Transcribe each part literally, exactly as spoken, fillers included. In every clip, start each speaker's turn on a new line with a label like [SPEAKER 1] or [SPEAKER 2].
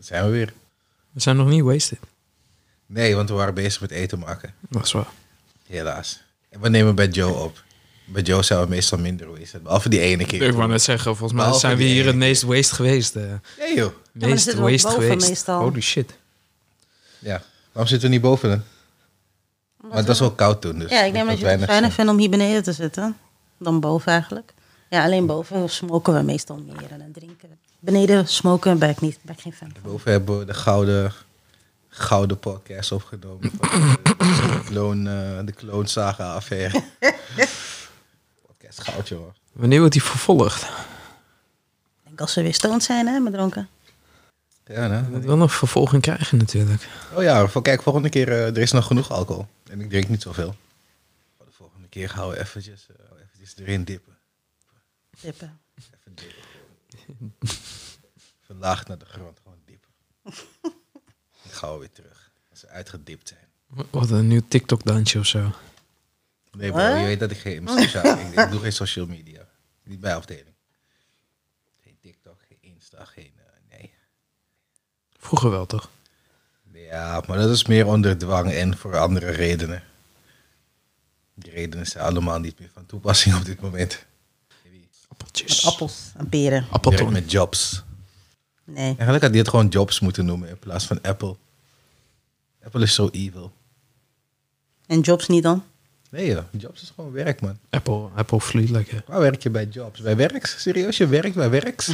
[SPEAKER 1] zijn we weer.
[SPEAKER 2] We zijn nog niet wasted.
[SPEAKER 1] Nee, want we waren bezig met eten maken.
[SPEAKER 2] Dat is waar.
[SPEAKER 1] Helaas. En we nemen bij Joe op. Bij Joe zijn we meestal minder wasted. Behalve die ene keer.
[SPEAKER 2] Ik wou net zeggen, volgens mij
[SPEAKER 1] Behalve
[SPEAKER 2] zijn we
[SPEAKER 1] die
[SPEAKER 2] hier
[SPEAKER 1] ene
[SPEAKER 2] het meest waste geweest. Uh,
[SPEAKER 1] Nee joh.
[SPEAKER 3] dan
[SPEAKER 2] meest
[SPEAKER 3] zitten we
[SPEAKER 2] waste
[SPEAKER 3] boven
[SPEAKER 2] geweest.
[SPEAKER 3] meestal.
[SPEAKER 2] Holy shit.
[SPEAKER 1] Ja. Waarom zitten we niet boven dan? Maar het was wel koud toen. Dus
[SPEAKER 3] Ja, ik denk dat je het
[SPEAKER 1] weinig
[SPEAKER 3] fijner
[SPEAKER 1] zon.
[SPEAKER 3] vindt om hier beneden te zitten. Dan boven eigenlijk. Ja, alleen boven smoken we meestal meer en drinken. Beneden smoken ben ik niet. Ben ik geen fan van.
[SPEAKER 1] Boven hebben we de gouden, gouden podcast opgenomen. Van de clone, uh, de clone saga affaire. Podcast goud, jongen.
[SPEAKER 2] Wanneer wordt die vervolgd?
[SPEAKER 3] Ik denk als ze weer stoned zijn, hè, met dronken.
[SPEAKER 1] Ja, nou.
[SPEAKER 2] We moeten wel nog vervolging krijgen natuurlijk.
[SPEAKER 1] Oh ja, voor, kijk, volgende keer, uh, er is nog genoeg alcohol. En ik drink niet zoveel. De volgende keer gaan we eventjes, uh, eventjes erin dippen.
[SPEAKER 3] Tippen.
[SPEAKER 1] Even dippen. Even laag naar de grond, gewoon dippen. Dan gaan we weer terug. Als ze uitgedipt zijn.
[SPEAKER 2] Wat een nieuw TikTok-dansje of zo.
[SPEAKER 1] Nee bro,
[SPEAKER 3] Wat?
[SPEAKER 1] je weet dat ik geen sociaal, ik, ik doe geen social media. Niet bij afdeling. Geen TikTok, geen Insta, geen... Uh, nee.
[SPEAKER 2] Vroeger wel, toch?
[SPEAKER 1] Ja, maar dat is meer onder dwang en voor andere redenen. Die redenen zijn allemaal niet meer van toepassing op dit moment.
[SPEAKER 2] Appeltjes.
[SPEAKER 3] Appels en peren.
[SPEAKER 1] Werk
[SPEAKER 2] Appelton.
[SPEAKER 1] met Jobs.
[SPEAKER 3] Nee.
[SPEAKER 1] Eigenlijk had hij het gewoon Jobs moeten noemen in plaats van Apple. Apple is zo evil.
[SPEAKER 3] En jobs niet dan?
[SPEAKER 1] Nee joh, Jobs is gewoon werk man.
[SPEAKER 2] Apple, Apple vloeit lekker.
[SPEAKER 1] Waar werk je bij Jobs? Bij Werks? Serieus, je werkt bij Werks?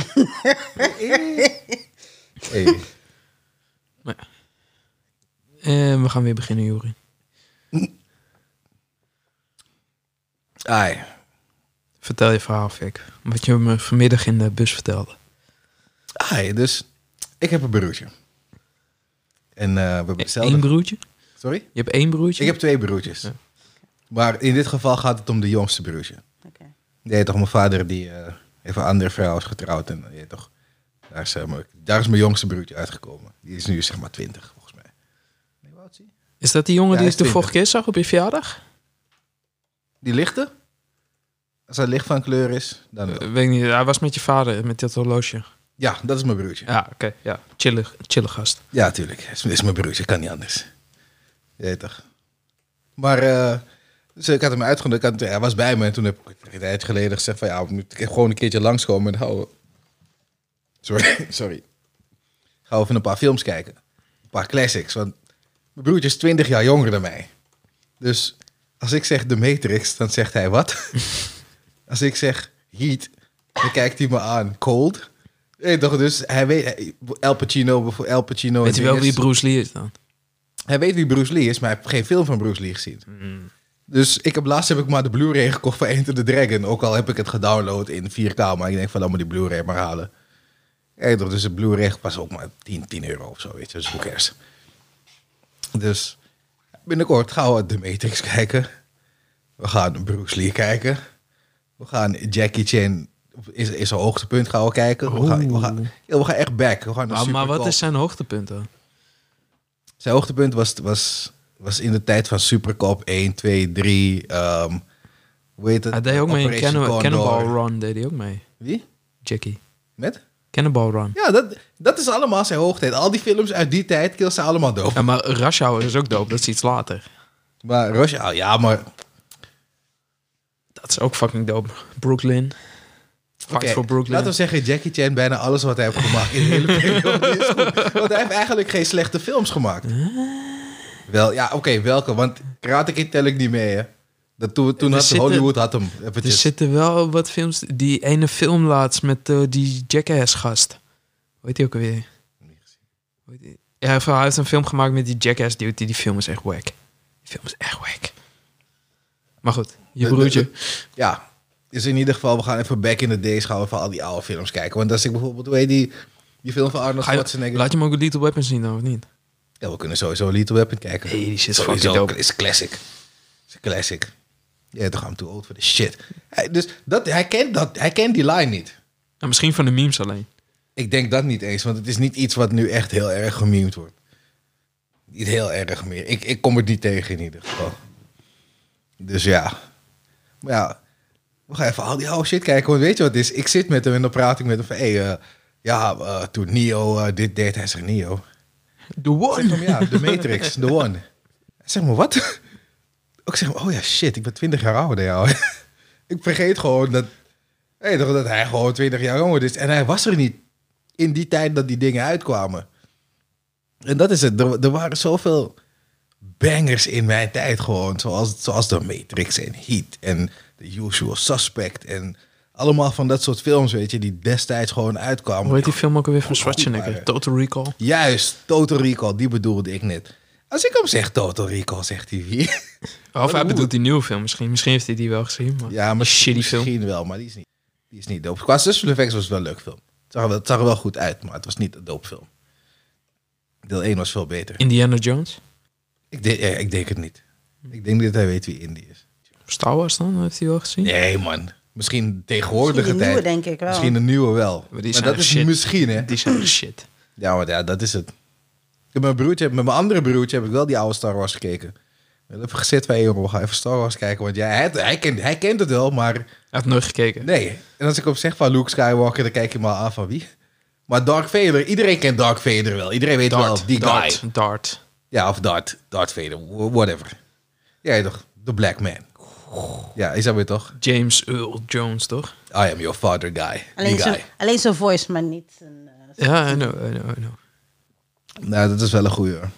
[SPEAKER 1] hey.
[SPEAKER 2] En we gaan weer beginnen, Jori.
[SPEAKER 1] Ai.
[SPEAKER 2] Vertel je verhaal, Fik. Wat je me vanmiddag in de bus vertelde.
[SPEAKER 1] Ai, dus ik heb een broertje. En uh, we bestelden...
[SPEAKER 2] Eén broertje?
[SPEAKER 1] Sorry?
[SPEAKER 2] Je hebt één broertje?
[SPEAKER 1] Ik heb twee broertjes.
[SPEAKER 2] Ja.
[SPEAKER 1] Maar in dit geval gaat het om de jongste broertje.
[SPEAKER 3] Oké.
[SPEAKER 1] Nee, toch mijn vader die uh, even een andere vrouw is getrouwd. En uh, toch, daar is, uh, mijn, daar is mijn jongste broertje uitgekomen. Die is nu zeg maar twintig volgens mij. Nee, wat zie je?
[SPEAKER 2] Is dat die jongen
[SPEAKER 1] Ja,
[SPEAKER 2] die
[SPEAKER 1] hij
[SPEAKER 2] ik de
[SPEAKER 1] is
[SPEAKER 2] vorige keer zag op je verjaardag?
[SPEAKER 1] Die lichte? Als hij licht van kleur is, dan wel.
[SPEAKER 2] Uh, weet ik niet, hij was met je vader, met dat horloge.
[SPEAKER 1] Ja, dat is mijn broertje.
[SPEAKER 2] Ja, oké. Okay, ja. Chille, chille gast.
[SPEAKER 1] Ja, tuurlijk. Het is, is mijn broertje, kan niet anders. Je weet toch. Maar, uh, dus ik had hem uitgenodigd. Ik had- Hij was bij me en toen heb ik een tijd geleden gezegd van ja, we moeten gewoon een keertje langskomen en gaan we... Sorry, sorry. Gaan we even een paar films kijken. Een paar classics, want mijn broertje is twintig jaar jonger dan mij. Dus als ik zeg The Matrix, dan zegt hij wat? Als ik zeg Heat, dan kijkt hij me aan. Cold? Nee, toch, dus hij weet... El Pacino, bijvoorbeeld El Pacino...
[SPEAKER 2] Weet
[SPEAKER 1] en
[SPEAKER 2] je wel
[SPEAKER 1] dinges.
[SPEAKER 2] wie Bruce Lee is dan?
[SPEAKER 1] Hij weet wie Bruce Lee is, maar hij heeft geen film van Bruce Lee gezien. Dus ik heb, laatst heb ik maar de Blu-ray gekocht van Enter the Dragon. Ook al heb ik het gedownload in vier K, maar ik denk van, laat me die Blu-ray maar halen. Ja, toch, dus de Blu-ray was ook maar tien euro of zo, weet je. Dus hoe cares. Dus binnenkort gaan we The Matrix kijken. We gaan Bruce Lee kijken. We gaan Jackie Chan, is, is een hoogtepunt, gaan we kijken. We gaan, we gaan, ja, we gaan echt back. We gaan naar
[SPEAKER 2] Maar, maar wat
[SPEAKER 1] Supercop.
[SPEAKER 2] is zijn hoogtepunt dan?
[SPEAKER 1] Zijn hoogtepunt was, was, was in de tijd van Supercop één, twee, drie. Um, hoe heet het?
[SPEAKER 2] Hij deed ook mee in
[SPEAKER 1] Operation
[SPEAKER 2] Canna-
[SPEAKER 1] Condor.
[SPEAKER 2] Cannonball Run, deed hij ook mee.
[SPEAKER 1] Wie?
[SPEAKER 2] Jackie.
[SPEAKER 1] Met?
[SPEAKER 2] Cannonball Run.
[SPEAKER 1] Ja, dat, dat is allemaal zijn hoogtijd. Al die films uit die tijd kills zijn allemaal dope.
[SPEAKER 2] Ja, maar Rush Hour is ook dope, dat is iets later.
[SPEAKER 1] Maar Rush, ah, ja, maar...
[SPEAKER 2] Dat is ook fucking dope. Brooklyn. Fight
[SPEAKER 1] Oké,
[SPEAKER 2] for Brooklyn.
[SPEAKER 1] laten we zeggen, Jackie Chan, bijna alles wat hij heeft gemaakt in de hele periode is goed. Want hij heeft eigenlijk geen slechte films gemaakt. Wel, ja, oké, welke? Want Karate Kid tel ik niet mee, hè. Dat toen toen
[SPEAKER 2] Er
[SPEAKER 1] had
[SPEAKER 2] zitten-
[SPEAKER 1] Hollywood had hem.
[SPEAKER 2] Er
[SPEAKER 1] Eventjes.
[SPEAKER 2] zitten wel wat films... Die ene film laatst met eh, die Jackass-gast. Hoe heet die ook alweer? Hoe heet die? Ja, hij heeft een film gemaakt met die Jackass-dude. Die, die film is echt wack. Die film is echt wack. Maar goed, je
[SPEAKER 1] De- de-
[SPEAKER 2] broertje.
[SPEAKER 1] de- Ja, dus in ieder geval, we gaan even back in the days, gaan we van al die oude films kijken. Want als ik bijvoorbeeld, hoe heet die, die film van Arnold
[SPEAKER 2] Ga je-
[SPEAKER 1] Schwarzenegger...
[SPEAKER 2] laat je hem ook Little Weapon zien dan, of niet?
[SPEAKER 1] Ja, we kunnen sowieso Little Weapon kijken.
[SPEAKER 2] Hey, die shit is
[SPEAKER 1] Sowieso,
[SPEAKER 2] fucking dope.
[SPEAKER 1] is een classic. Is een classic. Ja, toch, I'm too old for the shit. Hij, dus dat, hij, kent dat, hij kent die line niet.
[SPEAKER 2] Nou, misschien van de memes alleen.
[SPEAKER 1] Ik denk dat niet eens, want het is niet iets wat nu echt heel erg gememd wordt. Niet heel erg meer. Ik, ik kom het niet tegen in ieder geval. Dus ja. Maar ja, we gaan even al die oude shit kijken. Want weet je wat het is? Ik zit met hem en dan praat ik met hem van... Hey, uh, Ja, uh, toen Neo uh, dit deed, hij zegt Neo.
[SPEAKER 2] The One.
[SPEAKER 1] Ik zeg hem, ja, de Matrix, The One. Hij zegt me, wat? Ik zeg, oh ja, shit, ik ben twintig jaar ouder dan jou. Ik vergeet gewoon dat, hey, dat hij gewoon twintig jaar jonger is. En hij was er niet in die tijd dat die dingen uitkwamen. En dat is het. Er, er waren zoveel bangers in mijn tijd gewoon. Zoals, zoals The Matrix en Heat en The Usual Suspect. En allemaal van dat soort films, weet je, die destijds gewoon uitkwamen.
[SPEAKER 2] Hoe heet die film ook alweer van
[SPEAKER 1] Goed
[SPEAKER 2] Schwarzenegger?
[SPEAKER 1] waren.
[SPEAKER 2] Total Recall.
[SPEAKER 1] Juist, Total Recall, die bedoelde ik net. Als ik hem zeg Total Recall, zegt hij wie?
[SPEAKER 2] Of hij bedoelt die nieuwe film misschien. Misschien heeft hij die wel gezien. Maar
[SPEAKER 1] Ja, maar
[SPEAKER 2] shitty
[SPEAKER 1] misschien
[SPEAKER 2] film.
[SPEAKER 1] wel, maar die is niet, die is niet dope. Qua special effects was het wel een leuk film. Het zag, er wel, het zag er wel goed uit, maar het was niet een dope film. Deel één was veel beter.
[SPEAKER 2] Indiana Jones.
[SPEAKER 1] Ik, de, ja, ik denk het niet. Ik denk niet dat hij weet wie Indy is.
[SPEAKER 2] Star Wars dan? Heeft hij wel gezien?
[SPEAKER 1] Nee, man. Misschien tegenwoordige
[SPEAKER 3] Misschien de nieuwe,
[SPEAKER 1] tijd.
[SPEAKER 3] denk ik wel.
[SPEAKER 1] Misschien de nieuwe wel.
[SPEAKER 2] Maar die
[SPEAKER 1] Maar
[SPEAKER 2] zijn
[SPEAKER 1] dat
[SPEAKER 2] echt
[SPEAKER 1] is
[SPEAKER 2] shit.
[SPEAKER 1] misschien, hè?
[SPEAKER 2] Die zijn echt shit.
[SPEAKER 1] Ja, maar ja, dat is het. Ik heb mijn broertje, met mijn andere broertje heb ik wel die oude Star Wars gekeken. We hebben gezet van, hey, jongen, we gaan even Star Wars kijken. Want ja, hij, hij, kent, hij kent het wel, maar
[SPEAKER 2] Hij heeft nooit gekeken.
[SPEAKER 1] nee. En als ik op zeg van Luke Skywalker, dan kijk je maar aan van wie? Maar Darth Vader, iedereen kent Darth Vader wel. Iedereen weet wel, die
[SPEAKER 2] Dart,
[SPEAKER 1] guy.
[SPEAKER 2] Dart.
[SPEAKER 1] Ja, of Darth, Darth Vader, whatever. Ja, toch, the black man. Ja, is dat weer toch?
[SPEAKER 2] James Earl Jones, toch?
[SPEAKER 1] I am your father guy.
[SPEAKER 3] Alleen
[SPEAKER 1] Die
[SPEAKER 3] zijn,
[SPEAKER 1] guy.
[SPEAKER 3] alleen zijn voice, maar niet zijn... eh,
[SPEAKER 2] Ja, I know, I know, I know.
[SPEAKER 1] Nou, dat is wel een goeie hoor.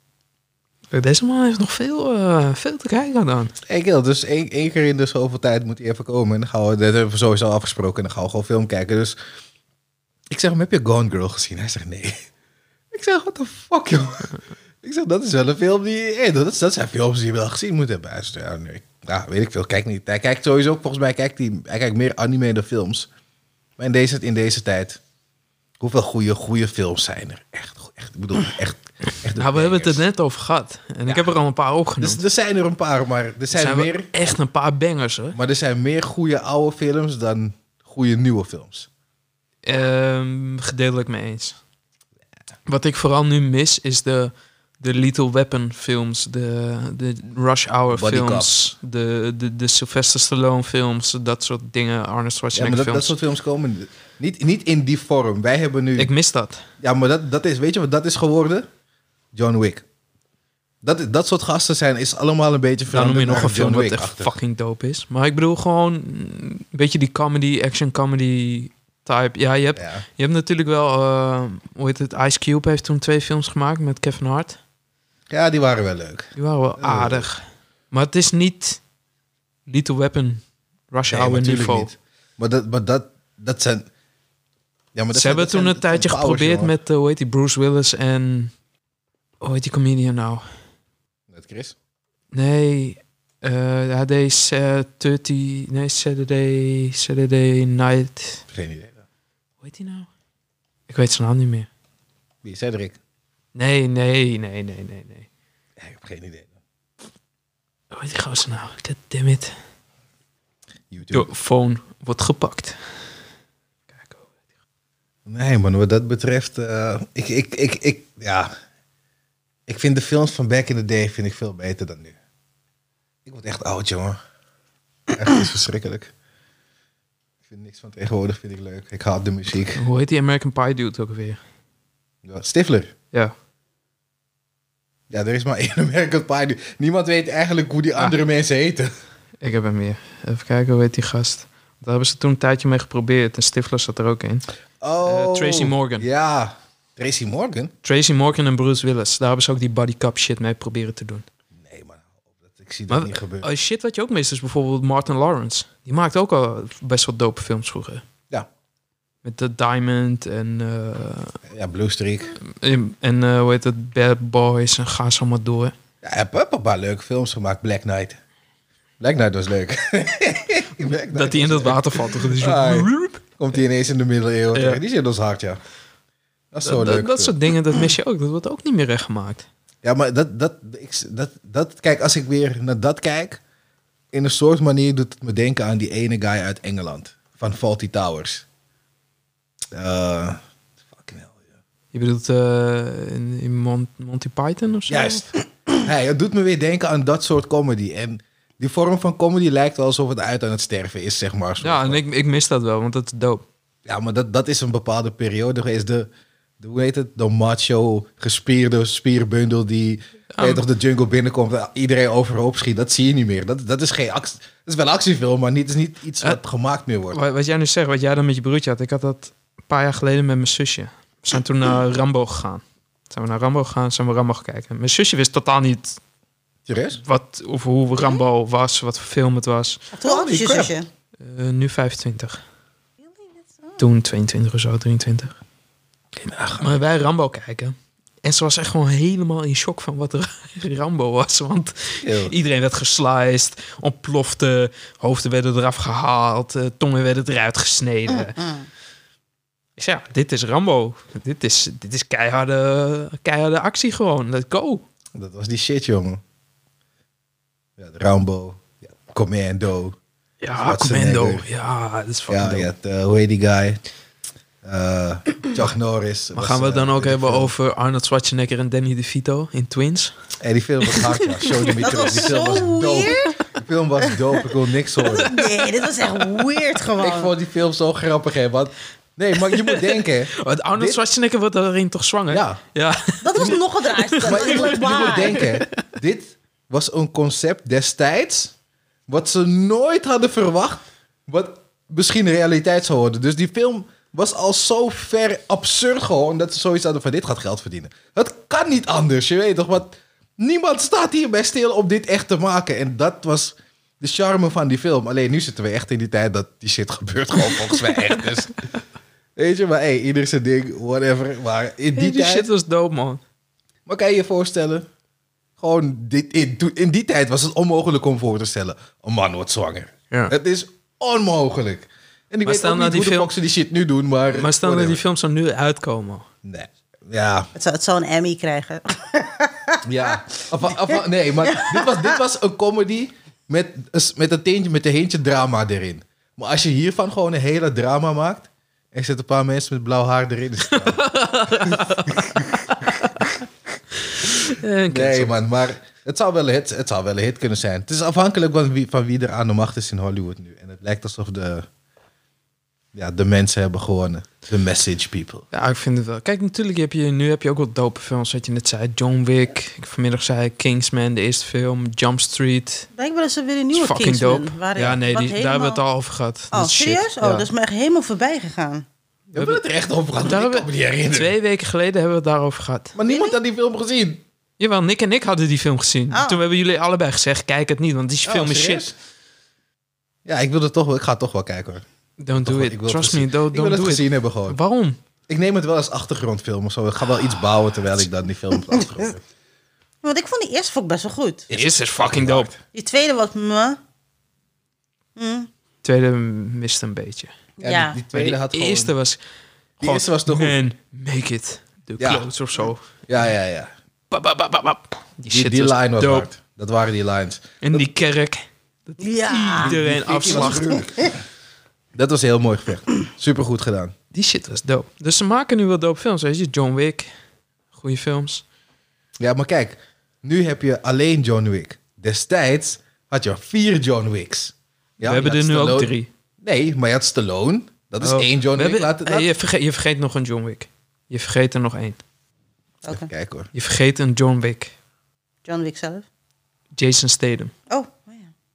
[SPEAKER 2] Deze man heeft nog veel, uh, veel te kijken dan.
[SPEAKER 1] Hey Gil, dus één, één keer in de zoveel tijd moet hij even komen. En dan gaan we, dat hebben we sowieso afgesproken. En dan gaan we gewoon film kijken. Dus ik zeg hem, heb je Gone Girl gezien? Hij zegt nee. Ik zeg, what the fuck, joh? Ik zeg, dat is wel een film die... Hey, dat, dat zijn films die je wel gezien moet hebben. Hij zegt, ja, nee. Ja, weet ik veel. Kijk niet. Hij kijkt sowieso, volgens mij kijkt hij, hij kijkt meer anime dan films. Maar in deze, in deze tijd, hoeveel goede, goede films zijn er? Echt, echt, ik bedoel, echt... echt
[SPEAKER 2] Nou, we hebben het er
[SPEAKER 1] bangers.
[SPEAKER 2] net over gehad. En ik heb er al een paar opgenomen.
[SPEAKER 1] Dus er zijn er een paar, maar er
[SPEAKER 2] er
[SPEAKER 1] zijn,
[SPEAKER 2] zijn
[SPEAKER 1] meer...
[SPEAKER 2] wel echt een paar bangers, hoor.
[SPEAKER 1] Maar er zijn meer goede oude films dan goede nieuwe films.
[SPEAKER 2] Ehm, gedeeltelijk mee eens. Wat ik vooral nu mis is de, de Lethal Weapon films, de, de Rush Hour
[SPEAKER 1] Body
[SPEAKER 2] films, de, de, de Sylvester Stallone films, dat soort dingen, Arnold
[SPEAKER 1] Ja,
[SPEAKER 2] Schwarzenegger
[SPEAKER 1] maar dat, dat
[SPEAKER 2] films.
[SPEAKER 1] soort films komen niet, niet in die vorm. Wij hebben nu...
[SPEAKER 2] Ik mis dat.
[SPEAKER 1] Ja, maar dat, dat is... Weet je wat dat is geworden? John Wick. Dat, dat soort gasten zijn, is allemaal een beetje
[SPEAKER 2] Dan noem je nog
[SPEAKER 1] naar
[SPEAKER 2] een film
[SPEAKER 1] John
[SPEAKER 2] wat
[SPEAKER 1] Wick
[SPEAKER 2] echt
[SPEAKER 1] achter.
[SPEAKER 2] fucking dope is. Maar ik bedoel gewoon een beetje die comedy, action comedy type. Ja, je hebt,
[SPEAKER 1] Ja.
[SPEAKER 2] je hebt natuurlijk wel, uh, hoe heet het, Ice Cube heeft toen twee films gemaakt met Kevin Hart.
[SPEAKER 1] ja, die waren wel leuk.
[SPEAKER 2] Die waren wel aardig. Maar het is niet Lethal Weapon, Rush
[SPEAKER 1] Nee,
[SPEAKER 2] Hour
[SPEAKER 1] natuurlijk
[SPEAKER 2] niveau.
[SPEAKER 1] niet. Maar dat, maar dat, dat zijn... Ja, maar dat
[SPEAKER 2] Ze
[SPEAKER 1] zijn-
[SPEAKER 2] hebben
[SPEAKER 1] dat
[SPEAKER 2] toen
[SPEAKER 1] zijn-
[SPEAKER 2] een
[SPEAKER 1] dat zijn
[SPEAKER 2] tijdje
[SPEAKER 1] powers,
[SPEAKER 2] geprobeerd
[SPEAKER 1] jongen.
[SPEAKER 2] met, uh, hoe heet die, Bruce Willis en... Hoe heet die comedian nou?
[SPEAKER 1] Met Chris?
[SPEAKER 2] Nee, uh, hij deed uh, dertig... Nee, Saturday, Saturday Night...
[SPEAKER 1] Geen idee.
[SPEAKER 2] Hoe heet die nou? Ik weet zijn naam niet meer.
[SPEAKER 1] Wie, Cedric?
[SPEAKER 2] Nee, nee, nee, nee, nee, nee.
[SPEAKER 1] Ja, ik heb geen idee.
[SPEAKER 2] Hoe heet die gozer nou? God damn it.
[SPEAKER 1] YouTube.
[SPEAKER 2] De phone wordt gepakt. Kijk, oh.
[SPEAKER 1] Nee, man, wat dat betreft... eh, ik, ik, ik, ik, ja... Ik vind de films van back in the day vind ik veel beter dan nu. Ik word echt oud, jongen. Echt, het is verschrikkelijk. Ik vind niks van tegenwoordig vind ik leuk. Ik haat de muziek.
[SPEAKER 2] Hoe heet die American Pie dude ook alweer?
[SPEAKER 1] Ja, Stifler.
[SPEAKER 2] Ja.
[SPEAKER 1] Ja, er is maar één American Pie. nu. Niemand weet eigenlijk hoe die andere mensen heten.
[SPEAKER 2] Ik heb hem meer. Even kijken, hoe heet die gast? Daar hebben ze toen een tijdje mee geprobeerd. En Stifler zat er ook in.
[SPEAKER 1] Oh.
[SPEAKER 2] Eh, Tracy Morgan.
[SPEAKER 1] Ja. Tracy Morgan?
[SPEAKER 2] Tracy Morgan en Bruce Willis. Daar hebben ze ook die body cup shit mee proberen te doen.
[SPEAKER 1] Nee, man. Ik zie dat
[SPEAKER 2] Maar
[SPEAKER 1] niet gebeuren.
[SPEAKER 2] oh, shit wat je ook mist is bijvoorbeeld Martin Lawrence. Die maakt ook al best wel dope films vroeger.
[SPEAKER 1] Ja.
[SPEAKER 2] Met The Diamond en... eh,
[SPEAKER 1] Ja, Blue Streak.
[SPEAKER 2] en en eh, hoe heet het? Bad Boys en ga zo maar door.
[SPEAKER 1] Ja, hij heeft ook een paar leuke films gemaakt. Black Knight. Black Knight was leuk. Black Knight
[SPEAKER 2] Dat hij in
[SPEAKER 1] was
[SPEAKER 2] dat
[SPEAKER 1] leuk.
[SPEAKER 2] water valt. Toch? Dat is zo-
[SPEAKER 1] Ai. Komt hij ineens in de middeleeuwen.
[SPEAKER 2] Ja.
[SPEAKER 1] Die zit ons hard, ja. Dat is zo
[SPEAKER 2] Dat,
[SPEAKER 1] leuk.
[SPEAKER 2] dat, dat soort dingen, dat mis je ook. Dat wordt ook niet meer recht gemaakt.
[SPEAKER 1] Ja, maar dat, dat, ik, dat, dat... Kijk, als ik weer naar dat kijk... In een soort manier doet het me denken aan die ene guy uit Engeland. Van Fawlty Towers. Eh fucking hell, ja.
[SPEAKER 2] Je bedoelt eh, in, in Mon- Monty Python of zo?
[SPEAKER 1] Juist. Hey, het doet me weer denken aan dat soort comedy. En die vorm van comedy lijkt wel alsof het uit aan het sterven is, zeg maar.
[SPEAKER 2] Ja, en ik, ik mis dat wel, want dat is dope.
[SPEAKER 1] Ja, maar dat, dat is een bepaalde periode geweest. De, de, hoe heet het? De macho, gespierde spierbundel die
[SPEAKER 2] Ja.
[SPEAKER 1] weet toch, de jungle binnenkomt en iedereen overhoop schiet. Dat zie je niet meer. Dat, dat is geen actie. Dat is wel een actiefilm, maar niet, is niet iets wat
[SPEAKER 2] Uh,
[SPEAKER 1] gemaakt meer wordt.
[SPEAKER 2] Wat, wat jij nu zegt, wat jij dan met je broertje had. Ik had dat een paar jaar geleden met mijn zusje. We zijn toen naar Rambo gegaan. Zijn we naar Rambo gegaan, zijn we Rambo gaan kijken. Mijn zusje wist totaal niet
[SPEAKER 1] Serieus?
[SPEAKER 2] wat, of hoe Rambo was, wat voor film het was.
[SPEAKER 3] Hoe oud is je
[SPEAKER 1] crap.
[SPEAKER 3] zusje?
[SPEAKER 2] Uh, nu vijfentwintig. Toen tweeëntwintig of zo, drieëntwintig. Maar wij Rambo kijken. En ze was echt gewoon helemaal in shock van wat er Rambo was. Want
[SPEAKER 1] Eeuw.
[SPEAKER 2] iedereen werd gesliced, ontplofte, hoofden werden eraf gehaald, uh, tongen werden eruit gesneden.
[SPEAKER 3] Mm.
[SPEAKER 2] Ik zei, ja, dit is Rambo. Dit is, dit is keiharde, keiharde actie gewoon. Let's go.
[SPEAKER 1] Dat was die shit, jongen. Ja, de Rambo. Ja, Commando.
[SPEAKER 2] Ja,
[SPEAKER 1] Schwarzenegger.
[SPEAKER 2] Commando. Ja, dat is fucking
[SPEAKER 1] Ja,
[SPEAKER 2] dope.
[SPEAKER 1] je had, uh, hoe heet die guy? Uh, Chuck Norris.
[SPEAKER 2] Maar
[SPEAKER 1] was,
[SPEAKER 2] gaan we het dan
[SPEAKER 1] uh,
[SPEAKER 2] ook
[SPEAKER 1] die
[SPEAKER 2] hebben
[SPEAKER 1] film.
[SPEAKER 2] over Arnold Schwarzenegger en Danny DeVito in Twins?
[SPEAKER 1] Hey, die film was hard, ja. Show me
[SPEAKER 3] Dat
[SPEAKER 1] terug.
[SPEAKER 3] was
[SPEAKER 1] Die film was
[SPEAKER 3] zo
[SPEAKER 1] dope.
[SPEAKER 3] weird.
[SPEAKER 1] Die film was dope. Ik wil niks horen.
[SPEAKER 3] Nee, dit was echt weird gewoon.
[SPEAKER 1] Ik vond die film zo grappig, hè. Want, nee, maar je moet denken.
[SPEAKER 2] Want Arnold
[SPEAKER 1] Dit-
[SPEAKER 2] Schwarzenegger wordt daarin toch zwanger?
[SPEAKER 1] Ja,
[SPEAKER 2] Ja.
[SPEAKER 3] Dat was nog het raarste.
[SPEAKER 1] maar je moet, je
[SPEAKER 3] Why?
[SPEAKER 1] moet denken. Dit was een concept destijds. Wat ze nooit hadden verwacht. Wat misschien realiteit zou worden. Dus die film was al zo ver absurd gewoon. Dat ze zoiets hadden van dit gaat geld verdienen. Het kan niet anders, je weet toch. Want niemand staat hierbij stil om dit echt te maken. En dat was de charme van die film. Alleen nu zitten we echt in die tijd dat die shit gebeurt gewoon volgens mij echt. Dus, weet je, maar hey, ieder zijn ding, whatever. Maar in die
[SPEAKER 2] Die, die
[SPEAKER 1] tijd...
[SPEAKER 2] shit was dope, man.
[SPEAKER 1] Maar kan je je voorstellen? Gewoon, dit, in, toen- in die tijd was het onmogelijk om voor te stellen. Een man wordt zwanger.
[SPEAKER 2] Ja.
[SPEAKER 1] Het is onmogelijk. En ik weet
[SPEAKER 2] stel
[SPEAKER 1] ook
[SPEAKER 2] nou
[SPEAKER 1] niet hoe
[SPEAKER 2] die
[SPEAKER 1] de
[SPEAKER 2] film-
[SPEAKER 1] fuck ze die shit nu doen, maar...
[SPEAKER 2] Maar stel dat die
[SPEAKER 1] whatever.
[SPEAKER 2] film zou nu uitkomen.
[SPEAKER 1] Nee. Ja,
[SPEAKER 3] Het zou, het zou een Emmy krijgen.
[SPEAKER 1] ja. Af, af, nee, maar dit was, dit was een comedy met, met, een teentje, met een heentje drama erin. Maar als je hiervan gewoon een hele drama maakt... en je zet een paar mensen met blauw haar erin... Is het
[SPEAKER 2] Eh,
[SPEAKER 1] nee, man, maar het zou, wel een hit, het zou wel een hit kunnen zijn. Het is afhankelijk van wie, van wie er aan de macht is in Hollywood nu. En het lijkt alsof de, ja, de mensen hebben gewonnen. The message people.
[SPEAKER 2] Ja, ik vind het wel. Kijk, natuurlijk heb je nu heb je ook wat dope films, wat je net zei. John Wick. Ik vanmiddag zei Kingsman, de eerste film. Jump Street.
[SPEAKER 3] Blijkbaar is er weer een
[SPEAKER 2] Is
[SPEAKER 3] nieuwe
[SPEAKER 2] fucking
[SPEAKER 3] Kingsman.
[SPEAKER 2] dope.
[SPEAKER 3] Waar-
[SPEAKER 2] Ja, nee,
[SPEAKER 3] wat
[SPEAKER 2] die, daar
[SPEAKER 3] helemaal-
[SPEAKER 2] hebben we het al over gehad.
[SPEAKER 3] Oh,
[SPEAKER 2] Dat is shit.
[SPEAKER 3] serieus? Oh,
[SPEAKER 2] Ja.
[SPEAKER 3] dat is me echt helemaal voorbij gegaan.
[SPEAKER 1] We hebben het er echt over gehad.
[SPEAKER 2] Daar
[SPEAKER 1] Ik kan
[SPEAKER 2] hebben
[SPEAKER 1] me niet herinneren.
[SPEAKER 2] Twee weken geleden hebben we het daarover gehad.
[SPEAKER 1] Maar niemand had die film gezien.
[SPEAKER 2] Jawel, Nick en ik hadden die film gezien.
[SPEAKER 3] Oh.
[SPEAKER 2] Toen hebben jullie allebei gezegd, kijk het niet, want die film
[SPEAKER 1] Oh,
[SPEAKER 2] is
[SPEAKER 1] serieus?
[SPEAKER 2] shit.
[SPEAKER 1] Ja, ik wil het toch wel. Ik ga het toch wel kijken hoor.
[SPEAKER 2] Don't
[SPEAKER 1] Toch
[SPEAKER 2] do
[SPEAKER 1] wel-
[SPEAKER 2] it.
[SPEAKER 1] ik wil het
[SPEAKER 2] Trust me,
[SPEAKER 1] gezien-
[SPEAKER 2] don't,
[SPEAKER 1] Ik wil
[SPEAKER 2] don't
[SPEAKER 1] het
[SPEAKER 2] do it.
[SPEAKER 1] gezien hebben gewoon.
[SPEAKER 2] Waarom?
[SPEAKER 1] Ik neem het wel als achtergrondfilm of zo. Ik ga wel iets bouwen terwijl ik dan die film op de achtergrond heb.
[SPEAKER 3] Want ik vond die eerste vond ik best wel goed.
[SPEAKER 2] De eerste is fucking dope.
[SPEAKER 3] Die tweede was me. Hm.
[SPEAKER 2] Tweede mist een beetje.
[SPEAKER 1] Ja,
[SPEAKER 3] Ja.
[SPEAKER 1] Die, die
[SPEAKER 2] Maar
[SPEAKER 1] tweede
[SPEAKER 2] die
[SPEAKER 1] had gewoon...
[SPEAKER 2] eerste was... gewoon,
[SPEAKER 1] eerste was toch goed?
[SPEAKER 2] Man, make it. The
[SPEAKER 1] Ja.
[SPEAKER 2] clothes of zo.
[SPEAKER 1] Ja, ja, ja.
[SPEAKER 2] Bap, bap, bap, bap, bap. Die
[SPEAKER 1] Die,
[SPEAKER 2] shit
[SPEAKER 1] die
[SPEAKER 2] was
[SPEAKER 1] line was
[SPEAKER 2] dope.
[SPEAKER 1] hard. Dat waren die lines.
[SPEAKER 2] In die kerk.
[SPEAKER 3] Ja.
[SPEAKER 2] Iedereen
[SPEAKER 1] Die Vicky was
[SPEAKER 2] afslacht.
[SPEAKER 1] gruwelijk. Dat was heel mooi gevecht. Super goed gedaan.
[SPEAKER 2] Die shit was dope. Dus ze maken nu wel dope films. Weet je, John Wick. Goeie films.
[SPEAKER 1] Ja, maar kijk. Nu heb je alleen John Wick. Destijds had je vier John Wicks. Ja,
[SPEAKER 2] We hebben
[SPEAKER 1] je
[SPEAKER 2] er
[SPEAKER 1] had
[SPEAKER 2] nu ook
[SPEAKER 1] Stallone-
[SPEAKER 2] drie.
[SPEAKER 1] Nee, maar je had Stallone. Dat is
[SPEAKER 2] Oh,
[SPEAKER 1] één John
[SPEAKER 2] we
[SPEAKER 1] Wick.
[SPEAKER 2] hebben-
[SPEAKER 1] Laat,
[SPEAKER 2] hey,
[SPEAKER 1] laat-
[SPEAKER 2] je, vergeet, je vergeet nog een John Wick. Je vergeet er nog één.
[SPEAKER 3] Oké.
[SPEAKER 1] Even kijken hoor.
[SPEAKER 2] Je vergeet een John Wick.
[SPEAKER 3] John Wick zelf.
[SPEAKER 2] Jason Statham.
[SPEAKER 3] Oh, oh ja.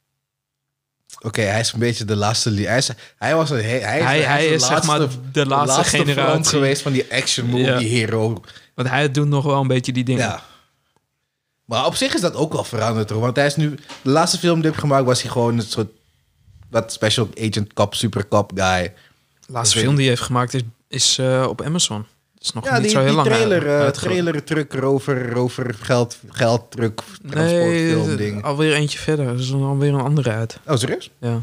[SPEAKER 1] Oké, hij is een beetje de laatste... li- Hij is, hij was een, hij, hij is,
[SPEAKER 2] Hij, hij
[SPEAKER 1] de
[SPEAKER 2] is zeg maar de laatste,
[SPEAKER 1] front
[SPEAKER 2] generatie.
[SPEAKER 1] geweest van die action movie
[SPEAKER 2] Ja.
[SPEAKER 1] hero.
[SPEAKER 2] Want hij doet nog wel een beetje die dingen.
[SPEAKER 1] Ja. Maar op zich is dat ook wel veranderd hoor. Want hij is nu... De laatste film die hij heeft gemaakt was hij gewoon een soort... Wat special agent cop, super cop guy.
[SPEAKER 2] De laatste
[SPEAKER 1] Dat
[SPEAKER 2] film
[SPEAKER 1] weet
[SPEAKER 2] die hij heeft gemaakt is, is eh, op Amazon. Dat is nog
[SPEAKER 1] Ja,
[SPEAKER 2] niet
[SPEAKER 1] die,
[SPEAKER 2] zo heel
[SPEAKER 1] die
[SPEAKER 2] lang
[SPEAKER 1] trailer,
[SPEAKER 2] uit-
[SPEAKER 1] eh,
[SPEAKER 2] uitgebracht.
[SPEAKER 1] trailer, truck, rover, rover, geld, geld, truck,
[SPEAKER 2] Nee,
[SPEAKER 1] transportfilm, ding.
[SPEAKER 2] alweer eentje verder. Er is alweer een andere uit.
[SPEAKER 1] Oh, serieus?
[SPEAKER 2] Ja.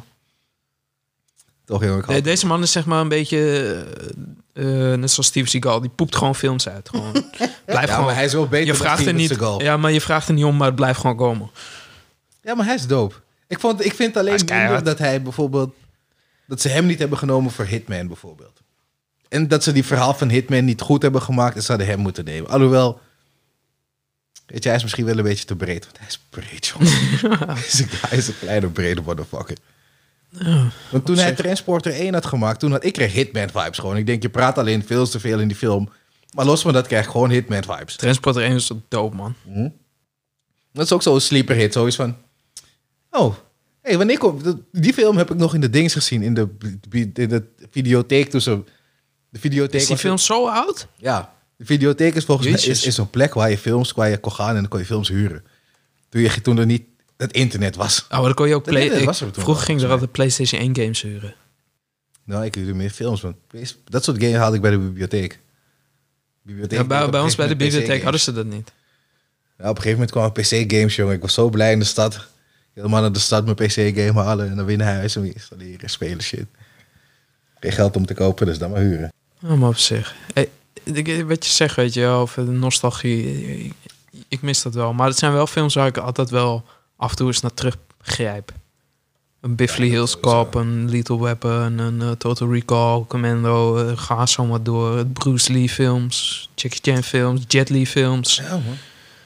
[SPEAKER 1] Toch heel erg.
[SPEAKER 2] De- deze man is zeg maar een beetje... eh, eh, net zoals Steve Seagal. Die poept gewoon films uit. Gewoon. Blijf
[SPEAKER 1] Ja,
[SPEAKER 2] gewoon...
[SPEAKER 1] maar hij is wel beter
[SPEAKER 2] je
[SPEAKER 1] dan
[SPEAKER 2] vraagt er
[SPEAKER 1] Steven
[SPEAKER 2] niet,
[SPEAKER 1] Seagal.
[SPEAKER 2] ja, maar je vraagt er niet om, maar het blijft gewoon komen.
[SPEAKER 1] Ja, maar hij is dope. Ik, vond, ik vind alleen
[SPEAKER 2] Hij is
[SPEAKER 1] minder
[SPEAKER 2] keihard.
[SPEAKER 1] dat hij bijvoorbeeld... Dat ze hem niet hebben genomen voor Hitman bijvoorbeeld. En dat ze die verhaal van Hitman niet goed hebben gemaakt... en ze hadden hem moeten nemen. Alhoewel... Weet je, hij is misschien wel een beetje te breed. Want hij is breed, jongen. hij, is een, hij is een kleine, brede motherfucker.
[SPEAKER 2] Ja,
[SPEAKER 1] Want toen
[SPEAKER 2] op
[SPEAKER 1] hij
[SPEAKER 2] zich.
[SPEAKER 1] Transporter één had gemaakt, toen had ik kreeg Hitman-vibes gewoon. Ik denk, je praat alleen veel te veel in die film. Maar los van dat krijg ik gewoon Hitman-vibes.
[SPEAKER 2] Transporter één is toch dope, man.
[SPEAKER 1] Dat is ook zo'n sleeper hit. Zoiets van, oh, hey, wanneer kom, die film heb ik nog in de dings gezien. In de, in de videotheek. Toen ze, de videotheek
[SPEAKER 2] Is die
[SPEAKER 1] was-
[SPEAKER 2] film zo oud?
[SPEAKER 1] Ja, de videotheek is volgens mij
[SPEAKER 2] Jezus.
[SPEAKER 1] is, is zo'n plek waar je films, waar je kon gaan en dan kon je films huren. Toen, je, toen er niet het internet was.
[SPEAKER 2] Oh, maar dan kon je ook
[SPEAKER 1] Dat
[SPEAKER 2] play...
[SPEAKER 1] internet
[SPEAKER 2] ik-
[SPEAKER 1] was er toen
[SPEAKER 2] Vroeger
[SPEAKER 1] wel,
[SPEAKER 2] ging er
[SPEAKER 1] volgens
[SPEAKER 2] altijd PlayStation één games huren.
[SPEAKER 1] Nou, ik huurde meer films. Want dat soort games haalde ik bij de bibliotheek. bibliotheek
[SPEAKER 2] Ja, bij,
[SPEAKER 1] op
[SPEAKER 2] bij
[SPEAKER 1] een
[SPEAKER 2] ons bij de
[SPEAKER 1] gegeven moment
[SPEAKER 2] bibliotheek
[SPEAKER 1] P C
[SPEAKER 2] hadden
[SPEAKER 1] games.
[SPEAKER 2] ze dat niet.
[SPEAKER 1] Ja, op een gegeven moment kwamen P C-games, jongen. Ik was zo blij in de stad. Helemaal naar de stad mijn P C-game halen en dan weer naar huis en weer installeren, spelen, shit. Geen geld om te kopen, dus dan maar huren.
[SPEAKER 2] Ja, maar op zich. Hey, ik- wat je zegt, weet je wel, over de nostalgie. Ik, ik mis dat wel. Maar het zijn wel films waar ik altijd wel af en toe eens naar teruggrijp. Een Beverly
[SPEAKER 1] Ja, dat
[SPEAKER 2] Hills
[SPEAKER 1] sowieso.
[SPEAKER 2] Cop, een Lethal Weapon, een uh, Total Recall, Commando. Uh, ga zo maar door. Het Bruce Lee films, Jackie Chan films, Jet Li films.
[SPEAKER 1] Ja, man.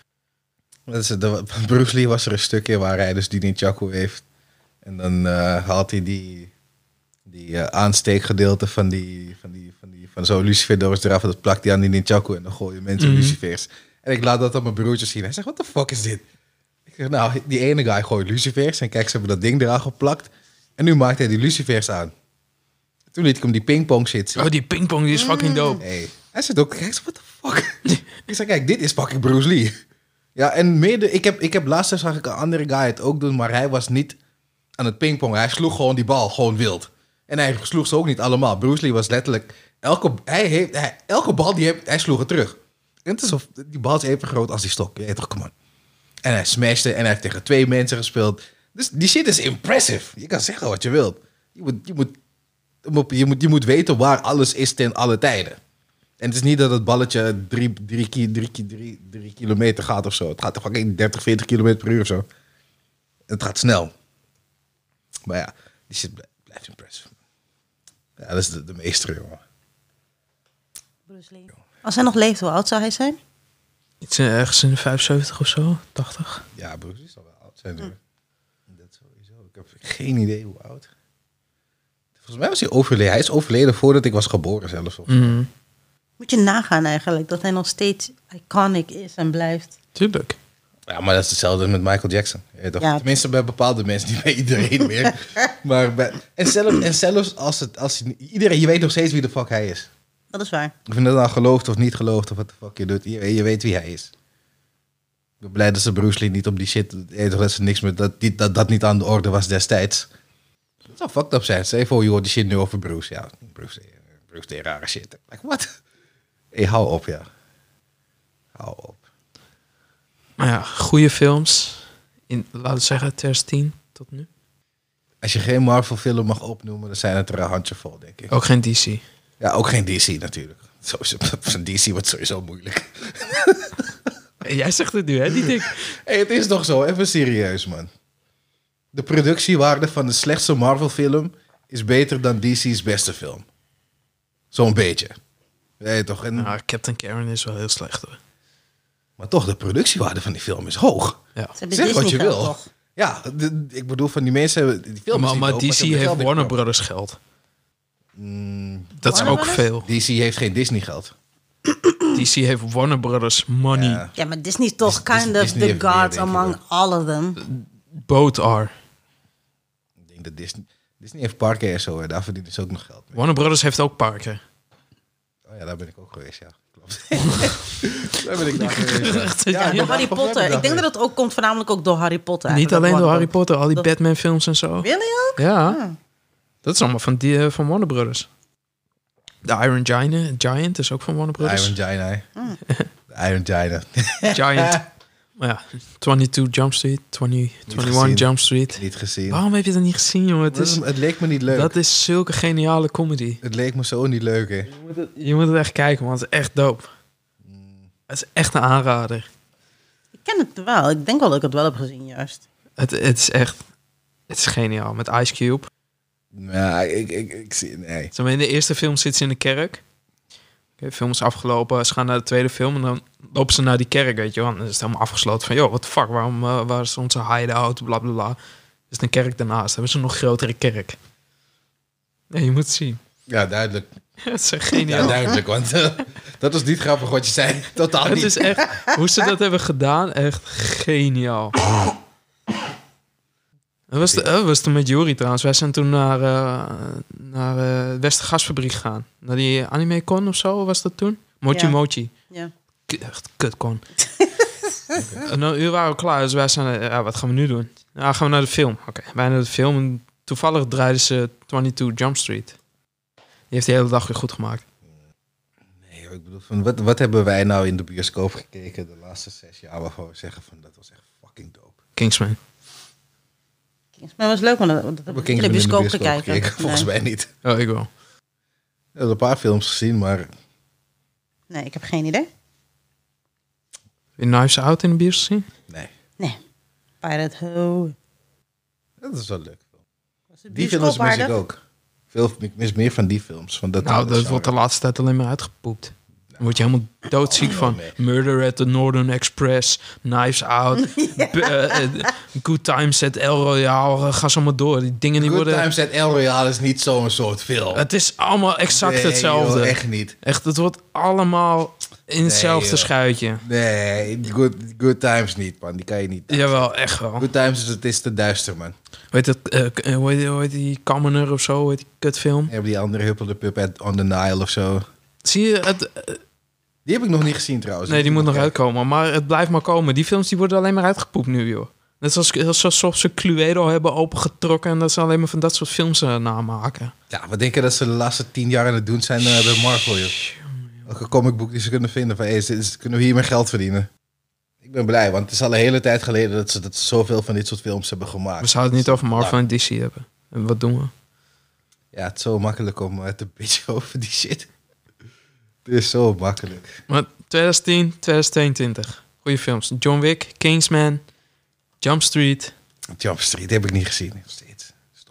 [SPEAKER 1] Dat is, de, Bruce Lee was er een stukje waar hij dus die Nunchaku heeft. En dan eh, haalt hij die, die eh, aansteekgedeelte van die, van die, van die, van zo'n luciferdoos eraf. En dat plakt hij aan die Nunchaku en dan gooien mensen
[SPEAKER 2] Mhm.
[SPEAKER 1] lucifers. En ik laat dat aan mijn broertje zien. Hij zegt, wat de fuck is dit? Ik zeg, nou, die ene guy gooit lucifers. En kijk, ze hebben dat ding eraan geplakt. En nu maakt hij die lucifers aan. Toen liet ik hem die pingpong shit zien.
[SPEAKER 2] Oh, die pingpong die is fucking dope.
[SPEAKER 1] Hey, hij zit ook, kijk, what the fuck? Ik zeg, kijk, dit is fucking Bruce Lee. Ja, en mede, ik heb, ik heb laatst zag ik een andere guy het ook doen, maar hij was niet aan het pingpongen. Hij sloeg gewoon die bal, gewoon wild. En hij sloeg ze ook niet allemaal. Bruce Lee was letterlijk, elke, hij heeft, hij, elke bal die hij, hij sloeg het terug. En het is of, die bal is even groot als die stok. Je weet toch, come on. En hij smashte en hij heeft tegen twee mensen gespeeld. Dus die shit is impressive. Je kan zeggen wat je wilt. Je moet, je moet, je moet, je moet weten waar alles is ten alle tijden. En het is niet dat het balletje drie, drie, drie, drie, drie, drie kilometer gaat of zo. Het gaat toch fucking dertig, veertig kilometer per uur of zo. Het gaat snel. Maar ja, die shit blijft, blijft impressive. Ja, dat is de, de meester, jongen.
[SPEAKER 3] Bruce Lee. Als hij nog leeft, hoe oud zou hij zijn?
[SPEAKER 2] Iets uh, ergens in de vijfenzeventig of zo, tachtig.
[SPEAKER 1] Ja, Bruce Lee zal wel oud zijn nu. Dat sowieso. Ik heb geen idee hoe oud. Volgens mij was hij overleden. Hij is overleden voordat ik was geboren zelfs. Of zo.
[SPEAKER 2] Mhm.
[SPEAKER 3] Moet je nagaan eigenlijk, dat hij nog steeds iconic is en blijft.
[SPEAKER 2] Tuurlijk.
[SPEAKER 1] Ja, maar dat is hetzelfde met Michael Jackson. Je weet toch?
[SPEAKER 3] Ja.
[SPEAKER 1] Tenminste bij bepaalde mensen, niet bij iedereen meer. Maar bij, en, zelf, en zelfs als het... Als hij- iedereen, je weet nog steeds wie de fuck hij is.
[SPEAKER 3] Dat is waar.
[SPEAKER 1] Of je dat nou gelooft of niet gelooft of wat de fuck je doet. Je, je weet wie hij is. Ik ben blij dat ze Bruce Lee niet op die shit... je weet toch, dat, ze niks met, dat, die- dat dat niet aan de orde was destijds. Dat zou fucked up zijn. Stel je voor, je hoort die shit nu over Bruce. Ja, Bruce, Lee, Bruce Lee, rare shit. Like, wat? Hé, hey, hou op, ja. Hou op.
[SPEAKER 2] Maar ja, goede films. In, laten we zeggen, twintig tien tot nu.
[SPEAKER 1] Als je geen Marvel film mag opnoemen, dan zijn het er een handjevol, denk ik.
[SPEAKER 2] Ook geen D C.
[SPEAKER 1] Ja, ook geen D C natuurlijk. Sowieso, van D C wordt sowieso moeilijk.
[SPEAKER 2] Jij zegt het nu, hè? Niet ik.
[SPEAKER 1] Hey, het is toch zo, even serieus, man. De productiewaarde van de slechtste Marvel film is beter dan D C's beste film. Zo'n beetje. Weet je toch? En,
[SPEAKER 2] Nou, Captain Karen is wel heel slecht, hoor.
[SPEAKER 1] Maar toch, de productiewaarde van die film is hoog.
[SPEAKER 2] Ja.
[SPEAKER 3] Ze hebben
[SPEAKER 1] Zeg wat
[SPEAKER 3] Disney
[SPEAKER 1] je
[SPEAKER 3] geld,
[SPEAKER 1] wil.
[SPEAKER 3] toch?
[SPEAKER 1] Ja, de- ik bedoel, van die mensen hebben... Die film is
[SPEAKER 2] Maar,
[SPEAKER 1] niet
[SPEAKER 2] maar
[SPEAKER 1] dope,
[SPEAKER 2] D C
[SPEAKER 1] ze hebben
[SPEAKER 2] heeft
[SPEAKER 1] geld
[SPEAKER 2] Warner
[SPEAKER 1] ingepompt.
[SPEAKER 2] Brothers geld.
[SPEAKER 1] Mm,
[SPEAKER 2] Dat is
[SPEAKER 3] Warner
[SPEAKER 2] ook
[SPEAKER 3] Brothers?
[SPEAKER 2] veel.
[SPEAKER 1] D C heeft geen Disney geld.
[SPEAKER 2] D C heeft Warner Brothers money.
[SPEAKER 1] Ja.
[SPEAKER 3] Ja, maar Disney is toch
[SPEAKER 1] Dis-
[SPEAKER 3] kind
[SPEAKER 1] Dis-
[SPEAKER 3] of
[SPEAKER 1] Disney
[SPEAKER 3] the
[SPEAKER 1] heeft meer,
[SPEAKER 3] gods
[SPEAKER 1] denk ik
[SPEAKER 3] among
[SPEAKER 1] wel.
[SPEAKER 3] all of them.
[SPEAKER 2] Both are.
[SPEAKER 1] Ik denk dat Disney... Disney heeft parken en zo, en daar verdienen ze ook nog geld mee.
[SPEAKER 2] Warner Brothers heeft ook parken.
[SPEAKER 1] Oh ja, daar ben ik ook geweest, ja. Klopt. daar ben ik daar geweest.
[SPEAKER 2] Ja,
[SPEAKER 1] Ja,
[SPEAKER 2] ja,
[SPEAKER 1] ik ben
[SPEAKER 3] Harry
[SPEAKER 1] daar-
[SPEAKER 3] Potter.
[SPEAKER 1] daar
[SPEAKER 3] Ik denk dat
[SPEAKER 1] geweest.
[SPEAKER 3] het ook komt voornamelijk ook door Harry Potter.
[SPEAKER 2] Niet
[SPEAKER 3] eigenlijk,
[SPEAKER 2] alleen door Harry
[SPEAKER 3] Warner
[SPEAKER 2] Potter, al die
[SPEAKER 3] Dat-
[SPEAKER 2] Batman films en zo.
[SPEAKER 3] Brothers. Really ook?
[SPEAKER 2] Ja,
[SPEAKER 3] Ah.
[SPEAKER 2] dat is allemaal van, die, eh, van Warner Brothers. De Iron Giant, Giant is ook van Warner Brothers.
[SPEAKER 1] Iron Giant. De Iron Giant.
[SPEAKER 2] Giant. Maar ja, tweeëntwintig Jump Street, twintig, eenentwintig
[SPEAKER 1] gezien.
[SPEAKER 2] Jump Street.
[SPEAKER 1] Niet gezien.
[SPEAKER 2] Waarom heb je dat niet gezien, jongen? Het,
[SPEAKER 1] Dat
[SPEAKER 2] is,
[SPEAKER 1] is- het leek me niet leuk.
[SPEAKER 2] dat is zulke geniale comedy.
[SPEAKER 1] Het leek me zo niet leuk, hè.
[SPEAKER 2] Je moet het, je moet het echt kijken, man. Het is echt dope. Het is echt een aanrader.
[SPEAKER 3] Ik ken het wel. Ik denk wel dat ik het wel heb gezien, juist.
[SPEAKER 2] Het, het is echt... Het is geniaal. Met Ice Cube.
[SPEAKER 1] Ja, ik, ik, ik zie... Nee.
[SPEAKER 2] Zeg maar, in de eerste film zit ze in de kerk. Oké, de film is afgelopen. Ze gaan naar de tweede film. En dan lopen ze naar die kerk, weet je wel. En dan is het helemaal afgesloten. Van, joh, wat fuck, waarom, uh, waar is onze hideout? Bla, bla, bla. is een kerk daarnaast. Hebben ze een nog grotere kerk. Nee, je moet het zien.
[SPEAKER 1] Ja, duidelijk.
[SPEAKER 2] Het is echt geniaal.
[SPEAKER 1] Ja, duidelijk, want uh, dat was niet grappig wat je zei. Totaal
[SPEAKER 2] Het
[SPEAKER 1] niet.
[SPEAKER 2] is echt, hoe ze dat hebben gedaan, echt geniaal. Dat was, de, dat was toen met Jori trouwens. Wij zijn toen naar, uh, naar uh, Westergasfabriek gegaan. Naar die AnimeCon of zo was dat toen? Mochi
[SPEAKER 3] Ja.
[SPEAKER 2] Mochi.
[SPEAKER 3] Ja.
[SPEAKER 2] K- Echt kutcon. Okay. En dan uur waren we klaar, dus wij zijn, ja, wat gaan we nu doen? Ja, gaan we naar de film. Oké, okay, wij naar de film. En toevallig draaiden ze tweeëntwintig Jump Street. Die heeft de hele dag weer goed gemaakt.
[SPEAKER 1] Nee, ik bedoel, van, wat, wat hebben wij nou in de bioscoop gekeken de laatste zes jaar waarvan we zeggen van dat was echt fucking dope.
[SPEAKER 2] Kingsman.
[SPEAKER 3] Maar het was leuk om dat, dat
[SPEAKER 1] Heb ik
[SPEAKER 3] in de
[SPEAKER 1] Kingsman
[SPEAKER 3] bioscoop te kijken.
[SPEAKER 1] gekeken? Volgens
[SPEAKER 3] nee.
[SPEAKER 1] mij niet.
[SPEAKER 2] Oh, ik wel.
[SPEAKER 1] Ik heb een paar films gezien, maar
[SPEAKER 3] nee, ik heb geen idee.
[SPEAKER 2] Heb je Knives Out in de bios gezien?
[SPEAKER 1] nee.
[SPEAKER 3] Nee. Pirate Ho.
[SPEAKER 1] Dat is wel leuk.
[SPEAKER 3] Was het
[SPEAKER 1] Die films mis ik
[SPEAKER 3] bioscoopwaardig?
[SPEAKER 1] ook. Veel, ik mis meer van die films. Van dat
[SPEAKER 2] Nou,
[SPEAKER 1] dat
[SPEAKER 2] dat wordt de laatste tijd alleen maar uitgepoept. Dan word je helemaal doodziek van.
[SPEAKER 1] nee.
[SPEAKER 2] Murder at the Northern Express, Knives Out, b- uh, uh, Good Times at El Royale. Ga zo maar door. Die dingen die
[SPEAKER 1] Good
[SPEAKER 2] worden...
[SPEAKER 1] Times at El Royale is niet zo'n soort film.
[SPEAKER 2] Het is allemaal exact
[SPEAKER 1] Nee,
[SPEAKER 2] hetzelfde.
[SPEAKER 1] joh, echt niet.
[SPEAKER 2] Echt, het wordt allemaal in hetzelfde
[SPEAKER 1] joh.
[SPEAKER 2] schuitje.
[SPEAKER 1] Nee, good, good Times niet, man. Die kan je niet.
[SPEAKER 2] Jawel, echt wel.
[SPEAKER 1] Good Times is, het is te duister, man.
[SPEAKER 2] Weet het, uh, hoe, heet, hoe heet die Commoner of zo? Hoe heet die kutfilm?
[SPEAKER 1] Je hebt die andere Huppel de Pup at on the Nile of zo.
[SPEAKER 2] Zie je, het, uh,
[SPEAKER 1] Die heb ik nog niet gezien trouwens.
[SPEAKER 2] nee, die moet nog
[SPEAKER 1] kijken.
[SPEAKER 2] uitkomen. Maar het blijft maar komen. Die films die worden alleen maar uitgepoept nu, joh. Net zoals alsof ze Cluedo hebben opengetrokken... en dat ze alleen maar van dat soort films uh, namaken.
[SPEAKER 1] Ja, wat denk je dat ze de laatste tien jaar aan het doen zijn uh, bij Marvel, joh? Welke comicboek die ze kunnen vinden van... Hey, ze- ze- kunnen we hier meer geld verdienen? Ik ben blij, want het is al een hele tijd geleden... dat ze, dat ze zoveel van dit soort films hebben gemaakt.
[SPEAKER 2] We zouden het niet over Marvel en D C hebben. En wat doen we?
[SPEAKER 1] Ja, het is zo makkelijk om uh, te bitchen over die shit. Het is zo makkelijk.
[SPEAKER 2] Maar twintig tien, twintig tweeëntwintig. Goeie films. John Wick, Kingsman, Jump Street.
[SPEAKER 1] Jump Street heb ik niet gezien. Nog steeds. Stom.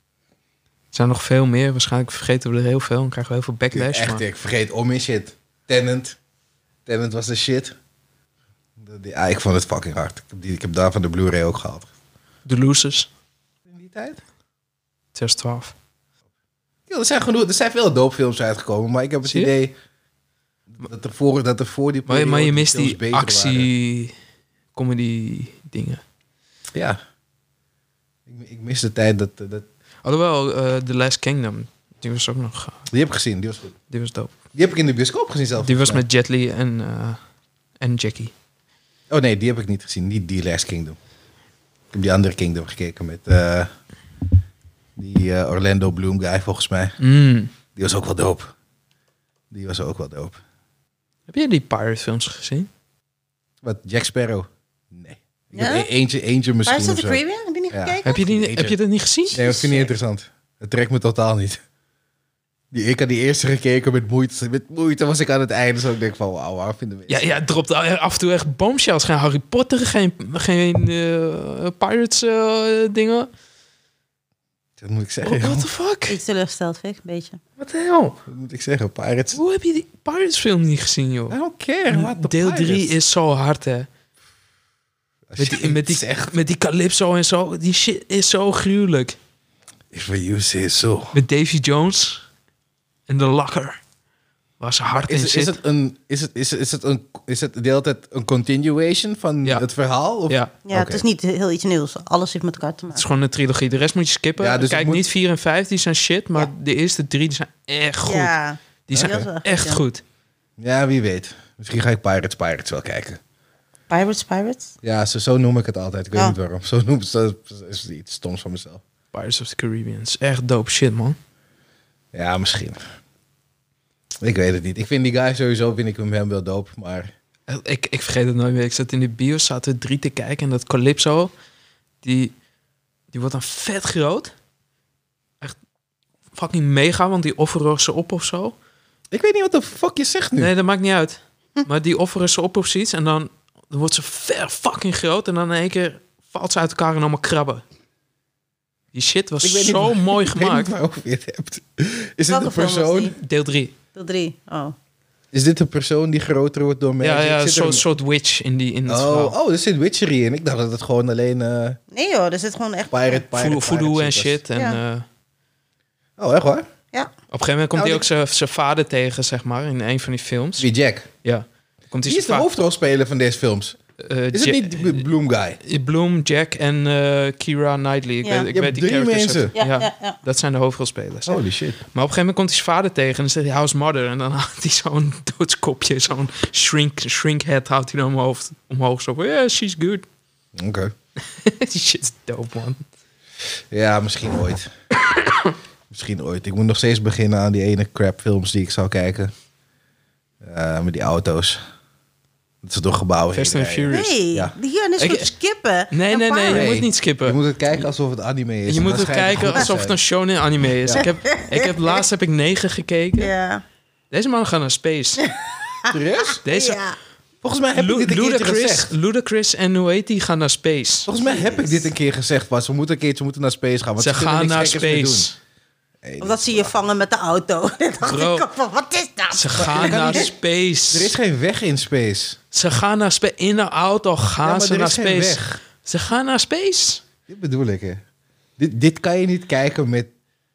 [SPEAKER 2] Er zijn nog veel meer. Waarschijnlijk vergeten we er heel veel. Dan krijgen we heel veel backlash.
[SPEAKER 1] Echt,
[SPEAKER 2] maar-
[SPEAKER 1] ik vergeet om in shit. Tenant. Tenant was de shit. De- die- Ja, ik vond het fucking hard. Ik heb, die, ik heb daarvan de Blu-ray ook gehaald.
[SPEAKER 2] The Losers,
[SPEAKER 1] In die tijd?
[SPEAKER 2] twintig twaalf.
[SPEAKER 1] Ja, er zijn genoeg. Er zijn veel doopfilms uitgekomen, maar ik heb het
[SPEAKER 2] Zie je?
[SPEAKER 1] idee dat er voor, dat er voor die
[SPEAKER 2] Maar, maar je
[SPEAKER 1] periode
[SPEAKER 2] mist
[SPEAKER 1] films
[SPEAKER 2] die
[SPEAKER 1] beter waren.
[SPEAKER 2] actie, comedy dingen.
[SPEAKER 1] Ja. Ik, ik mis de tijd dat, dat...
[SPEAKER 2] Alhoewel, eh The Last Kingdom, die was ook nog... eh,
[SPEAKER 1] Die heb ik gezien, die was goed.
[SPEAKER 2] die was dope.
[SPEAKER 1] Die heb ik in de bioscoop gezien zelf.
[SPEAKER 2] Die was
[SPEAKER 1] volgens
[SPEAKER 2] met Jet Li en, eh, en Jackie.
[SPEAKER 1] mij. Oh nee, die heb ik niet gezien. Niet die Last Kingdom. Ik heb die andere Kingdom gekeken met... eh, die eh, Orlando Bloom guy, volgens mij.
[SPEAKER 2] Mm.
[SPEAKER 1] Die was ook wel dope. Die was ook wel dope.
[SPEAKER 2] Heb je die pirate films gezien?
[SPEAKER 1] Wat, Jack Sparrow? Nee. Ik
[SPEAKER 3] Ja?
[SPEAKER 1] heb e- eentje, eentje misschien
[SPEAKER 3] Pirates of
[SPEAKER 1] of
[SPEAKER 3] the
[SPEAKER 1] zo.
[SPEAKER 3] Caribbean? Heb je niet
[SPEAKER 1] Ja.
[SPEAKER 3] gekeken?
[SPEAKER 2] Heb je, die,
[SPEAKER 1] Jeetje.
[SPEAKER 2] heb je dat niet gezien?
[SPEAKER 1] Nee, dat vind ik niet interessant. Het trekt me totaal niet. Die, ik had die eerste gekeken met moeite. Met moeite was ik aan het einde. Zo ik denk van, wauw, waar vinden we
[SPEAKER 2] Ja, ja, het dropt af en toe echt bombshells. Geen Harry Potter, geen, geen eh, Pirates eh, dingen.
[SPEAKER 1] Dat moet ik zeggen,
[SPEAKER 2] What
[SPEAKER 1] joh.
[SPEAKER 2] the fuck?
[SPEAKER 3] Iets teleurgesteld, Vic, een beetje.
[SPEAKER 2] Wat de hel?
[SPEAKER 1] Wat moet ik zeggen? Pirates.
[SPEAKER 2] Hoe heb je die Pirates film niet gezien, joh?
[SPEAKER 1] I don't care. What the
[SPEAKER 2] Deel
[SPEAKER 1] Pirates.
[SPEAKER 2] drie is zo hard, hè.
[SPEAKER 1] Als
[SPEAKER 2] Met
[SPEAKER 1] je
[SPEAKER 2] die, met,
[SPEAKER 1] het
[SPEAKER 2] die,
[SPEAKER 1] zegt,
[SPEAKER 2] met die Calypso en zo. Die shit is zo gruwelijk.
[SPEAKER 1] if we use it so.
[SPEAKER 2] Met Davy Jones en de lakker. Was hard in
[SPEAKER 1] Is, het-
[SPEAKER 2] shit.
[SPEAKER 1] is het een, is het, is het, is het een, is het de hele tijd een continuation van
[SPEAKER 2] Ja.
[SPEAKER 1] het verhaal? Of?
[SPEAKER 2] Ja,
[SPEAKER 3] Ja,
[SPEAKER 1] Oké.
[SPEAKER 3] het is niet heel iets nieuws. Alles heeft met elkaar te
[SPEAKER 2] het is
[SPEAKER 3] maken.
[SPEAKER 2] gewoon een trilogie. De rest moet je skippen.
[SPEAKER 1] Ja, dus
[SPEAKER 2] Kijk,
[SPEAKER 1] het moet-
[SPEAKER 2] niet vier en vijf, die zijn shit. Maar
[SPEAKER 3] Ja.
[SPEAKER 2] de eerste drie, die zijn echt goed.
[SPEAKER 3] Ja,
[SPEAKER 2] Die zijn
[SPEAKER 3] dat is wel echt
[SPEAKER 2] echt
[SPEAKER 3] goed, ja.
[SPEAKER 2] goed.
[SPEAKER 1] Ja, wie weet. Misschien ga ik Pirates Pirates wel kijken.
[SPEAKER 3] Pirates, Pirates.
[SPEAKER 1] Ja, zo, zo noem ik het altijd. Ik weet
[SPEAKER 3] Ja.
[SPEAKER 1] niet waarom. Zo noem ik het. Dat is iets stoms van mezelf.
[SPEAKER 2] Pirates of the Caribbean is echt dope shit, man.
[SPEAKER 1] Ja, misschien. Ik weet het niet. Ik vind die guy sowieso, vind ik hem hem wel dope. Maar
[SPEAKER 2] Ik, ik vergeet het nooit meer. Ik zat in de bios, zaten we drie te kijken. En dat Calypso, die, die wordt dan vet groot. Echt fucking mega, want die offeren ze op of zo.
[SPEAKER 1] ik weet niet wat de fuck je zegt nu.
[SPEAKER 2] Nee, dat maakt niet uit. Maar die offeren ze op of zoiets. En dan, dan wordt ze ver fucking groot. En dan in één keer valt ze uit elkaar en allemaal krabben. Die shit was
[SPEAKER 1] Ik weet niet
[SPEAKER 2] zo
[SPEAKER 1] waar-
[SPEAKER 2] mooi
[SPEAKER 1] Ik weet
[SPEAKER 2] gemaakt.
[SPEAKER 1] niet waarover je het hebt. Is het
[SPEAKER 3] Welke
[SPEAKER 1] een
[SPEAKER 3] film was
[SPEAKER 1] persoon?
[SPEAKER 3] die?
[SPEAKER 2] Deel drie.
[SPEAKER 3] Deel drie. Oh.
[SPEAKER 1] Is dit een persoon die groter wordt door magic?
[SPEAKER 2] Ja, ja,
[SPEAKER 1] Zit
[SPEAKER 2] zo'n
[SPEAKER 1] er...
[SPEAKER 2] soort witch in, die, in het
[SPEAKER 1] Oh,
[SPEAKER 2] verhaal.
[SPEAKER 1] oh, er zit witchery in. Ik dacht dat het gewoon alleen uh,
[SPEAKER 3] Nee hoor, er zit gewoon echt...
[SPEAKER 1] pirate, pirate,
[SPEAKER 2] Voodoo, voodoo
[SPEAKER 1] pirate
[SPEAKER 2] en
[SPEAKER 1] shit
[SPEAKER 2] shit. En,
[SPEAKER 3] Ja.
[SPEAKER 2] eh,
[SPEAKER 1] was. Oh, echt waar?
[SPEAKER 3] Ja.
[SPEAKER 2] op een gegeven moment komt
[SPEAKER 1] Nou,
[SPEAKER 2] hij ook
[SPEAKER 1] die-
[SPEAKER 2] zijn- zijn vader tegen, zeg maar, in een van die films.
[SPEAKER 1] Wie, Jack?
[SPEAKER 2] Ja. Komt hij
[SPEAKER 1] Wie is de
[SPEAKER 2] zijn va-
[SPEAKER 1] hoofdrolspeler van deze films?
[SPEAKER 2] eh,
[SPEAKER 1] Is het
[SPEAKER 2] Ja-
[SPEAKER 1] niet die Bloom guy?
[SPEAKER 2] Bloom, Jack en eh Keira Knightley. Ik
[SPEAKER 3] Ja.
[SPEAKER 2] weet, ik
[SPEAKER 1] Je
[SPEAKER 2] weet
[SPEAKER 1] hebt
[SPEAKER 2] die
[SPEAKER 1] drie
[SPEAKER 2] characters
[SPEAKER 1] mensen.
[SPEAKER 2] ook.
[SPEAKER 3] Ja, ja, ja.
[SPEAKER 2] Dat zijn de hoofdrolspelers.
[SPEAKER 1] Holy shit.
[SPEAKER 2] Maar op een gegeven moment komt hij zijn vader tegen en dan zegt hij house mother. En dan houdt hij zo'n doodskopje, zo'n shrink, shrink head houdt hij dan omhoog, omhoog. Zo van, yeah, she's good.
[SPEAKER 1] Oké.
[SPEAKER 2] Die shit is dope, man.
[SPEAKER 1] Ja, misschien ooit. misschien ooit. Ik moet nog steeds beginnen aan die ene crap films die ik zou kijken. Uh, met die auto's. Dat ze door gebouwen
[SPEAKER 2] Fast
[SPEAKER 1] heen
[SPEAKER 2] and
[SPEAKER 1] rijden.
[SPEAKER 2] Furious.
[SPEAKER 3] Nee,
[SPEAKER 1] Ja.
[SPEAKER 3] die hier is
[SPEAKER 2] Ik-
[SPEAKER 3] goed skippen.
[SPEAKER 2] Nee,
[SPEAKER 3] En
[SPEAKER 2] nee, nee, je
[SPEAKER 3] Pirate.
[SPEAKER 2] moet niet skippen.
[SPEAKER 1] Je moet het kijken alsof het anime is.
[SPEAKER 2] Je
[SPEAKER 1] en
[SPEAKER 2] moet
[SPEAKER 1] dan
[SPEAKER 2] het
[SPEAKER 1] schijnt
[SPEAKER 2] kijken
[SPEAKER 1] goed te
[SPEAKER 2] alsof het
[SPEAKER 1] zijn.
[SPEAKER 2] een shonen anime is.
[SPEAKER 1] Ja.
[SPEAKER 2] Ik heb, ik heb, laatst heb ik negen gekeken.
[SPEAKER 3] Ja.
[SPEAKER 2] Deze man gaat naar space.
[SPEAKER 1] Serieus?
[SPEAKER 2] Deze
[SPEAKER 3] Ja.
[SPEAKER 1] Volgens mij heb
[SPEAKER 2] Lu-
[SPEAKER 1] ik dit een keertje
[SPEAKER 2] Ludacris,
[SPEAKER 1] gezegd.
[SPEAKER 2] Ludacris en hoe heet die gaan naar space.
[SPEAKER 1] Volgens mij heb ik dit een keer gezegd. Was, we moeten een keertje moeten naar space gaan. Want
[SPEAKER 2] Ze
[SPEAKER 1] ze kunnen
[SPEAKER 2] gaan
[SPEAKER 1] niks
[SPEAKER 2] naar
[SPEAKER 1] gekkers meer
[SPEAKER 2] space.
[SPEAKER 1] doen. Hey,
[SPEAKER 3] Of dat ze je vangen met de auto. Dan dacht
[SPEAKER 2] Bro.
[SPEAKER 3] ik ook van, wat is dat?
[SPEAKER 2] Ze gaan naar
[SPEAKER 1] niet-
[SPEAKER 2] space.
[SPEAKER 1] er is geen weg in space.
[SPEAKER 2] Ze gaan naar space. In de auto gaan
[SPEAKER 1] Ja, maar
[SPEAKER 2] ze
[SPEAKER 1] er
[SPEAKER 2] naar
[SPEAKER 1] is geen
[SPEAKER 2] space.
[SPEAKER 1] weg.
[SPEAKER 2] Ze gaan naar space.
[SPEAKER 1] Dit bedoel ik, hè. Dit, dit kan je niet kijken met...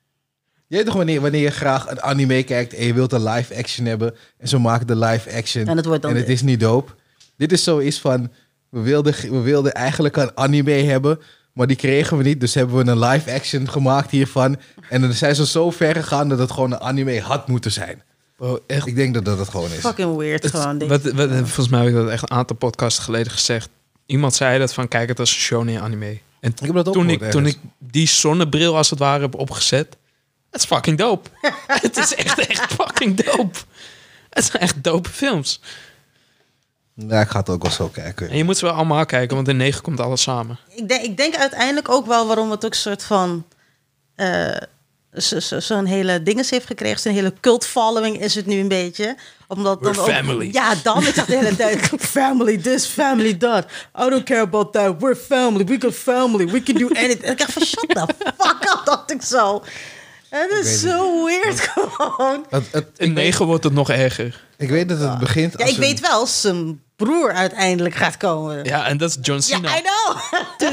[SPEAKER 1] Je weet toch wanneer, wanneer je graag een anime kijkt en je wilt een live action hebben en ze maken de live action
[SPEAKER 3] En het wordt dan
[SPEAKER 1] en het
[SPEAKER 3] dit.
[SPEAKER 1] is niet dope. Dit is zoiets van, we wilden, we wilden eigenlijk een anime hebben, maar die kregen we niet, dus hebben we een live action gemaakt hiervan. En dan zijn ze zo ver gegaan dat het gewoon een anime had moeten zijn.
[SPEAKER 2] Bro, echt.
[SPEAKER 1] Ik denk dat dat het gewoon is.
[SPEAKER 3] Fucking weird
[SPEAKER 2] Het-
[SPEAKER 3] gewoon. denk
[SPEAKER 2] wat,
[SPEAKER 3] ik.
[SPEAKER 2] wat, volgens mij heb ik dat echt een aantal podcasts geleden gezegd. Iemand zei dat van, kijk het als een shonen anime. En
[SPEAKER 1] Ik heb dat ook
[SPEAKER 2] toen,
[SPEAKER 1] gehoord
[SPEAKER 2] ik, toen
[SPEAKER 1] ergens.
[SPEAKER 2] ik die zonnebril als het ware heb opgezet, het is fucking dope. Het is echt, echt fucking dope. Het zijn echt dope films.
[SPEAKER 1] Ja, ik ga het ook wel zo kijken.
[SPEAKER 2] En je moet ze wel allemaal kijken, want in negen komt alles samen.
[SPEAKER 3] Ik denk, ik denk uiteindelijk ook wel waarom het ook een soort van... eh, zo- zo- zo'n hele dinges heeft gekregen. Zo'n hele cult following is het nu een beetje. Omdat
[SPEAKER 2] We're
[SPEAKER 3] dan ook-
[SPEAKER 2] family.
[SPEAKER 3] ja, dan is dat de hele tijd... Family this, family that. I don't care about that. We're family. We got family. We can do anything. En ik dacht van, shut the fuck up, dacht ik zo. Het
[SPEAKER 1] weet
[SPEAKER 3] is
[SPEAKER 1] het
[SPEAKER 3] zo weird gewoon.
[SPEAKER 1] Het, het,
[SPEAKER 2] In negen wordt het nog erger.
[SPEAKER 1] ik weet dat het begint
[SPEAKER 3] Ja,
[SPEAKER 1] als
[SPEAKER 3] ik
[SPEAKER 1] een-
[SPEAKER 3] weet wel, zijn broer uiteindelijk gaat komen.
[SPEAKER 2] Ja, en dat is John
[SPEAKER 3] Ja,
[SPEAKER 2] Cena.
[SPEAKER 3] I know.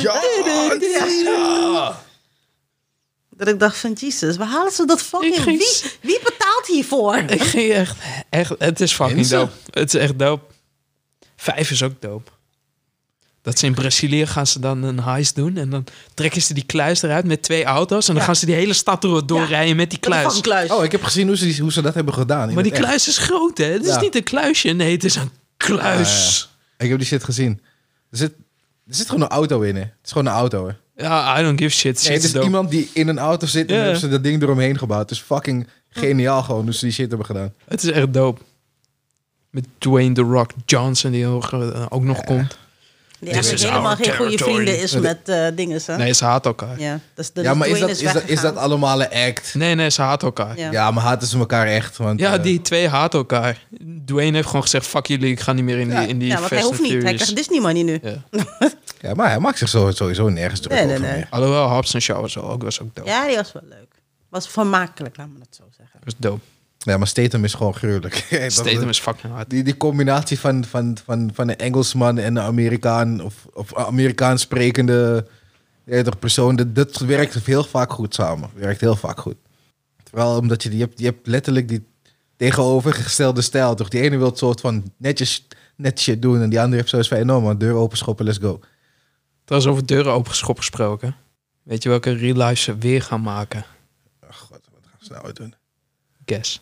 [SPEAKER 1] Ja,
[SPEAKER 3] Dat ik dacht van, Jesus, waar halen ze dat
[SPEAKER 2] Ik
[SPEAKER 3] fucking...
[SPEAKER 2] ging
[SPEAKER 3] Wie,
[SPEAKER 2] s-
[SPEAKER 3] wie betaalt hiervoor?
[SPEAKER 2] Ik ging echt, echt... Het is fucking
[SPEAKER 1] Mensen?
[SPEAKER 2] dope. Het is echt dope. Vijf is ook dope. Dat ze in Brazilië gaan ze dan een heist doen. En dan trekken ze die kluis eruit met twee auto's. En dan
[SPEAKER 3] Ja.
[SPEAKER 2] gaan ze die hele stad door, doorrijden met die kluis.
[SPEAKER 3] Fucking kluis.
[SPEAKER 1] Oh, ik heb gezien hoe ze, die- hoe ze dat hebben gedaan. in
[SPEAKER 2] Maar die
[SPEAKER 1] het echt.
[SPEAKER 2] kluis is groot, hè? Het is
[SPEAKER 1] Ja.
[SPEAKER 2] niet een kluisje. Nee, het is een kluis.
[SPEAKER 1] Ik heb die shit gezien. Er zit, er zit gewoon een auto in, hè. Het is gewoon een auto, hè.
[SPEAKER 2] Ja, I don't give shit.
[SPEAKER 1] Nee,
[SPEAKER 2] Shit
[SPEAKER 1] het
[SPEAKER 2] is
[SPEAKER 1] is
[SPEAKER 2] dope.
[SPEAKER 1] iemand die in een auto zit en
[SPEAKER 2] Ja.
[SPEAKER 1] hebben ze dat ding eromheen gebouwd. Het is fucking geniaal gewoon hoe ze die shit hebben gedaan.
[SPEAKER 2] Het is echt dope. Met Dwayne The Rock Johnson, die ook, eh, ook nog komt.
[SPEAKER 3] Die
[SPEAKER 2] This
[SPEAKER 3] eigenlijk
[SPEAKER 2] is
[SPEAKER 3] helemaal
[SPEAKER 2] our
[SPEAKER 3] geen goede
[SPEAKER 2] territory.
[SPEAKER 3] vrienden is met eh dingen. Hè?
[SPEAKER 2] Nee, ze haat elkaar.
[SPEAKER 3] Ja, dus, dus
[SPEAKER 1] Ja, maar is
[SPEAKER 3] Dwayne
[SPEAKER 1] dat, is, dat, is
[SPEAKER 3] weggegaan.
[SPEAKER 1] dat allemaal een act?
[SPEAKER 2] Nee, nee, ze haat elkaar. Ja,
[SPEAKER 3] Ja.
[SPEAKER 1] Ja, maar haten ze elkaar echt? Want, eh,
[SPEAKER 2] die twee haat elkaar. Dwayne heeft gewoon gezegd, fuck jullie, ik ga niet meer in die,
[SPEAKER 1] Ja.
[SPEAKER 2] in die
[SPEAKER 3] Ja, want hij
[SPEAKER 2] Fast
[SPEAKER 3] hoeft
[SPEAKER 2] and
[SPEAKER 3] niet. Hij
[SPEAKER 2] Furious.
[SPEAKER 3] krijgt Disney money nu.
[SPEAKER 2] Ja.
[SPEAKER 1] ja, maar hij maakt zich zo- sowieso nergens druk
[SPEAKER 3] Nee, nee,
[SPEAKER 1] over
[SPEAKER 3] nee.
[SPEAKER 1] meer.
[SPEAKER 2] Alhoewel, Hobbs en Shaw was ook, was ook dope.
[SPEAKER 3] Ja, die was wel leuk. Was vermakelijk, laat me het zo zeggen.
[SPEAKER 2] Was dope.
[SPEAKER 1] Ja, maar Statham is gewoon gruwelijk. Dat-
[SPEAKER 2] Statham is fucking hard.
[SPEAKER 1] Die, die combinatie van, van, van, van een Engelsman en een Amerikaan of, of Amerikaans sprekende ja, toch, persoon, dat, dat werkt heel vaak goed samen. Werkt heel vaak goed. Terwijl omdat je, die hebt, je hebt letterlijk die tegenovergestelde stijl. Toch? Die ene wil het soort van netjes net shit doen en die andere heeft zoiets van, hey, no man, deur open schoppen, let's go.
[SPEAKER 2] Trouwens, over deuren opengeschopt gesproken. Weet je welke real life ze weer gaan maken?
[SPEAKER 1] Ach god, wat gaan we snel uit doen?
[SPEAKER 2] Guess.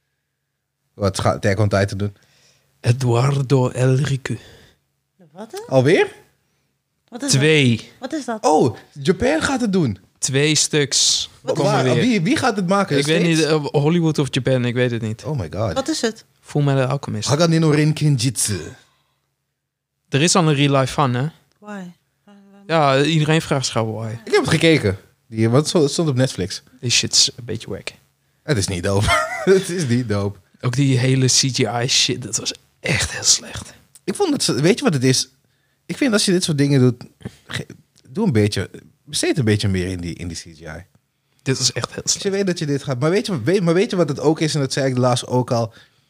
[SPEAKER 1] Wat gaat Attack on Titan doen?
[SPEAKER 2] Eduardo Elricu.
[SPEAKER 3] Wat is,
[SPEAKER 1] Alweer?
[SPEAKER 3] wat is
[SPEAKER 2] Twee.
[SPEAKER 3] dat? Wat is dat?
[SPEAKER 1] Oh, Japan gaat het doen.
[SPEAKER 2] Twee stuks. Komen
[SPEAKER 1] Waar?
[SPEAKER 2] weer.
[SPEAKER 1] Wie, wie gaat het maken?
[SPEAKER 2] Ik weet niet,
[SPEAKER 1] Steeds?
[SPEAKER 2] eh, Hollywood of Japan, ik weet het niet.
[SPEAKER 1] Oh my god.
[SPEAKER 3] Wat is het?
[SPEAKER 2] Full Metal Alchemist.
[SPEAKER 1] Hagani no Renkinjitsu.
[SPEAKER 2] Er is al een real life van, hè?
[SPEAKER 3] Why?
[SPEAKER 2] Ja, iedereen vraagt zich af why.
[SPEAKER 1] Ik heb het gekeken. Die, wat het stond op Netflix.
[SPEAKER 2] Die shit is een beetje wack.
[SPEAKER 1] Het is niet dope. Het is niet dope.
[SPEAKER 2] Ook die hele C G I shit, dat was echt heel slecht.
[SPEAKER 1] Ik vond het, zo- weet je wat het is? Ik vind als je dit soort dingen doet, ge- doe een beetje, besteed een beetje meer in die, in die C G I.
[SPEAKER 2] Dit was echt heel
[SPEAKER 1] Als
[SPEAKER 2] slecht.
[SPEAKER 1] je weet dat je dit gaat, maar weet je, weet, maar weet je wat het ook is? En dat zei ik de laatst ook al.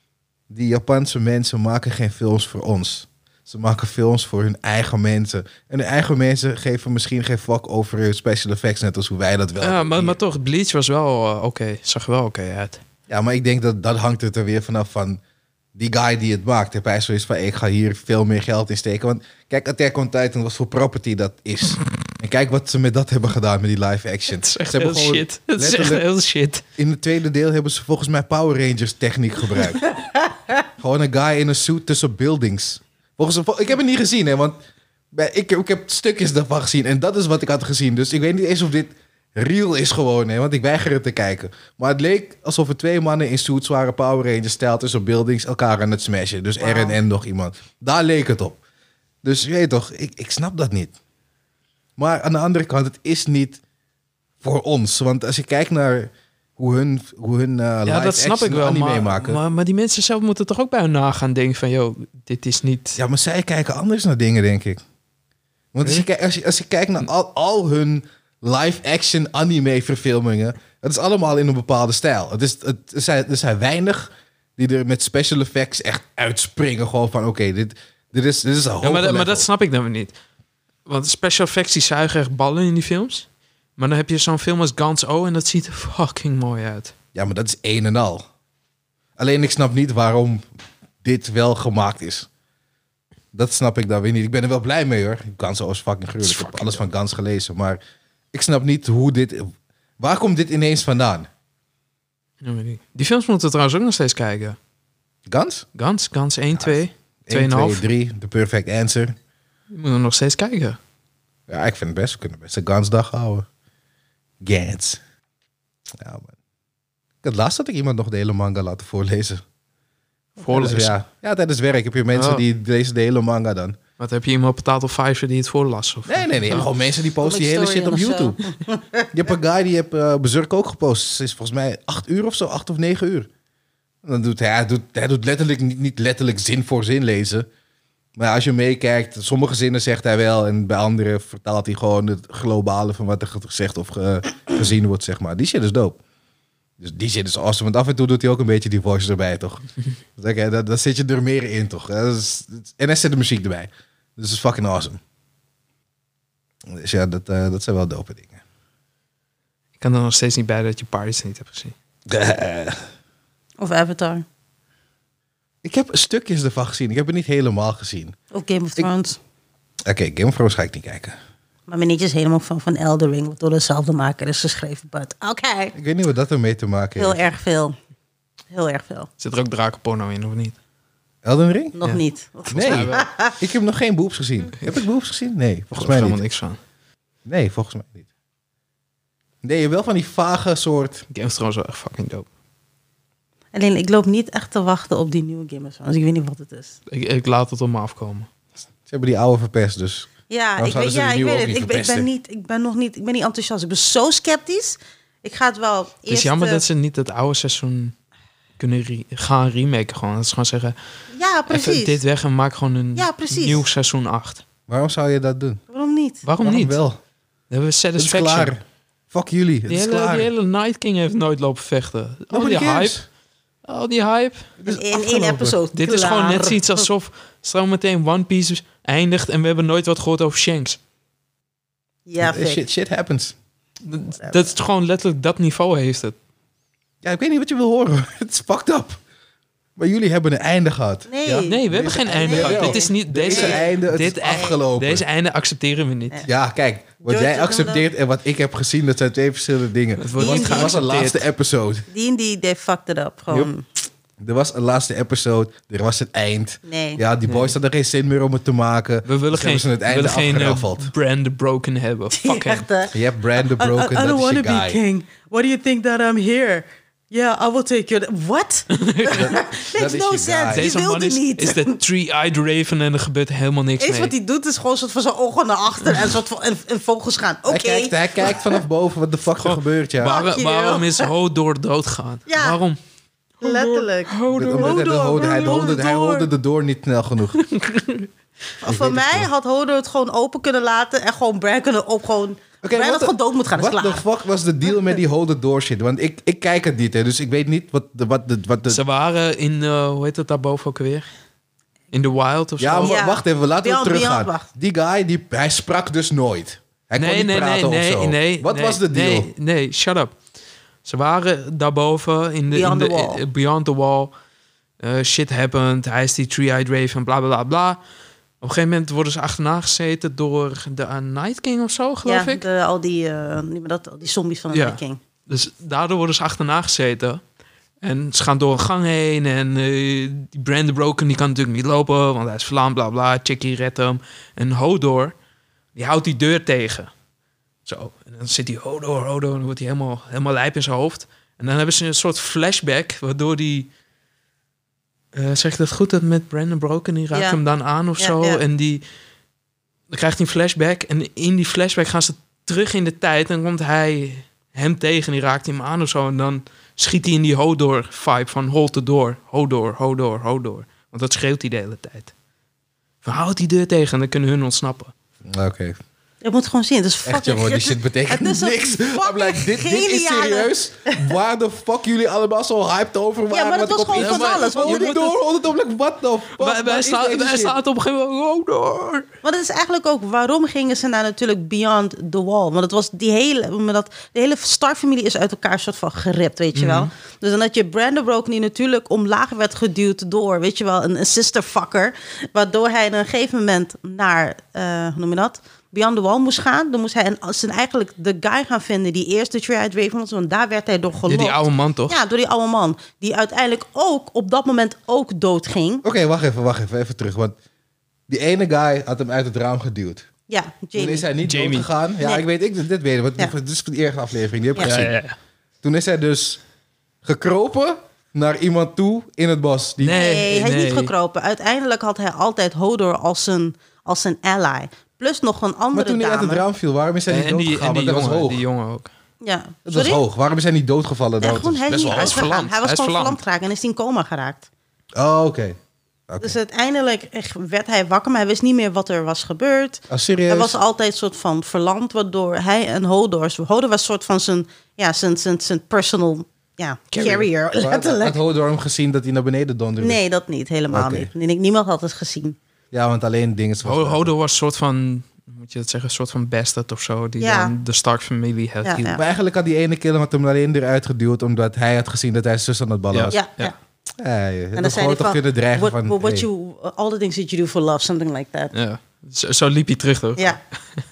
[SPEAKER 1] die Japanse mensen maken geen films voor ons. Ze maken films voor hun eigen mensen. En hun eigen mensen geven misschien geen fuck over hun special effects, net als hoe wij dat wel
[SPEAKER 2] Ja,
[SPEAKER 1] doen
[SPEAKER 2] maar,
[SPEAKER 1] hier.
[SPEAKER 2] maar toch, Bleach was wel uh, oké. Okay. Zag er wel oké okay uit.
[SPEAKER 1] Ja, maar ik denk dat dat hangt het er weer vanaf van die guy die het maakt. Heb hij zoiets van, ik ga hier veel meer geld in steken. Want kijk, Attack on Titan was voor property dat is. En kijk wat ze met dat hebben gedaan met die live action.
[SPEAKER 2] Het is echt
[SPEAKER 1] Ze hebben
[SPEAKER 2] heel
[SPEAKER 1] gewoon
[SPEAKER 2] shit. Het is echt
[SPEAKER 1] letterlijk-
[SPEAKER 2] heel shit.
[SPEAKER 1] In het tweede deel hebben ze volgens mij Power Rangers techniek gebruikt. Gewoon een guy in een suit tussen buildings. Volgens, vol- ik heb het niet gezien, hè, want bij, ik, ik heb stukjes daarvan gezien. En dat is wat ik had gezien. Dus ik weet niet eens of dit real is gewoon, hè, want ik weiger het te kijken. Maar het leek alsof er twee mannen in suits waren, Power Rangers stijl tussen buildings, elkaar aan het smashen. Dus
[SPEAKER 3] Wow.
[SPEAKER 1] R en N nog iemand. Daar leek het op. Dus je weet toch, ik, ik snap dat niet. Maar aan de andere kant, het is niet voor ons. Want als je kijkt naar hoe hun, hoe hun uh,
[SPEAKER 2] Ja, dat snap ik wel.
[SPEAKER 1] anime
[SPEAKER 2] Maar,
[SPEAKER 1] maken.
[SPEAKER 2] maar, maar die mensen zelf moeten toch ook bij hun nagaan denken van... Yo, dit is niet...
[SPEAKER 1] Ja, maar zij kijken anders naar dingen, denk ik. Want als je, kijkt- als je, als je kijkt naar al, al hun live-action anime-verfilmingen... het is allemaal in een bepaalde stijl. Het is, het, er, zijn, er zijn weinig die er met special effects echt uitspringen. Gewoon van, oké, dit, dit is, dit is een
[SPEAKER 2] Ja,
[SPEAKER 1] hoger
[SPEAKER 2] maar, dat- maar
[SPEAKER 1] level.
[SPEAKER 2] dat snap ik dan weer niet. Want special effects die zuigen echt ballen in die films. Maar dan heb je zo'n film als Guns O en dat ziet er fucking mooi uit.
[SPEAKER 1] Ja, maar dat is een en al. Alleen ik snap niet waarom dit wel gemaakt is. Dat snap ik dan weer niet. Ik ben er wel blij mee, hoor. Guns is fucking gruwelijk. Ik heb
[SPEAKER 2] fucking
[SPEAKER 1] alles van Guns gelezen. Maar ik snap niet hoe dit... Waar komt dit ineens vandaan?
[SPEAKER 2] Ja, weet ik. Die films moeten we trouwens ook nog steeds kijken.
[SPEAKER 1] Guns?
[SPEAKER 2] Guns, Guns één, twee,
[SPEAKER 1] één,
[SPEAKER 2] twee komma vijf.
[SPEAKER 1] twee, drie. The Perfect Answer.
[SPEAKER 2] Die moeten we nog steeds kijken.
[SPEAKER 1] Ja, ik vind het best. We kunnen best een Guns-dag houden. Gans. Ja, man. Ik had laatst dat ik iemand nog de hele manga laten voorlezen.
[SPEAKER 2] Voorlezen.
[SPEAKER 1] Ja, ja, tijdens werk heb je mensen
[SPEAKER 2] Oh.
[SPEAKER 1] die lezen de hele manga dan.
[SPEAKER 2] Wat heb je iemand betaald op Fiverr die het voorlas? Of?
[SPEAKER 1] Nee, nee, nee. Gewoon mensen die posten die hele
[SPEAKER 3] Comic
[SPEAKER 1] shit op
[SPEAKER 3] Story of
[SPEAKER 1] YouTube. Je hebt een guy die heeft uh, Berserk ook gepost. Het is volgens mij acht uur of zo, acht of negen uur. En dan doet hij, hij, doet, hij doet letterlijk niet, niet letterlijk zin voor zin lezen. Maar als je meekijkt, sommige zinnen zegt hij wel. En bij andere vertaalt hij gewoon het globale van wat er gezegd of ge- gezien wordt, zeg maar. Die shit is dope. Dus die shit is awesome. Want af en toe doet hij ook een beetje die voice erbij, toch? Dus oké, dan, dan zit je er meer in, toch? Dat is, en hij zet de muziek erbij. Dus dat is fucking awesome. Dus ja, dat, uh, dat zijn wel dope dingen.
[SPEAKER 2] Ik kan er nog steeds niet bij dat je Pirates niet hebt gezien.
[SPEAKER 3] Of Avatar.
[SPEAKER 1] Ik heb stukjes ervan gezien. Ik heb het niet helemaal gezien.
[SPEAKER 3] Of Game of Thrones.
[SPEAKER 1] Oké, Game of Thrones ga ik niet kijken.
[SPEAKER 3] Maar mijn nietje is helemaal van, van Elden Ring. Wat door dezelfde maker is geschreven. But oké.
[SPEAKER 1] Ik weet niet wat dat ermee te maken heeft.
[SPEAKER 3] Heel erg veel. Heel erg veel.
[SPEAKER 2] Zit er ook drakenporno in of niet?
[SPEAKER 1] Elden Ring?
[SPEAKER 3] Nog
[SPEAKER 2] Ja.
[SPEAKER 3] niet.
[SPEAKER 1] Nee,
[SPEAKER 2] mij wel.
[SPEAKER 1] ik heb nog geen boobs gezien. Heb ik boobs gezien? Nee, volgens
[SPEAKER 2] Volgens
[SPEAKER 1] mij
[SPEAKER 2] helemaal
[SPEAKER 1] niet.
[SPEAKER 2] niks van.
[SPEAKER 1] Nee, volgens mij niet. Nee, je hebt wel van die vage soort...
[SPEAKER 2] Game of Thrones wel echt fucking dope.
[SPEAKER 3] Alleen ik loop niet echt te wachten op die nieuwe Game of Thrones. Ik weet niet wat het is.
[SPEAKER 2] Ik, ik laat het op me afkomen.
[SPEAKER 1] Ze hebben die oude verpest, dus...
[SPEAKER 3] Ja,
[SPEAKER 1] Waarom
[SPEAKER 3] ik,
[SPEAKER 1] zouden
[SPEAKER 3] weet,
[SPEAKER 1] ze
[SPEAKER 3] ja,
[SPEAKER 1] de
[SPEAKER 3] ik
[SPEAKER 1] nieuwe
[SPEAKER 3] weet
[SPEAKER 1] ook
[SPEAKER 3] het.
[SPEAKER 1] niet
[SPEAKER 3] Ik ben, ik, ben
[SPEAKER 1] verpesten?
[SPEAKER 3] niet, ik ben nog niet, ik ben niet enthousiast. Ik ben zo sceptisch. Ik ga het wel eerst...
[SPEAKER 2] Het is jammer
[SPEAKER 3] eh,
[SPEAKER 2] dat ze niet het oude seizoen kunnen re- gaan remaken. Gewoon. Dat ze gewoon zeggen,
[SPEAKER 3] Ja, precies.
[SPEAKER 2] even dit weg en maak gewoon een
[SPEAKER 3] Ja, precies.
[SPEAKER 2] nieuw seizoen acht.
[SPEAKER 1] Waarom zou je dat doen?
[SPEAKER 3] Waarom niet?
[SPEAKER 2] Waarom,
[SPEAKER 1] Waarom
[SPEAKER 2] niet?
[SPEAKER 1] wel?
[SPEAKER 2] Dan hebben we
[SPEAKER 1] Het is
[SPEAKER 2] Satisfaction.
[SPEAKER 1] klaar. Fuck jullie, het
[SPEAKER 2] Die
[SPEAKER 1] is
[SPEAKER 2] hele,
[SPEAKER 1] klaar.
[SPEAKER 2] die hele Night King heeft nooit lopen vechten. Al
[SPEAKER 1] Nobody
[SPEAKER 2] die hype.
[SPEAKER 1] cares.
[SPEAKER 2] Al die hype.
[SPEAKER 1] Het is
[SPEAKER 3] In, in één
[SPEAKER 1] afgelopen.
[SPEAKER 3] episode.
[SPEAKER 2] Dit is
[SPEAKER 3] klaar.
[SPEAKER 2] gewoon net zoiets alsof straks meteen One Piece eindigt en we hebben nooit wat gehoord over Shanks.
[SPEAKER 3] Ja,
[SPEAKER 1] Eh,
[SPEAKER 3] fik.
[SPEAKER 1] shit, shit happens.
[SPEAKER 2] Dat, dat is gewoon letterlijk dat niveau heeft het.
[SPEAKER 1] Ja, ik weet niet wat je wil horen. Het is fucked up. Maar jullie hebben een einde gehad.
[SPEAKER 3] Nee.
[SPEAKER 1] Ja?
[SPEAKER 2] Nee, we hebben
[SPEAKER 1] Deze
[SPEAKER 2] geen einde
[SPEAKER 3] nee,
[SPEAKER 2] gehad.
[SPEAKER 3] wel.
[SPEAKER 2] Dit is niet
[SPEAKER 1] Deze
[SPEAKER 2] deze
[SPEAKER 1] einde, het
[SPEAKER 2] dit
[SPEAKER 1] is
[SPEAKER 2] ei-
[SPEAKER 1] afgelopen.
[SPEAKER 2] Deze einde accepteren we niet.
[SPEAKER 1] Ja, kijk. Wat
[SPEAKER 3] George,
[SPEAKER 1] jij
[SPEAKER 3] noem
[SPEAKER 1] accepteert en wat ik heb gezien, dat zijn twee verschillende dingen.
[SPEAKER 2] Het wordt
[SPEAKER 1] Er was-
[SPEAKER 2] niet
[SPEAKER 1] er was een
[SPEAKER 2] geaccepteerd.
[SPEAKER 1] laatste episode.
[SPEAKER 3] Die en die, they fucked it up. Gewoon.
[SPEAKER 1] Er was een laatste episode. Er was het eind.
[SPEAKER 3] Nee.
[SPEAKER 1] Ja, die boys hadden geen zin meer om het te maken.
[SPEAKER 2] We willen
[SPEAKER 1] Dus
[SPEAKER 2] geen,
[SPEAKER 1] hebben ze het
[SPEAKER 2] we
[SPEAKER 1] einde
[SPEAKER 2] willen geen eh,
[SPEAKER 1] afgeraffeld.
[SPEAKER 2] brand broken hebben. Fuck hem.
[SPEAKER 3] Echt, hè?
[SPEAKER 1] Je hebt Brandon
[SPEAKER 3] I,
[SPEAKER 1] Broken,
[SPEAKER 3] I, I don't
[SPEAKER 1] dat
[SPEAKER 3] want
[SPEAKER 1] is
[SPEAKER 3] to
[SPEAKER 1] je
[SPEAKER 3] be
[SPEAKER 1] guy.
[SPEAKER 3] king. What do you think that I'm here? Yeah, I will take you. What?
[SPEAKER 1] dat
[SPEAKER 3] Makes
[SPEAKER 1] is
[SPEAKER 3] no
[SPEAKER 1] je
[SPEAKER 3] sense.
[SPEAKER 1] guy.
[SPEAKER 3] Die
[SPEAKER 2] Deze man
[SPEAKER 3] wilde
[SPEAKER 2] is,
[SPEAKER 3] niet.
[SPEAKER 2] is de three-eyed raven en er gebeurt helemaal niks
[SPEAKER 3] Eens
[SPEAKER 2] mee.
[SPEAKER 3] wat hij doet is gewoon een soort van zijn ogen naar achter en, soort van, en, en vogels gaan. Oké.
[SPEAKER 1] Hij, kijkt, hij kijkt vanaf boven wat de fuck er gebeurt, ja.
[SPEAKER 2] Waar-
[SPEAKER 3] Fuck you.
[SPEAKER 2] waarom is Ho door dood gaan?
[SPEAKER 3] Ja.
[SPEAKER 2] Waarom?
[SPEAKER 3] Letterlijk.
[SPEAKER 2] Hodor.
[SPEAKER 1] Omdat hij, de
[SPEAKER 3] Hodor,
[SPEAKER 1] hode, hij, de
[SPEAKER 3] Hodor.
[SPEAKER 1] hode, hij holde de door niet snel genoeg.
[SPEAKER 3] Voor mij had Hodor het gewoon open kunnen laten en gewoon Bran kunnen op gewoon...
[SPEAKER 1] Oké,
[SPEAKER 3] Bran
[SPEAKER 1] wat
[SPEAKER 3] had
[SPEAKER 1] de-
[SPEAKER 3] gewoon dood moet gaan, is
[SPEAKER 1] Wat de
[SPEAKER 3] klaar.
[SPEAKER 1] fuck was de deal met die hold the door shit? Want ik, ik kijk het niet, hè, dus ik weet niet wat de... Wat de, wat de
[SPEAKER 2] Ze waren in, uh, hoe heet het daarboven ook weer? In the wild of
[SPEAKER 1] ja,
[SPEAKER 2] zo?
[SPEAKER 1] maar
[SPEAKER 3] Ja.
[SPEAKER 1] wacht even, laten
[SPEAKER 3] Beyond-
[SPEAKER 1] we teruggaan.
[SPEAKER 3] Beyond, wacht.
[SPEAKER 1] Die guy, die, hij sprak dus nooit. Hij kon
[SPEAKER 2] nee,
[SPEAKER 1] niet
[SPEAKER 2] nee,
[SPEAKER 1] praten
[SPEAKER 2] nee,
[SPEAKER 1] of
[SPEAKER 2] nee,
[SPEAKER 1] zo.
[SPEAKER 2] nee.
[SPEAKER 1] Wat
[SPEAKER 2] nee,
[SPEAKER 1] was de deal?
[SPEAKER 2] Nee, nee, shut up. Ze waren daarboven in de...
[SPEAKER 3] Beyond
[SPEAKER 2] in
[SPEAKER 3] the
[SPEAKER 2] de,
[SPEAKER 3] wall.
[SPEAKER 2] eh, Beyond the wall. Uh, shit happened. Hij is die three-eyed raven, bla, bla, bla, bla. Op een gegeven moment worden ze achterna gezeten door de uh, Night King of zo, geloof
[SPEAKER 3] Ja,
[SPEAKER 2] ik.
[SPEAKER 3] de, al, die, uh, niet meer dat, al die zombies van de
[SPEAKER 2] Ja.
[SPEAKER 3] Night King.
[SPEAKER 2] Dus daardoor worden ze achterna gezeten. En ze gaan door een gang heen. En uh, die Brandon Broken die kan natuurlijk niet lopen, want hij is verlamd, bla bla. Chickie redt hem. En Hodor, die houdt die deur tegen. Zo. En dan zit hij Hodor, Hodor. En dan wordt hij helemaal, helemaal lijp in zijn hoofd. En dan hebben ze een soort flashback, waardoor die... Uh, zeg ik dat goed, dat met Brandon Broken, die raakt
[SPEAKER 3] Ja.
[SPEAKER 2] hem dan aan of
[SPEAKER 3] Ja,
[SPEAKER 2] zo.
[SPEAKER 3] ja.
[SPEAKER 2] En die... Dan krijgt hij een flashback. En in die flashback gaan ze terug in de tijd. En dan komt hij hem tegen. Die raakt hem aan of zo. En dan schiet hij in die Hodor-vibe van hold the door. Hodor, Hodor, Hodor. Want dat schreeuwt hij de hele tijd. Van houd die deur tegen en dan kunnen hun ontsnappen.
[SPEAKER 1] Oké.
[SPEAKER 3] Je moet gewoon zien. Het is
[SPEAKER 1] Echt
[SPEAKER 3] fucking...
[SPEAKER 1] jongen, die
[SPEAKER 3] het is-
[SPEAKER 1] shit betekent
[SPEAKER 3] het is een
[SPEAKER 1] niks. I'm
[SPEAKER 3] fucking
[SPEAKER 1] like, dit, dit is
[SPEAKER 3] geniale-
[SPEAKER 1] serieus? Waar de fuck jullie allemaal zo hyped over waren?
[SPEAKER 3] maar dat
[SPEAKER 1] wat
[SPEAKER 3] was
[SPEAKER 1] ik op
[SPEAKER 3] gewoon van
[SPEAKER 1] Insta-
[SPEAKER 3] alles, want
[SPEAKER 1] Hold
[SPEAKER 3] je
[SPEAKER 1] it
[SPEAKER 3] moet
[SPEAKER 1] door, hold it op. Like, what the fuck?
[SPEAKER 2] Wij,
[SPEAKER 1] Wat
[SPEAKER 2] wij,
[SPEAKER 1] is
[SPEAKER 2] staan,
[SPEAKER 1] deze
[SPEAKER 2] wij
[SPEAKER 1] shit?
[SPEAKER 2] staan op een gegeven moment Hodor.
[SPEAKER 3] Maar dat is eigenlijk ook waarom gingen ze naar natuurlijk Beyond the Wall. Want het was die hele, maar dat, de hele Stark-familie is uit elkaar soort van geript, weet je wel. Dus dan had je Brandon Broken die natuurlijk omlaag werd geduwd door, weet je wel, een, een sisterfucker. Waardoor hij op een gegeven moment naar, eh, hoe noem je dat? Beyond the Wall moest gaan. Dan moest hij een, zijn eigenlijk de guy gaan vinden die eerst de Three-Eyed Raven was. Want daar werd hij door
[SPEAKER 2] Ja,
[SPEAKER 3] gelokt.
[SPEAKER 2] die oude man toch?
[SPEAKER 3] Ja, door die oude man. Die uiteindelijk ook op dat moment ook doodging.
[SPEAKER 1] Oké, wacht even, wacht even, even terug. Want die ene guy had hem uit het raam geduwd.
[SPEAKER 3] Ja,
[SPEAKER 1] Toen
[SPEAKER 3] Jamie.
[SPEAKER 1] is hij niet
[SPEAKER 2] Jamie.
[SPEAKER 1] doodgegaan. Ja,
[SPEAKER 3] Nee.
[SPEAKER 1] ik weet, ik, dit weet ik. Want
[SPEAKER 3] Ja.
[SPEAKER 1] dit is de eerste aflevering, die heb ik
[SPEAKER 3] Ja.
[SPEAKER 1] gezien.
[SPEAKER 2] ja, ja.
[SPEAKER 1] Toen is hij dus gekropen naar iemand toe in het bos. Die,
[SPEAKER 2] Nee.
[SPEAKER 3] Nee, hij is niet
[SPEAKER 2] nee.
[SPEAKER 3] gekropen. Uiteindelijk had hij altijd Hodor als zijn, als zijn ally. Plus nog een andere
[SPEAKER 1] maar toen hij uit het
[SPEAKER 3] dame.
[SPEAKER 1] raam viel, waarom is hij niet
[SPEAKER 2] En, en die,
[SPEAKER 1] doodgegaan?
[SPEAKER 2] en die,
[SPEAKER 1] Want dat was
[SPEAKER 2] jongen,
[SPEAKER 1] hoog.
[SPEAKER 2] die jongen ook.
[SPEAKER 3] Ja.
[SPEAKER 1] Dat was
[SPEAKER 3] Sorry?
[SPEAKER 1] hoog. Waarom is hij niet doodgevallen?
[SPEAKER 3] Ja,
[SPEAKER 1] dan?
[SPEAKER 3] gewoon, hij is
[SPEAKER 2] best
[SPEAKER 3] niet
[SPEAKER 2] wel- hij is
[SPEAKER 3] uitgegaan.
[SPEAKER 2] verlamd.
[SPEAKER 3] Hij was
[SPEAKER 2] Hij is
[SPEAKER 3] gewoon
[SPEAKER 2] verlamd.
[SPEAKER 3] verlamd geraakt en is in coma geraakt.
[SPEAKER 1] Oh, oké. Oké.
[SPEAKER 3] Dus uiteindelijk echt werd hij wakker, maar hij wist niet meer wat er was gebeurd.
[SPEAKER 1] Ah, serieus?
[SPEAKER 3] Hij was altijd een soort van verlamd, waardoor hij en Hodor... Hodor was een soort van zijn, ja, zijn, zijn, zijn personal ja, carrier,
[SPEAKER 1] Maar had-
[SPEAKER 3] letterlijk.
[SPEAKER 1] Had Hodor hem gezien dat hij naar beneden donderde?
[SPEAKER 3] Nee, dat niet. Helemaal
[SPEAKER 1] Oké.
[SPEAKER 3] niet. Nee, ik- niemand had het gezien.
[SPEAKER 1] Ja, want alleen dingen...
[SPEAKER 2] Ho- Hodor was een soort van, moet je het zeggen, een soort van bastard of zo. Die
[SPEAKER 3] Ja.
[SPEAKER 2] dan de Stark-familie had.
[SPEAKER 3] Ja,
[SPEAKER 2] hield.
[SPEAKER 3] ja.
[SPEAKER 1] Maar eigenlijk had die ene killer had hem alleen eruit geduwd... omdat hij had gezien dat hij zijn zus aan het ballen
[SPEAKER 2] Ja.
[SPEAKER 1] was.
[SPEAKER 3] Ja,
[SPEAKER 2] Ja.
[SPEAKER 3] ja.
[SPEAKER 1] Ja, je
[SPEAKER 3] En
[SPEAKER 1] had
[SPEAKER 3] dan zei
[SPEAKER 1] gewoon
[SPEAKER 3] hij
[SPEAKER 1] toch
[SPEAKER 3] van,
[SPEAKER 1] kunnen dreigen
[SPEAKER 3] what,
[SPEAKER 1] van...
[SPEAKER 3] what, what
[SPEAKER 1] hey.
[SPEAKER 3] you, all the things that you do for love, something like that.
[SPEAKER 2] Ja. Zo, zo liep hij terug, toch?
[SPEAKER 3] Ja.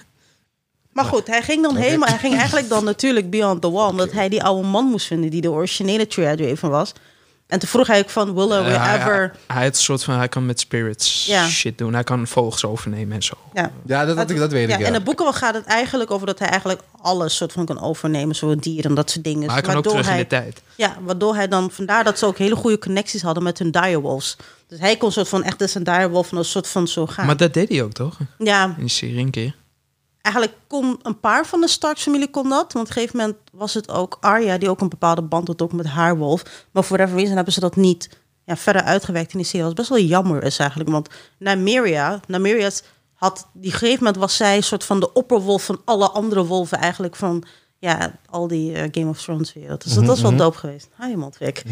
[SPEAKER 3] Maar goed, hij ging dan
[SPEAKER 1] Oké.
[SPEAKER 3] helemaal... Hij ging eigenlijk dan natuurlijk Beyond the Wall... omdat hij die oude man moest vinden... die de originele Three-Eyed Raven was. En toen vroeg hij ook van... Will we
[SPEAKER 2] Eh, hij,
[SPEAKER 3] ever...
[SPEAKER 2] hij, hij had een soort van, hij kan met spirits
[SPEAKER 3] Ja.
[SPEAKER 2] shit doen. Hij kan vogels overnemen en zo.
[SPEAKER 3] Ja.
[SPEAKER 1] Ja, dat, dat, dat weet
[SPEAKER 3] Ja,
[SPEAKER 1] ik, ja.
[SPEAKER 3] in de boeken gaat het eigenlijk over dat hij eigenlijk alles soort van kan overnemen, zo'n dier en dat soort dingen.
[SPEAKER 2] Maar hij kan ook
[SPEAKER 3] Waardoor
[SPEAKER 2] terug in
[SPEAKER 3] hij-
[SPEAKER 2] de tijd.
[SPEAKER 3] Ja, waardoor hij dan, vandaar dat ze ook hele goede connecties hadden met hun direwolves. Dus hij kon soort van echt als een direwolf en een soort van zo gaan.
[SPEAKER 2] Maar dat deed hij ook, toch?
[SPEAKER 3] Ja,
[SPEAKER 2] In die serie een keer.
[SPEAKER 3] eigenlijk kon een paar van de Stark-familie kon dat. Want op een gegeven moment was het ook Arya die ook een bepaalde band had ook met haar wolf. Maar voor whatever reason hebben ze dat niet ja, verder uitgewerkt in die serie. Wat best wel jammer is eigenlijk. Want Nymeria, Nymeria's had, die gegeven moment was zij een soort van de opperwolf van alle andere wolven eigenlijk van ja, al die eh, Game of Thrones wereld. Dus dat was wel dope geweest. Hi, Montwik.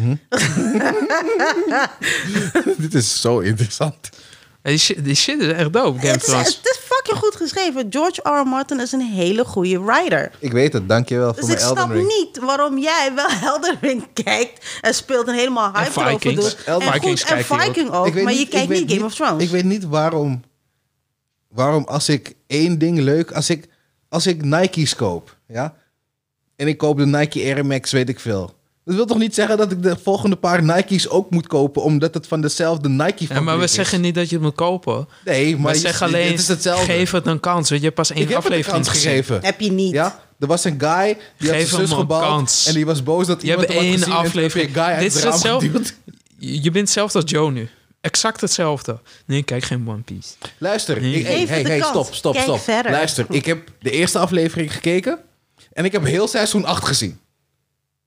[SPEAKER 1] Dit is zo interessant.
[SPEAKER 2] Ja, Die shit, die shit is echt dope, Game
[SPEAKER 3] Het
[SPEAKER 2] of
[SPEAKER 3] is,
[SPEAKER 2] Thrones.
[SPEAKER 3] het is fucking goed geschreven. George R. R. Martin is een hele goede writer.
[SPEAKER 1] Ik weet het, dankjewel voor
[SPEAKER 3] Dus
[SPEAKER 1] mijn
[SPEAKER 3] ik
[SPEAKER 1] Elden
[SPEAKER 3] snap
[SPEAKER 1] Ring.
[SPEAKER 3] niet waarom jij wel Elden Ring kijkt en speelt en helemaal hype erover
[SPEAKER 2] Vikings.
[SPEAKER 3] doet.
[SPEAKER 1] Elden-
[SPEAKER 3] En,
[SPEAKER 2] Vikings
[SPEAKER 3] goed, en
[SPEAKER 2] kijk je ook.
[SPEAKER 3] Viking ook,
[SPEAKER 1] Ik weet
[SPEAKER 3] maar je
[SPEAKER 1] ik
[SPEAKER 3] kijkt
[SPEAKER 1] weet
[SPEAKER 3] niet Game of Thrones.
[SPEAKER 1] Ik weet niet waarom... Waarom als ik één ding leuk... Als ik, als ik Nike's koop, ja... En ik koop de Nike Air Max, weet ik veel. Dat wil toch niet zeggen dat ik de volgende paar Nike's ook moet kopen... omdat het van dezelfde Nike
[SPEAKER 2] Ja, maar we
[SPEAKER 1] is?
[SPEAKER 2] zeggen niet dat je het moet kopen.
[SPEAKER 1] Nee, maar
[SPEAKER 2] we
[SPEAKER 1] je-
[SPEAKER 2] zeggen alleen,
[SPEAKER 1] het is hetzelfde.
[SPEAKER 2] geef het een kans. Want je hebt pas één
[SPEAKER 1] Ik heb het een
[SPEAKER 2] aflevering
[SPEAKER 1] kans
[SPEAKER 2] gezien.
[SPEAKER 1] gegeven.
[SPEAKER 3] Heb je niet.
[SPEAKER 1] Ja, er was een guy die
[SPEAKER 2] Geef
[SPEAKER 1] had zijn
[SPEAKER 2] hem
[SPEAKER 1] zus
[SPEAKER 2] een
[SPEAKER 1] gebald
[SPEAKER 2] kans.
[SPEAKER 1] en die was boos dat
[SPEAKER 2] Je
[SPEAKER 1] iemand
[SPEAKER 2] hebt
[SPEAKER 1] hem had
[SPEAKER 2] één
[SPEAKER 1] gezien en toen heb je
[SPEAKER 2] aflevering.
[SPEAKER 1] een guy uit
[SPEAKER 2] Dit
[SPEAKER 1] het
[SPEAKER 2] is
[SPEAKER 1] raam
[SPEAKER 2] hetzelfde.
[SPEAKER 1] geduwd.
[SPEAKER 2] Je bent zelfs als Joe nu. Exact hetzelfde. Nee, kijk geen One Piece.
[SPEAKER 1] Luister,
[SPEAKER 2] Nee.
[SPEAKER 1] ik, hey,
[SPEAKER 3] Geef
[SPEAKER 1] hey,
[SPEAKER 3] het de
[SPEAKER 1] hey,
[SPEAKER 3] kans.
[SPEAKER 1] stop, stop,
[SPEAKER 3] Kijk
[SPEAKER 1] stop.
[SPEAKER 3] verder.
[SPEAKER 1] Luister, ik heb de eerste aflevering gekeken en ik heb heel seizoen acht gezien.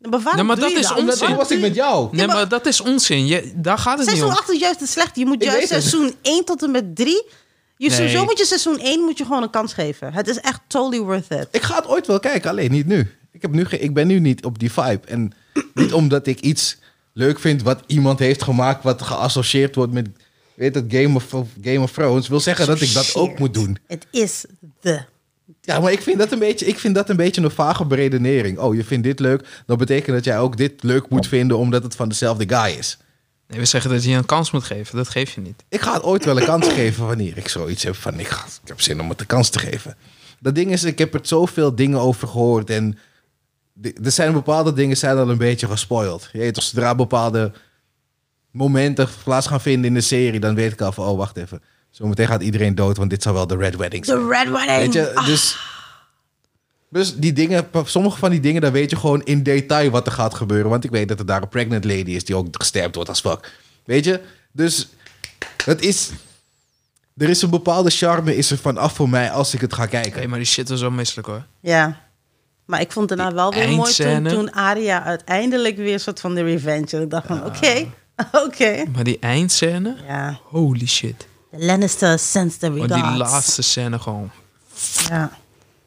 [SPEAKER 3] Maar waarom
[SPEAKER 2] Nee, maar
[SPEAKER 3] doe
[SPEAKER 2] dat
[SPEAKER 3] je
[SPEAKER 2] is
[SPEAKER 3] dat?
[SPEAKER 2] onzin.
[SPEAKER 1] Waarom was ik met jou?
[SPEAKER 2] Nee,
[SPEAKER 3] maar-
[SPEAKER 2] maar dat is onzin. Je, daar gaat het niet
[SPEAKER 3] Seizoen
[SPEAKER 2] om.
[SPEAKER 3] acht is juist het slechte. Je moet
[SPEAKER 1] Ik
[SPEAKER 3] juist
[SPEAKER 1] weet het.
[SPEAKER 3] seizoen één tot en met drie... Je,
[SPEAKER 2] Nee.
[SPEAKER 3] Zo moet je seizoen één moet je gewoon een kans geven. Het is echt totally worth it.
[SPEAKER 1] Ik ga het ooit wel kijken, alleen niet nu. Ik, heb nu ge- ik ben nu niet op die vibe. En niet omdat ik iets leuk vind wat iemand heeft gemaakt... wat geassocieerd wordt met weet het, Game, of, of Game of Thrones... wil zeggen dat ik dat ook moet doen.
[SPEAKER 3] Het is de...
[SPEAKER 1] Ja, maar ik vind dat een beetje, ik vind dat een, beetje een vage beredenering. Oh, je vindt dit leuk, dat betekent dat jij ook dit leuk moet vinden... omdat het van dezelfde guy is.
[SPEAKER 2] Nee, we zeggen dat je een kans moet geven. Dat geef je niet.
[SPEAKER 1] Ik ga het ooit wel een kans geven wanneer ik zoiets heb van... Ik, ga, ik heb zin om het een kans te geven. Dat ding is, ik heb er zoveel dingen over gehoord... en de- er zijn bepaalde dingen zijn al een beetje gespoild. Je weet toch, zodra bepaalde momenten plaats gaan vinden in de serie... dan weet ik al van, oh, wacht even. Zometeen gaat iedereen dood, want dit zou wel de Red Wedding zijn.
[SPEAKER 3] De Red Wedding.
[SPEAKER 1] Weet je,
[SPEAKER 3] Ah,
[SPEAKER 1] dus... Dus die dingen, sommige van die dingen, dan weet je gewoon in detail wat er gaat gebeuren. Want ik weet dat er daar een pregnant lady is die ook gesterpt wordt als fuck. Weet je? Dus het is... Er is een bepaalde charme is er vanaf voor mij als ik het ga kijken.
[SPEAKER 2] Hey, maar die shit was wel misselijk hoor.
[SPEAKER 3] Ja. Maar ik vond het daarna wel weer mooi toen,
[SPEAKER 2] eindscène.
[SPEAKER 3] toen Arya uiteindelijk weer een soort van de revenge. En ik dacht van, oké, oké.
[SPEAKER 2] Maar die eindscène,
[SPEAKER 3] Ja.
[SPEAKER 2] holy shit.
[SPEAKER 3] De Lannister sends the
[SPEAKER 2] Maar
[SPEAKER 3] regards.
[SPEAKER 2] die laatste scène gewoon.
[SPEAKER 3] Ja.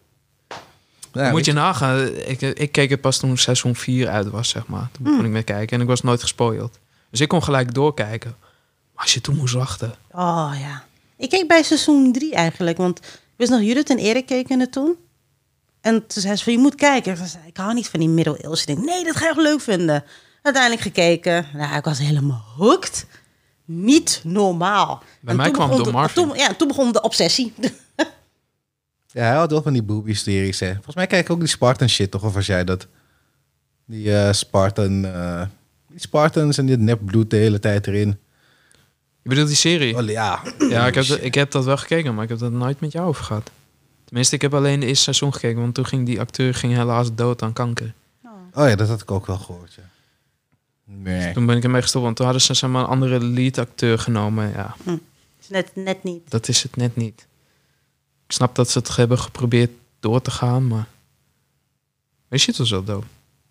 [SPEAKER 1] Ja,
[SPEAKER 2] Moet je
[SPEAKER 1] weet
[SPEAKER 2] nagaan. Ik, ik keek het pas toen seizoen vier uit was, zeg maar. Toen
[SPEAKER 3] Hmm.
[SPEAKER 2] begon ik met kijken en ik was nooit gespoild. Dus ik kon gelijk doorkijken. Maar als je toen moest wachten.
[SPEAKER 3] Oh ja. Ik keek bij seizoen drie eigenlijk. Want ik wist nog, Judith en Erik keken het toen. En toen zei ze van, je moet kijken. Ik zei, ik hou niet van die middeleeuwse dingen. Nee, dat ga je echt leuk vinden. Uiteindelijk gekeken. Nou, ik was helemaal hooked. Niet normaal.
[SPEAKER 2] Bij
[SPEAKER 3] En
[SPEAKER 2] mij
[SPEAKER 3] toen
[SPEAKER 2] kwam
[SPEAKER 3] begon
[SPEAKER 2] door
[SPEAKER 3] de-
[SPEAKER 2] Marvin.
[SPEAKER 3] Toen, ja, toen begon de obsessie.
[SPEAKER 1] Ja, hij had wel van die booby-series, hè. Volgens mij kijk ik ook die Spartan shit, toch? Of was jij dat? Die eh, Spartan... eh, die Spartans en dit nepbloed de hele tijd erin.
[SPEAKER 2] Je bedoelt die serie?
[SPEAKER 1] Oh, ja.
[SPEAKER 2] Ja, ik heb, dat, ik heb dat wel gekeken, maar ik heb dat nooit met jou over gehad. Tenminste, ik heb alleen de eerste seizoen gekeken, want toen ging die acteur ging helaas dood aan kanker.
[SPEAKER 1] Oh ja, dat had ik ook wel gehoord, ja. Nee.
[SPEAKER 2] Toen ben ik ermee gestopt, want toen hadden ze zeg maar, een andere lead-acteur genomen. Ja,
[SPEAKER 3] Is net, net niet.
[SPEAKER 2] dat is het net niet. Ik snap dat ze het hebben geprobeerd door te gaan, maar... Weet je, het was wel dope.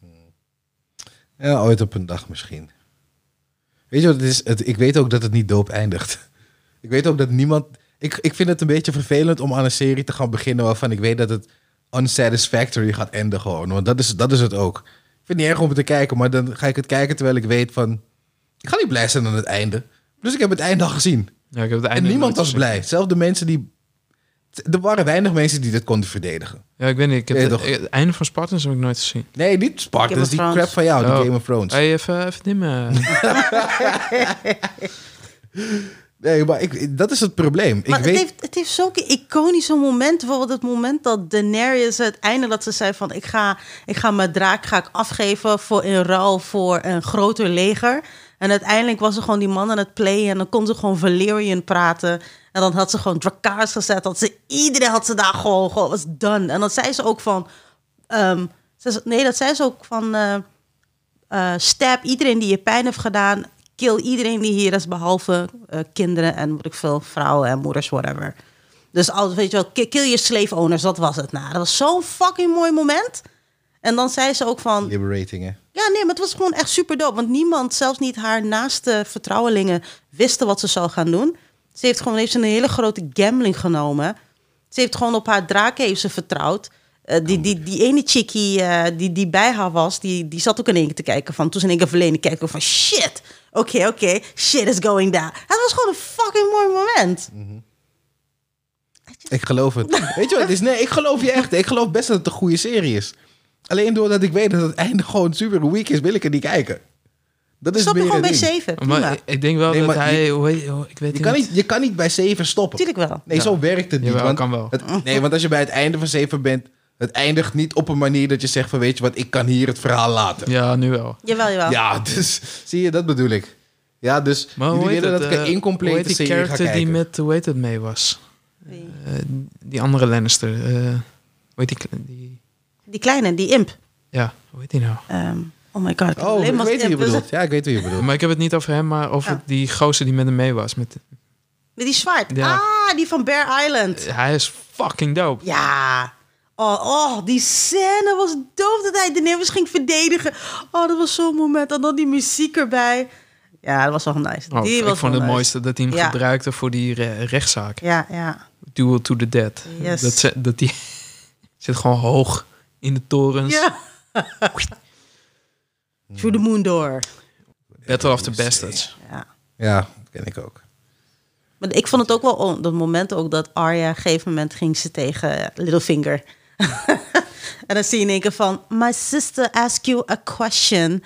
[SPEAKER 1] Ja, ooit op een dag misschien. Weet je wat het is? Het, ik weet ook dat het niet doop eindigt. Ik weet ook dat niemand... Ik, ik vind het een beetje vervelend om aan een serie te gaan beginnen... waarvan ik weet dat het unsatisfactory gaat enden gewoon. Want dat is, dat is het ook. Ik vind het niet erg om het te kijken, maar dan ga ik het kijken terwijl ik weet van... Ik ga niet blij zijn aan het einde. Dus ik heb het einde al gezien.
[SPEAKER 2] Ja, ik heb het
[SPEAKER 1] En
[SPEAKER 2] einde
[SPEAKER 1] niemand
[SPEAKER 2] nooit
[SPEAKER 1] was
[SPEAKER 2] gezien.
[SPEAKER 1] blij. Zelfs de mensen die... Er waren weinig mensen die dit konden verdedigen.
[SPEAKER 2] Ja, ik weet niet. Ik heb
[SPEAKER 1] Nee,
[SPEAKER 2] het,
[SPEAKER 1] toch?
[SPEAKER 2] het einde van Spartans heb ik nooit gezien.
[SPEAKER 1] Nee, niet
[SPEAKER 3] Game
[SPEAKER 1] Spartans,
[SPEAKER 3] of
[SPEAKER 1] die
[SPEAKER 3] Thrones.
[SPEAKER 1] crap van jou, die
[SPEAKER 2] Oh.
[SPEAKER 1] Game of Thrones.
[SPEAKER 2] Hey, even, even dimmen.
[SPEAKER 1] Nee, maar ik, dat is het probleem.
[SPEAKER 3] Maar
[SPEAKER 1] ik
[SPEAKER 3] het,
[SPEAKER 1] weet...
[SPEAKER 3] heeft, het heeft zulke iconische momenten. Bijvoorbeeld het moment dat Daenerys het einde dat ze zei van... ik ga, ik ga mijn draak ga ik afgeven voor, in ruil voor een groter leger. En uiteindelijk was ze gewoon die man aan het playen... en dan kon ze gewoon Valyrian praten. En dan had ze gewoon Dracarys gezet. Had ze, iedereen had ze daar gewoon, gewoon was done. En dan zei ze ook van... ehm, ze, nee, dat zei ze ook van... eh eh, stab iedereen die je pijn heeft gedaan... Kill iedereen die hier is, behalve uh, kinderen en wat ik veel, vrouwen en moeders, whatever. Dus als, weet je wel, kill, kill je slave owners, dat was het. Nou, dat was zo'n fucking mooi moment. En dan zei ze ook van...
[SPEAKER 1] Liberating, hè?
[SPEAKER 3] Ja, nee, maar het was gewoon echt super dope. Want niemand, zelfs niet haar naaste vertrouwelingen, wisten wat ze zou gaan doen. Ze heeft gewoon heeft ze een hele grote gambling genomen. Ze heeft gewoon op haar draak heeft ze vertrouwd. Uh, die, die, die ene chickie uh, die, die bij haar was, die, die zat ook in één keer te kijken van... Toen ze in één keer verleden kijken van shit... Oké, okay, oké, okay, shit is going down. Het was gewoon een fucking mooi moment.
[SPEAKER 1] Mm-hmm. Ik geloof het. Weet je wat het is? Nee, ik geloof je echt. Ik geloof best dat het een goede serie is. Alleen doordat ik weet dat het einde gewoon super weak is, wil ik er niet kijken. Dat is
[SPEAKER 3] Stop je
[SPEAKER 1] meer
[SPEAKER 3] gewoon
[SPEAKER 1] een
[SPEAKER 3] bij
[SPEAKER 1] ding.
[SPEAKER 3] zeven, prima.
[SPEAKER 2] Maar ik- ik denk wel
[SPEAKER 1] Nee,
[SPEAKER 2] dat
[SPEAKER 1] maar
[SPEAKER 2] hij...
[SPEAKER 1] je-
[SPEAKER 2] hoe heet- hoe- ik weet
[SPEAKER 1] Je kan, niet, je kan niet bij zeven stoppen.
[SPEAKER 3] Tuurlijk wel.
[SPEAKER 1] Nee,
[SPEAKER 2] Ja.
[SPEAKER 1] zo werkt het niet.
[SPEAKER 2] Jawel,
[SPEAKER 1] want
[SPEAKER 2] kan wel.
[SPEAKER 1] Het, nee, want als je bij het einde van zeven bent... Het eindigt niet op een manier dat je zegt van... Weet je wat, ik kan hier het verhaal laten.
[SPEAKER 2] Ja, nu wel.
[SPEAKER 3] Jawel, jawel.
[SPEAKER 1] Ja, dus zie je, dat bedoel ik. Ja, dus
[SPEAKER 2] Maar
[SPEAKER 1] jullie
[SPEAKER 2] hoe heet
[SPEAKER 1] willen
[SPEAKER 2] het,
[SPEAKER 1] dat ik een
[SPEAKER 2] eh,
[SPEAKER 1] incomplete
[SPEAKER 2] hoe heet die
[SPEAKER 1] serie ga
[SPEAKER 2] character
[SPEAKER 1] kijken.
[SPEAKER 2] die met, hoe heet het, mee was?
[SPEAKER 3] Wie?
[SPEAKER 2] Eh, die andere Lannister. eh hoe heet die, kle- die...
[SPEAKER 3] Die kleine, die imp.
[SPEAKER 2] Ja, hoe heet die nou?
[SPEAKER 3] Um, oh my god. Ik heb
[SPEAKER 1] Oh,
[SPEAKER 3] alleen
[SPEAKER 1] ik
[SPEAKER 3] maar
[SPEAKER 1] weet wie je
[SPEAKER 3] imp.
[SPEAKER 1] bedoelt. Ja, ik weet wie je bedoelt.
[SPEAKER 2] Maar ik heb het niet over hem, maar over
[SPEAKER 3] Ja.
[SPEAKER 2] die gozer die met hem mee was. Met,
[SPEAKER 3] Met die zwart.
[SPEAKER 2] Ja.
[SPEAKER 3] Ah, die van Bear Island.
[SPEAKER 2] hij is fucking dope.
[SPEAKER 3] Ja. Oh, oh, die scène was doof dat hij de Nevers ging verdedigen. Oh, dat was zo'n moment. En dan die muziek erbij. Ja, dat was wel nice.
[SPEAKER 2] Oh,
[SPEAKER 3] die
[SPEAKER 2] ik
[SPEAKER 3] was
[SPEAKER 2] vond het
[SPEAKER 3] nice.
[SPEAKER 2] mooiste dat hij hem
[SPEAKER 3] Ja.
[SPEAKER 2] gebruikte voor die re- rechtszaak.
[SPEAKER 3] Ja, ja.
[SPEAKER 2] Duel to the Dead.
[SPEAKER 3] Yes.
[SPEAKER 2] Dat, ze, dat die zit gewoon hoog in de torens.
[SPEAKER 3] Ja. Through the moon door.
[SPEAKER 2] Battle of the Bastards.
[SPEAKER 3] Ja.
[SPEAKER 1] Ja, ken ik ook.
[SPEAKER 3] Maar ik vond het ook wel on- dat moment ook dat Arya op een gegeven moment ging ze tegen Littlefinger. En dan zie je in één keer van, my sister asked you a question.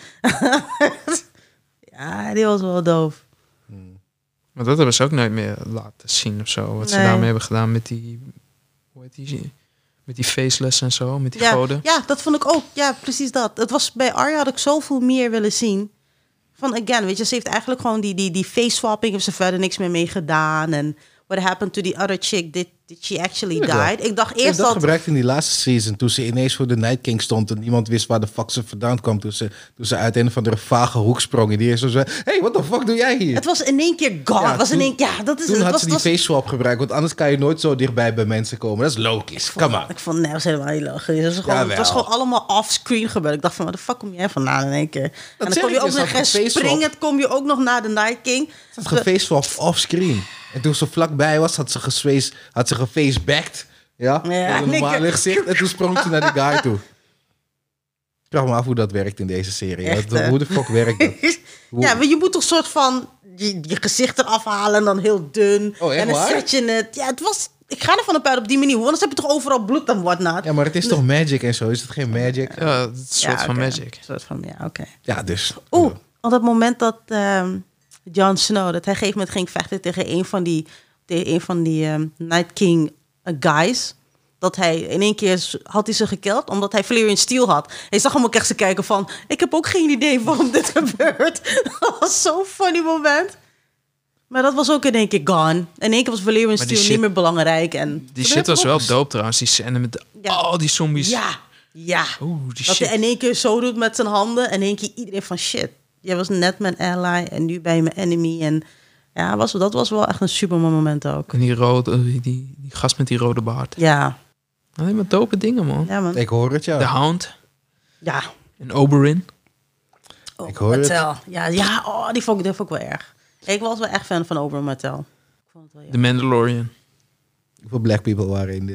[SPEAKER 3] Ja, die was wel doof.
[SPEAKER 2] Maar dat hebben ze ook nooit meer laten zien of zo. Wat ze
[SPEAKER 3] Nee.
[SPEAKER 2] daarmee hebben gedaan met die... Hoe heet die? Met die faceless en zo, met die
[SPEAKER 3] Ja,
[SPEAKER 2] goden.
[SPEAKER 3] ja, dat vond ik ook. Ja, precies dat. Het was, bij Arya had ik zoveel meer willen zien. Van, again, weet je, ze heeft eigenlijk gewoon die, die, die face swapping, heeft ze verder niks meer mee gedaan. En what happened to the other chick, did, did she actually
[SPEAKER 1] Tuurlijk wel.
[SPEAKER 3] died? Ik dacht
[SPEAKER 1] Ik heb
[SPEAKER 3] eerst
[SPEAKER 1] dat
[SPEAKER 3] dat...
[SPEAKER 1] gebruikt in die laatste season. Toen ze ineens voor de Night King stond. En niemand wist waar de fuck ze vandaan kwam. Toen ze, toen ze uit een of andere vage hoek sprong. En die eerst zo zei: hey, what the fuck doe jij hier?
[SPEAKER 3] Het was in één keer gone.
[SPEAKER 1] Ja,
[SPEAKER 3] het was in
[SPEAKER 1] toen-
[SPEAKER 3] één, ja, dat is
[SPEAKER 1] Toen
[SPEAKER 3] het.
[SPEAKER 1] had
[SPEAKER 3] was,
[SPEAKER 1] ze die
[SPEAKER 3] het was-
[SPEAKER 1] face swap gebruikt. Want anders kan je nooit zo dichtbij bij mensen komen. Dat is logisch. Come on.
[SPEAKER 3] Ik vond nee, dat was helemaal niet logisch. Het was, gewoon, het
[SPEAKER 1] Jawel.
[SPEAKER 3] was gewoon allemaal offscreen gebeurd. Ik dacht van, waar de fuck kom jij vandaan in één keer? En dan
[SPEAKER 1] zeg
[SPEAKER 3] kom je
[SPEAKER 1] ik
[SPEAKER 3] ook
[SPEAKER 1] dus,
[SPEAKER 3] nog
[SPEAKER 1] dat
[SPEAKER 3] gaan
[SPEAKER 1] face swap.
[SPEAKER 3] springen. kom je ook nog naar de Night King.
[SPEAKER 1] Ze had gefaceswap offscreen. En toen ze vlakbij was, had ze gespace, had ze gefacebacked. Ja,
[SPEAKER 3] Ja,
[SPEAKER 1] met een normale
[SPEAKER 3] nikke.
[SPEAKER 1] gezicht. En toen sprong ze naar die guy toe. Ik vraag me af hoe dat werkt in deze serie.
[SPEAKER 3] Echt,
[SPEAKER 1] Wat-
[SPEAKER 3] hè?
[SPEAKER 1] hoe de fuck werkt dat? Hoe-
[SPEAKER 3] Ja, maar je moet toch soort van je, je gezicht eraf halen en dan heel dun.
[SPEAKER 1] Oh, echt
[SPEAKER 3] en dan
[SPEAKER 1] waar?
[SPEAKER 3] zet je het. Ja, het was... Ik ga ervan uit op die manier. Want anders heb je toch overal bloed en whatnot.
[SPEAKER 1] Ja, maar het is toch magic en zo? Is het geen magic?
[SPEAKER 2] Ja, het is een soort
[SPEAKER 3] Ja,
[SPEAKER 2] van
[SPEAKER 3] oké.
[SPEAKER 2] magic.
[SPEAKER 3] Een soort van, ja, oké.
[SPEAKER 1] Ja, dus.
[SPEAKER 3] Oeh, op dat moment dat ehm Jon Snow, dat hij op een gegeven moment ging vechten tegen een van die, tegen een van die ehm, Night King eh, guys. Dat hij in één keer s- had hij ze gekild, omdat hij Valyrian Steel had. Hij zag hem ook echt ze kijken van, ik heb ook geen idee waarom dit gebeurt. Dat was zo'n funny moment. Maar dat was ook in één keer gone. In één keer was Valyrian
[SPEAKER 2] Maar
[SPEAKER 3] Steel
[SPEAKER 2] die shit-
[SPEAKER 3] niet meer belangrijk. En
[SPEAKER 2] Die shit was wel dope trouwens. Die scène met de,
[SPEAKER 3] Ja.
[SPEAKER 2] oh, die zombies.
[SPEAKER 3] Ja, ja.
[SPEAKER 2] Oeh, die
[SPEAKER 3] Dat
[SPEAKER 2] shit.
[SPEAKER 3] hij in één keer zo doet met zijn handen. En in één keer iedereen van shit. Jij was net mijn ally en nu ben je mijn enemy. En ja, was, dat was wel echt een super moment ook.
[SPEAKER 2] En die, rode, die, die, die gast met die rode baard.
[SPEAKER 3] Ja,
[SPEAKER 2] Alleen maar dope dingen, man.
[SPEAKER 3] ja man.
[SPEAKER 1] Ik hoor het, ja.
[SPEAKER 2] De Hound
[SPEAKER 3] Ja.
[SPEAKER 2] en Oberyn.
[SPEAKER 3] Oh,
[SPEAKER 1] Ik hoor het.
[SPEAKER 3] Martel. Ja, ja oh, die, vond ik, die vond ik wel erg. Ik was wel echt fan van Oberyn Martel. Ik vond het wel
[SPEAKER 2] De
[SPEAKER 3] erg.
[SPEAKER 2] Mandalorian.
[SPEAKER 1] Hoeveel black people waren in dit?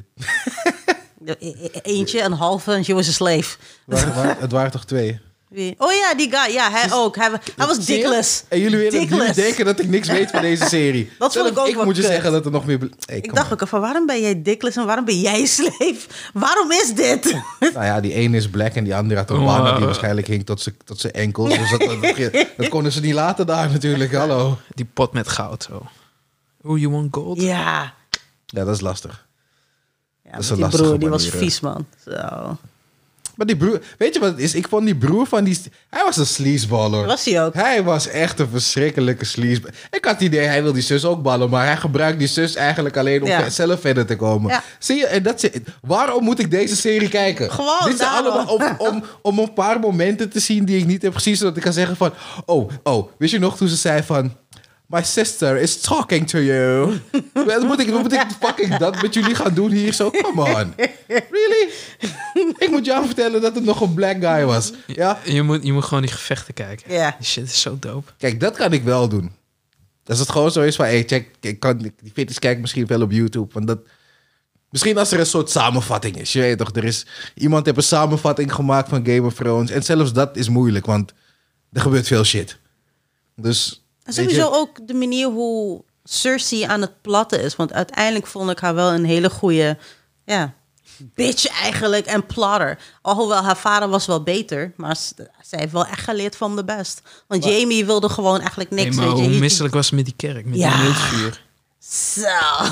[SPEAKER 3] E- e- Eentje, een halve en she was a slave.
[SPEAKER 1] Waar- waar- het waren toch twee?
[SPEAKER 3] Wie? Oh ja, die guy. Ja, hij ook. Hij, wa- hij was
[SPEAKER 1] Zie je?
[SPEAKER 3] dickless.
[SPEAKER 1] En jullie, willen, jullie
[SPEAKER 3] Dickless.
[SPEAKER 1] denken dat ik niks weet van deze serie.
[SPEAKER 3] Dat vond ik ook
[SPEAKER 1] Ik
[SPEAKER 3] wel
[SPEAKER 1] moet je
[SPEAKER 3] kut.
[SPEAKER 1] zeggen dat er nog meer... Hey,
[SPEAKER 3] Ik
[SPEAKER 1] come
[SPEAKER 3] dacht
[SPEAKER 1] on.
[SPEAKER 3] ook van, waarom ben jij dickless en waarom ben jij slave? Waarom is dit?
[SPEAKER 1] Nou ja, die ene is black en die andere had een
[SPEAKER 2] Oh,
[SPEAKER 1] banner die
[SPEAKER 2] uh,
[SPEAKER 1] waarschijnlijk hing tot zijn tot zijn enkels. Dus dat, dat, dat konden ze niet laten daar natuurlijk. Hallo.
[SPEAKER 2] Die pot met goud zo. Oh, you want gold?
[SPEAKER 3] Ja.
[SPEAKER 1] Ja, dat is lastig.
[SPEAKER 3] Ja,
[SPEAKER 1] Dat is
[SPEAKER 3] met
[SPEAKER 1] een
[SPEAKER 3] die
[SPEAKER 1] lastige
[SPEAKER 3] broer, die was
[SPEAKER 1] manier,
[SPEAKER 3] vies, man. Zo.
[SPEAKER 1] Maar die broer... Weet je wat het is? Ik vond die broer van die... Hij was een sleazeballer.
[SPEAKER 3] Was hij ook.
[SPEAKER 1] Hij was echt een verschrikkelijke sleazeballer. Ik had het idee, hij wil die zus ook ballen. Maar hij gebruikt die zus eigenlijk alleen om
[SPEAKER 3] Ja.
[SPEAKER 1] zelf verder te komen.
[SPEAKER 3] Ja.
[SPEAKER 1] Zie je? En dat is, waarom moet ik deze serie kijken?
[SPEAKER 3] Gewoon
[SPEAKER 1] Dit is
[SPEAKER 3] daarom.
[SPEAKER 1] allemaal om, om, om een paar momenten te zien die ik niet heb gezien. Zodat ik kan zeggen van... Oh, oh. Wist je nog toen ze zei van... My sister is talking to you. Wat moet ik, wat moet ik fucking dat met jullie gaan doen hier zo? Come on. Really? Ik moet jou vertellen dat het nog een black guy was. Ja?
[SPEAKER 2] Je moet, je moet gewoon die gevechten kijken.
[SPEAKER 3] Ja.
[SPEAKER 2] Die shit is zo dope.
[SPEAKER 1] Kijk, dat kan ik wel doen. Als het gewoon zo is van... Hey, check, ik kan die video's kijken misschien wel op YouTube. Want dat, misschien als er een soort samenvatting is. Je weet toch, er is... Iemand heeft een samenvatting gemaakt van Game of Thrones. En zelfs dat is moeilijk, want er gebeurt veel shit. Dus...
[SPEAKER 3] En
[SPEAKER 1] weet je-
[SPEAKER 3] sowieso ook de manier hoe Cersei aan het platten is. Want uiteindelijk vond ik haar wel een hele goede... Ja, bitch eigenlijk en plotter. Alhoewel haar vader was wel beter. Maar s- zij heeft wel echt geleerd van de best. Want Jamie wilde gewoon eigenlijk niks.
[SPEAKER 2] Nee, maar
[SPEAKER 3] weet je.
[SPEAKER 2] hoe
[SPEAKER 3] Hij-
[SPEAKER 2] misselijk was het met die kerk? Met
[SPEAKER 3] Ja.
[SPEAKER 2] die wildvuur.
[SPEAKER 3] Zo.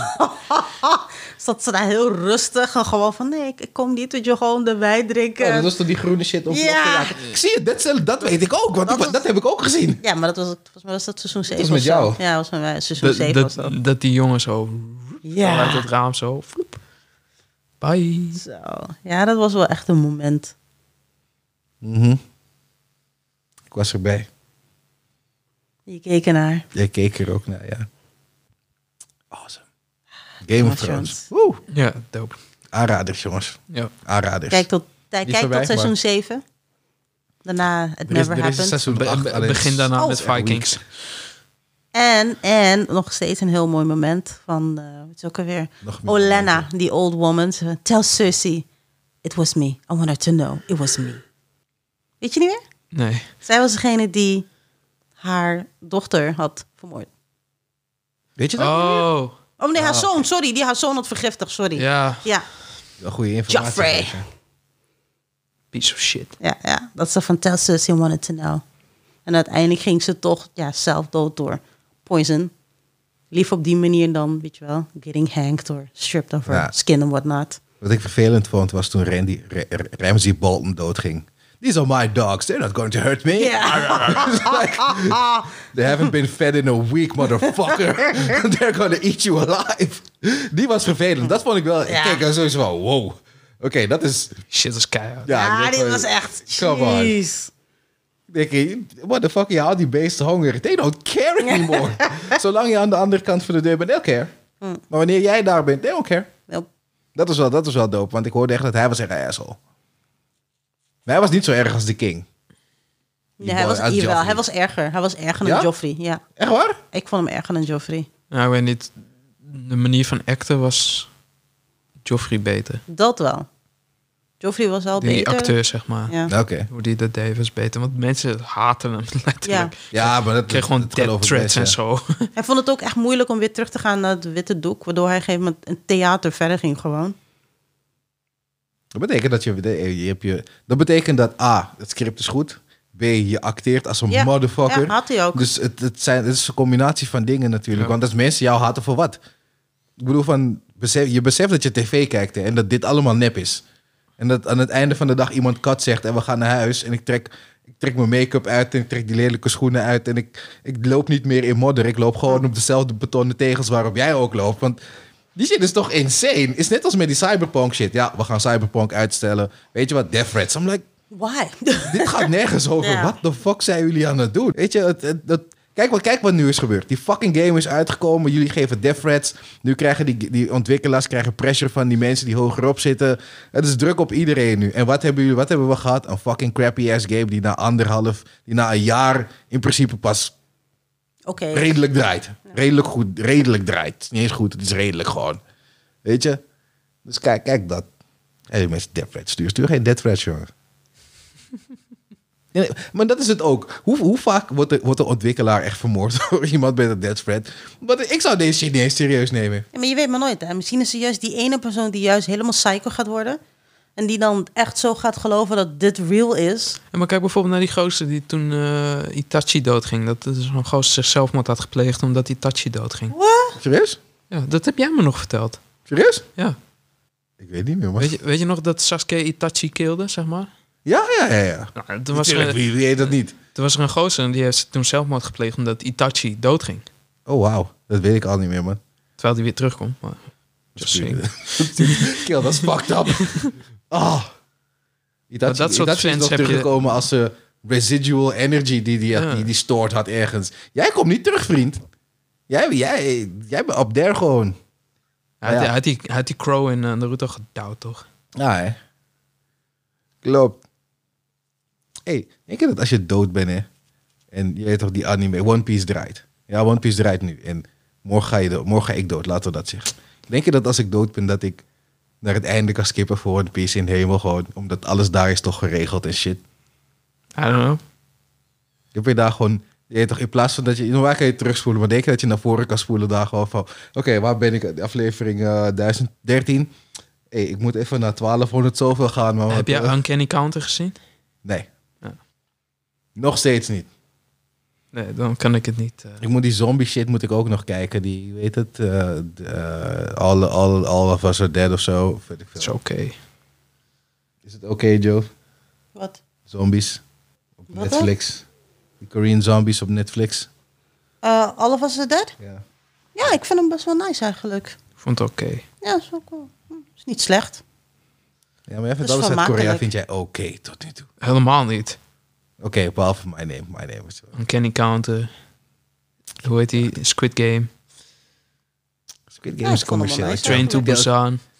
[SPEAKER 3] Zat ze daar heel rustig en gewoon van... Nee, ik, ik kom niet, weet je, gewoon de wijn drinken.
[SPEAKER 1] Oh, dat was toch die groene shit op
[SPEAKER 3] Ja.
[SPEAKER 1] op te Ik zie het, dat, is- dat weet ik ook. Want
[SPEAKER 3] Dat
[SPEAKER 1] ik-
[SPEAKER 3] was-
[SPEAKER 1] dat heb ik ook gezien.
[SPEAKER 3] Ja, maar dat was, volgens mij was dat seizoen zeven
[SPEAKER 1] was met
[SPEAKER 3] of zo.
[SPEAKER 1] jou.
[SPEAKER 3] Ja, dat was met mij. Seizoen
[SPEAKER 2] Dat,
[SPEAKER 3] zeven was
[SPEAKER 2] dat,
[SPEAKER 3] dat.
[SPEAKER 2] dat die jongen zo
[SPEAKER 3] Ja.
[SPEAKER 2] uit het raam zo. Vloep. Bye.
[SPEAKER 3] Zo. Ja, dat was wel echt een moment.
[SPEAKER 1] Mhm. Ik was erbij.
[SPEAKER 3] Je keek ernaar.
[SPEAKER 1] Jij keek er ook naar, ja. Awesome. Game of
[SPEAKER 3] Game of
[SPEAKER 1] Thrones.
[SPEAKER 3] Thrones.
[SPEAKER 1] Woe.
[SPEAKER 2] Ja, dope.
[SPEAKER 1] Aanraders, jongens.
[SPEAKER 2] Ja.
[SPEAKER 1] Aanraders.
[SPEAKER 3] Kijk tot, kijk
[SPEAKER 1] Niet voorbij,
[SPEAKER 3] tot seizoen
[SPEAKER 1] maar-
[SPEAKER 3] zeven. Daarna het
[SPEAKER 1] Er is,
[SPEAKER 3] never
[SPEAKER 1] er is een
[SPEAKER 3] happened.
[SPEAKER 1] seizoen
[SPEAKER 2] Be-
[SPEAKER 1] acht,
[SPEAKER 2] be-
[SPEAKER 1] alleen
[SPEAKER 2] begin daarna
[SPEAKER 3] Oh.
[SPEAKER 2] met Vikings.
[SPEAKER 3] En, en nog steeds een heel mooi moment van, uh, wat is ook alweer?
[SPEAKER 1] Nog meer
[SPEAKER 3] Olenna,
[SPEAKER 1] momenten.
[SPEAKER 3] die old woman. Ze, Tell Cersei, it was me. I want her to know, it was me. Weet je niet meer?
[SPEAKER 2] Nee.
[SPEAKER 3] Zij was degene die haar dochter had vermoord.
[SPEAKER 1] Weet je dat?
[SPEAKER 2] Oh,
[SPEAKER 3] Oh nee, haar
[SPEAKER 1] Ah,
[SPEAKER 3] zoon, sorry. Die haar zoon had vergiftigd, sorry.
[SPEAKER 2] ja.
[SPEAKER 3] Ja,
[SPEAKER 1] Wel goede informatie.
[SPEAKER 3] Joffrey.
[SPEAKER 1] geven.
[SPEAKER 2] Piece of shit.
[SPEAKER 3] ja, ja. Dat ze van Tell Cersei wanted to know. En uiteindelijk ging ze toch ja, zelf dood door poison. Liever op die manier dan, weet je wel, getting hanged or stripped of her
[SPEAKER 1] Ja.
[SPEAKER 3] skin and whatnot.
[SPEAKER 1] Wat ik vervelend vond was toen Randy, Ra- Ra- Ramsay Bolton doodging. These are my dogs. They're not going to hurt me. It's like, they haven't been fed in a week, motherfucker. They're gonna eat you alive. Die was vervelend. Dat vond ik wel.
[SPEAKER 3] Ja.
[SPEAKER 1] Kijk, sowieso van, wow. Oké, dat is...
[SPEAKER 2] Shit was keihard.
[SPEAKER 1] Ja,
[SPEAKER 3] Ja,
[SPEAKER 1] ik denk
[SPEAKER 3] dit
[SPEAKER 1] van,
[SPEAKER 3] was echt...
[SPEAKER 1] Come on.
[SPEAKER 3] Jeez.
[SPEAKER 1] Denk je, what the fuck, je houdt die beesten honger. They don't care anymore. Zolang je aan de andere kant van de deur bent, they don't care. Maar wanneer jij daar bent, they don't care.
[SPEAKER 3] Wel,
[SPEAKER 1] Dat was wel, dat was wel dope, want ik hoorde echt dat hij was echt een asshole. Maar hij was niet zo erg als de king. Die
[SPEAKER 3] nee, hij
[SPEAKER 1] boy
[SPEAKER 3] was,
[SPEAKER 1] uit
[SPEAKER 3] jawel,
[SPEAKER 1] Joffrey.
[SPEAKER 3] hij was erger. Hij was erger
[SPEAKER 1] Ja?
[SPEAKER 3] dan Joffrey, ja.
[SPEAKER 1] Echt waar?
[SPEAKER 3] Ik vond hem erger dan Joffrey.
[SPEAKER 2] Nou, ik weet niet. De manier van acten was Joffrey beter.
[SPEAKER 3] Dat wel. Joffrey was al
[SPEAKER 2] Die
[SPEAKER 3] beter.
[SPEAKER 2] acteur, zeg maar.
[SPEAKER 3] Ja.
[SPEAKER 1] Oké.
[SPEAKER 2] Hoe die dat deed was beter. Want mensen haten hem letterlijk.
[SPEAKER 3] Ja.
[SPEAKER 1] Ja, maar dat
[SPEAKER 2] Ik kreeg gewoon
[SPEAKER 1] dat geloof
[SPEAKER 2] death
[SPEAKER 1] ik
[SPEAKER 2] threats
[SPEAKER 1] best,
[SPEAKER 2] en
[SPEAKER 1] ja.
[SPEAKER 2] zo.
[SPEAKER 3] Hij vond het ook echt moeilijk om weer terug te gaan naar het witte doek. Waardoor hij op een gegeven moment een theater verder ging gewoon.
[SPEAKER 1] Dat betekent dat je, je, hebt je... Dat betekent dat A, het script is goed. B, je acteert als een
[SPEAKER 3] Ja,
[SPEAKER 1] motherfucker.
[SPEAKER 3] ja, had hij ook.
[SPEAKER 1] Dus het, het, zijn, het is een combinatie van dingen natuurlijk.
[SPEAKER 2] Ja.
[SPEAKER 1] Want als mensen jou haten voor wat? Ik bedoel, van, besef, je beseft dat je tv kijkt hè, en dat dit allemaal nep is. En dat aan het einde van de dag iemand kat zegt en we gaan naar huis. En ik trek, ik trek mijn make-up uit en ik trek die lelijke schoenen uit. En ik, ik loop niet meer in modder. Ik loop gewoon op dezelfde betonnen tegels waarop jij ook loopt. Want die shit is toch insane? Is net als met die cyberpunk shit. Ja, we gaan cyberpunk uitstellen. Weet je wat? Death threats. I'm like,
[SPEAKER 3] Why?
[SPEAKER 1] dit gaat nergens over.
[SPEAKER 3] Ja.
[SPEAKER 1] Wat de fuck zijn jullie aan het doen? Weet je, het, het, het- kijk, wat, kijk wat nu is gebeurd. Die fucking game is uitgekomen. Jullie geven death threats. Nu krijgen die, die ontwikkelaars krijgen pressure van die mensen die hogerop zitten. Het is druk op iedereen nu. En wat hebben, jullie, wat hebben we gehad? Een fucking crappy ass game die na anderhalf, die na een jaar in principe pas
[SPEAKER 3] Oké.
[SPEAKER 1] redelijk draait. Redelijk goed, redelijk draait. Het is niet eens goed, het is redelijk gewoon. Weet je? Dus kijk, kijk dat. En die mensen death threats stuur. Stuur geen death threats, jongen. Ja, nee, maar dat is het ook. Hoe, hoe vaak wordt de, wordt de ontwikkelaar echt vermoord door iemand met een death threat? Want ik zou deze shit niet eens serieus nemen.
[SPEAKER 3] Ja, maar je weet maar nooit, hè. Misschien is er juist die ene persoon die juist helemaal psycho gaat worden. En die dan echt zo gaat geloven dat dit real is.
[SPEAKER 2] Ja, maar kijk bijvoorbeeld naar die gozer die toen eh, Itachi doodging. Dat is zo'n gozer zichzelfmoord had gepleegd omdat Itachi doodging.
[SPEAKER 3] What?
[SPEAKER 1] Serieus?
[SPEAKER 2] Ja, dat heb jij me nog verteld.
[SPEAKER 1] Serieus?
[SPEAKER 2] Ja.
[SPEAKER 1] Ik weet niet meer, man.
[SPEAKER 2] Weet je, weet je nog dat Sasuke Itachi kilde, zeg maar?
[SPEAKER 1] Ja, ja, ja. ja.
[SPEAKER 2] Nou, toen, was
[SPEAKER 1] Natuurlijk,
[SPEAKER 2] er,
[SPEAKER 1] wie, wie weet dat niet?
[SPEAKER 2] toen was er een gozer en die heeft toen zelfmoord gepleegd omdat Itachi doodging.
[SPEAKER 1] Oh, wauw. Dat weet ik al niet meer, man.
[SPEAKER 2] Terwijl hij weer terugkomt. Maar, just saying.
[SPEAKER 1] Kill, dat is fucked up. Oh. Itachi,
[SPEAKER 2] dat soort
[SPEAKER 1] Itachi is
[SPEAKER 2] fans
[SPEAKER 1] nog
[SPEAKER 2] heb je-
[SPEAKER 1] teruggekomen als uh, residual energy die die,
[SPEAKER 2] Ja.
[SPEAKER 1] die die stoort had ergens. Jij komt niet terug, vriend. Jij, jij, jij bent up there gewoon.
[SPEAKER 2] Hij had,
[SPEAKER 1] Ja.
[SPEAKER 2] hij had die, hij had die Crow in uh, Naruto gedouwd, toch?
[SPEAKER 1] Ja, hè. Klopt. Hey, denk je dat als je dood bent, hè, en je weet toch die anime, One Piece draait. Ja, One Piece draait nu. En morgen ga, je dood, morgen ga ik dood, laten we dat zeggen. Denk je dat als ik dood ben, dat ik naar het einde kan skippen voor One Piece in de hemel gewoon, omdat alles daar is toch geregeld en shit.
[SPEAKER 2] I don't know.
[SPEAKER 1] Heb je daar gewoon, je weet toch, in plaats van dat je, waar kan je terugspoelen, maar denk je dat je naar voren kan spoelen daar gewoon van, oké, waar ben ik, aflevering uh, duizend dertien. Hey, ik moet even naar twaalfhonderd zoveel gaan. Maar
[SPEAKER 2] Heb jij
[SPEAKER 1] uh,
[SPEAKER 2] Uncanny Counter gezien?
[SPEAKER 1] Nee.
[SPEAKER 2] Ja.
[SPEAKER 1] Nog steeds niet.
[SPEAKER 2] Nee, dan kan ik het niet. Uh...
[SPEAKER 1] Ik moet die zombie shit moet ik ook nog kijken. Die, weet het, uh, uh, all, all, all of Us Are Dead of zo. Weet ik veel.
[SPEAKER 2] Het is oké.
[SPEAKER 1] Is het oké, okay, Joe?
[SPEAKER 3] Wat?
[SPEAKER 1] Zombies op
[SPEAKER 3] Wat
[SPEAKER 1] Netflix. Die Korean zombies op Netflix.
[SPEAKER 3] Uh, All of Us Are Dead?
[SPEAKER 1] Ja.
[SPEAKER 3] Ja, ik vind hem best wel nice eigenlijk.
[SPEAKER 2] Ik vond het oké.
[SPEAKER 3] Ja, is ook wel. hm, Is niet slecht.
[SPEAKER 1] Ja, maar even
[SPEAKER 3] Dat is
[SPEAKER 1] alles uit Korea
[SPEAKER 3] vermakelijk.
[SPEAKER 1] vind jij oké tot nu toe.
[SPEAKER 2] Helemaal niet.
[SPEAKER 1] Oké, okay, behalve My Name. My Name is wel.
[SPEAKER 2] Uncanny Counter. Hoe heet die? Squid Game.
[SPEAKER 1] Squid
[SPEAKER 3] Ja,
[SPEAKER 1] Game is
[SPEAKER 3] ik vond hem wel
[SPEAKER 1] commercieel.
[SPEAKER 3] nice.
[SPEAKER 2] Train to
[SPEAKER 1] Ik denk-
[SPEAKER 2] Busan.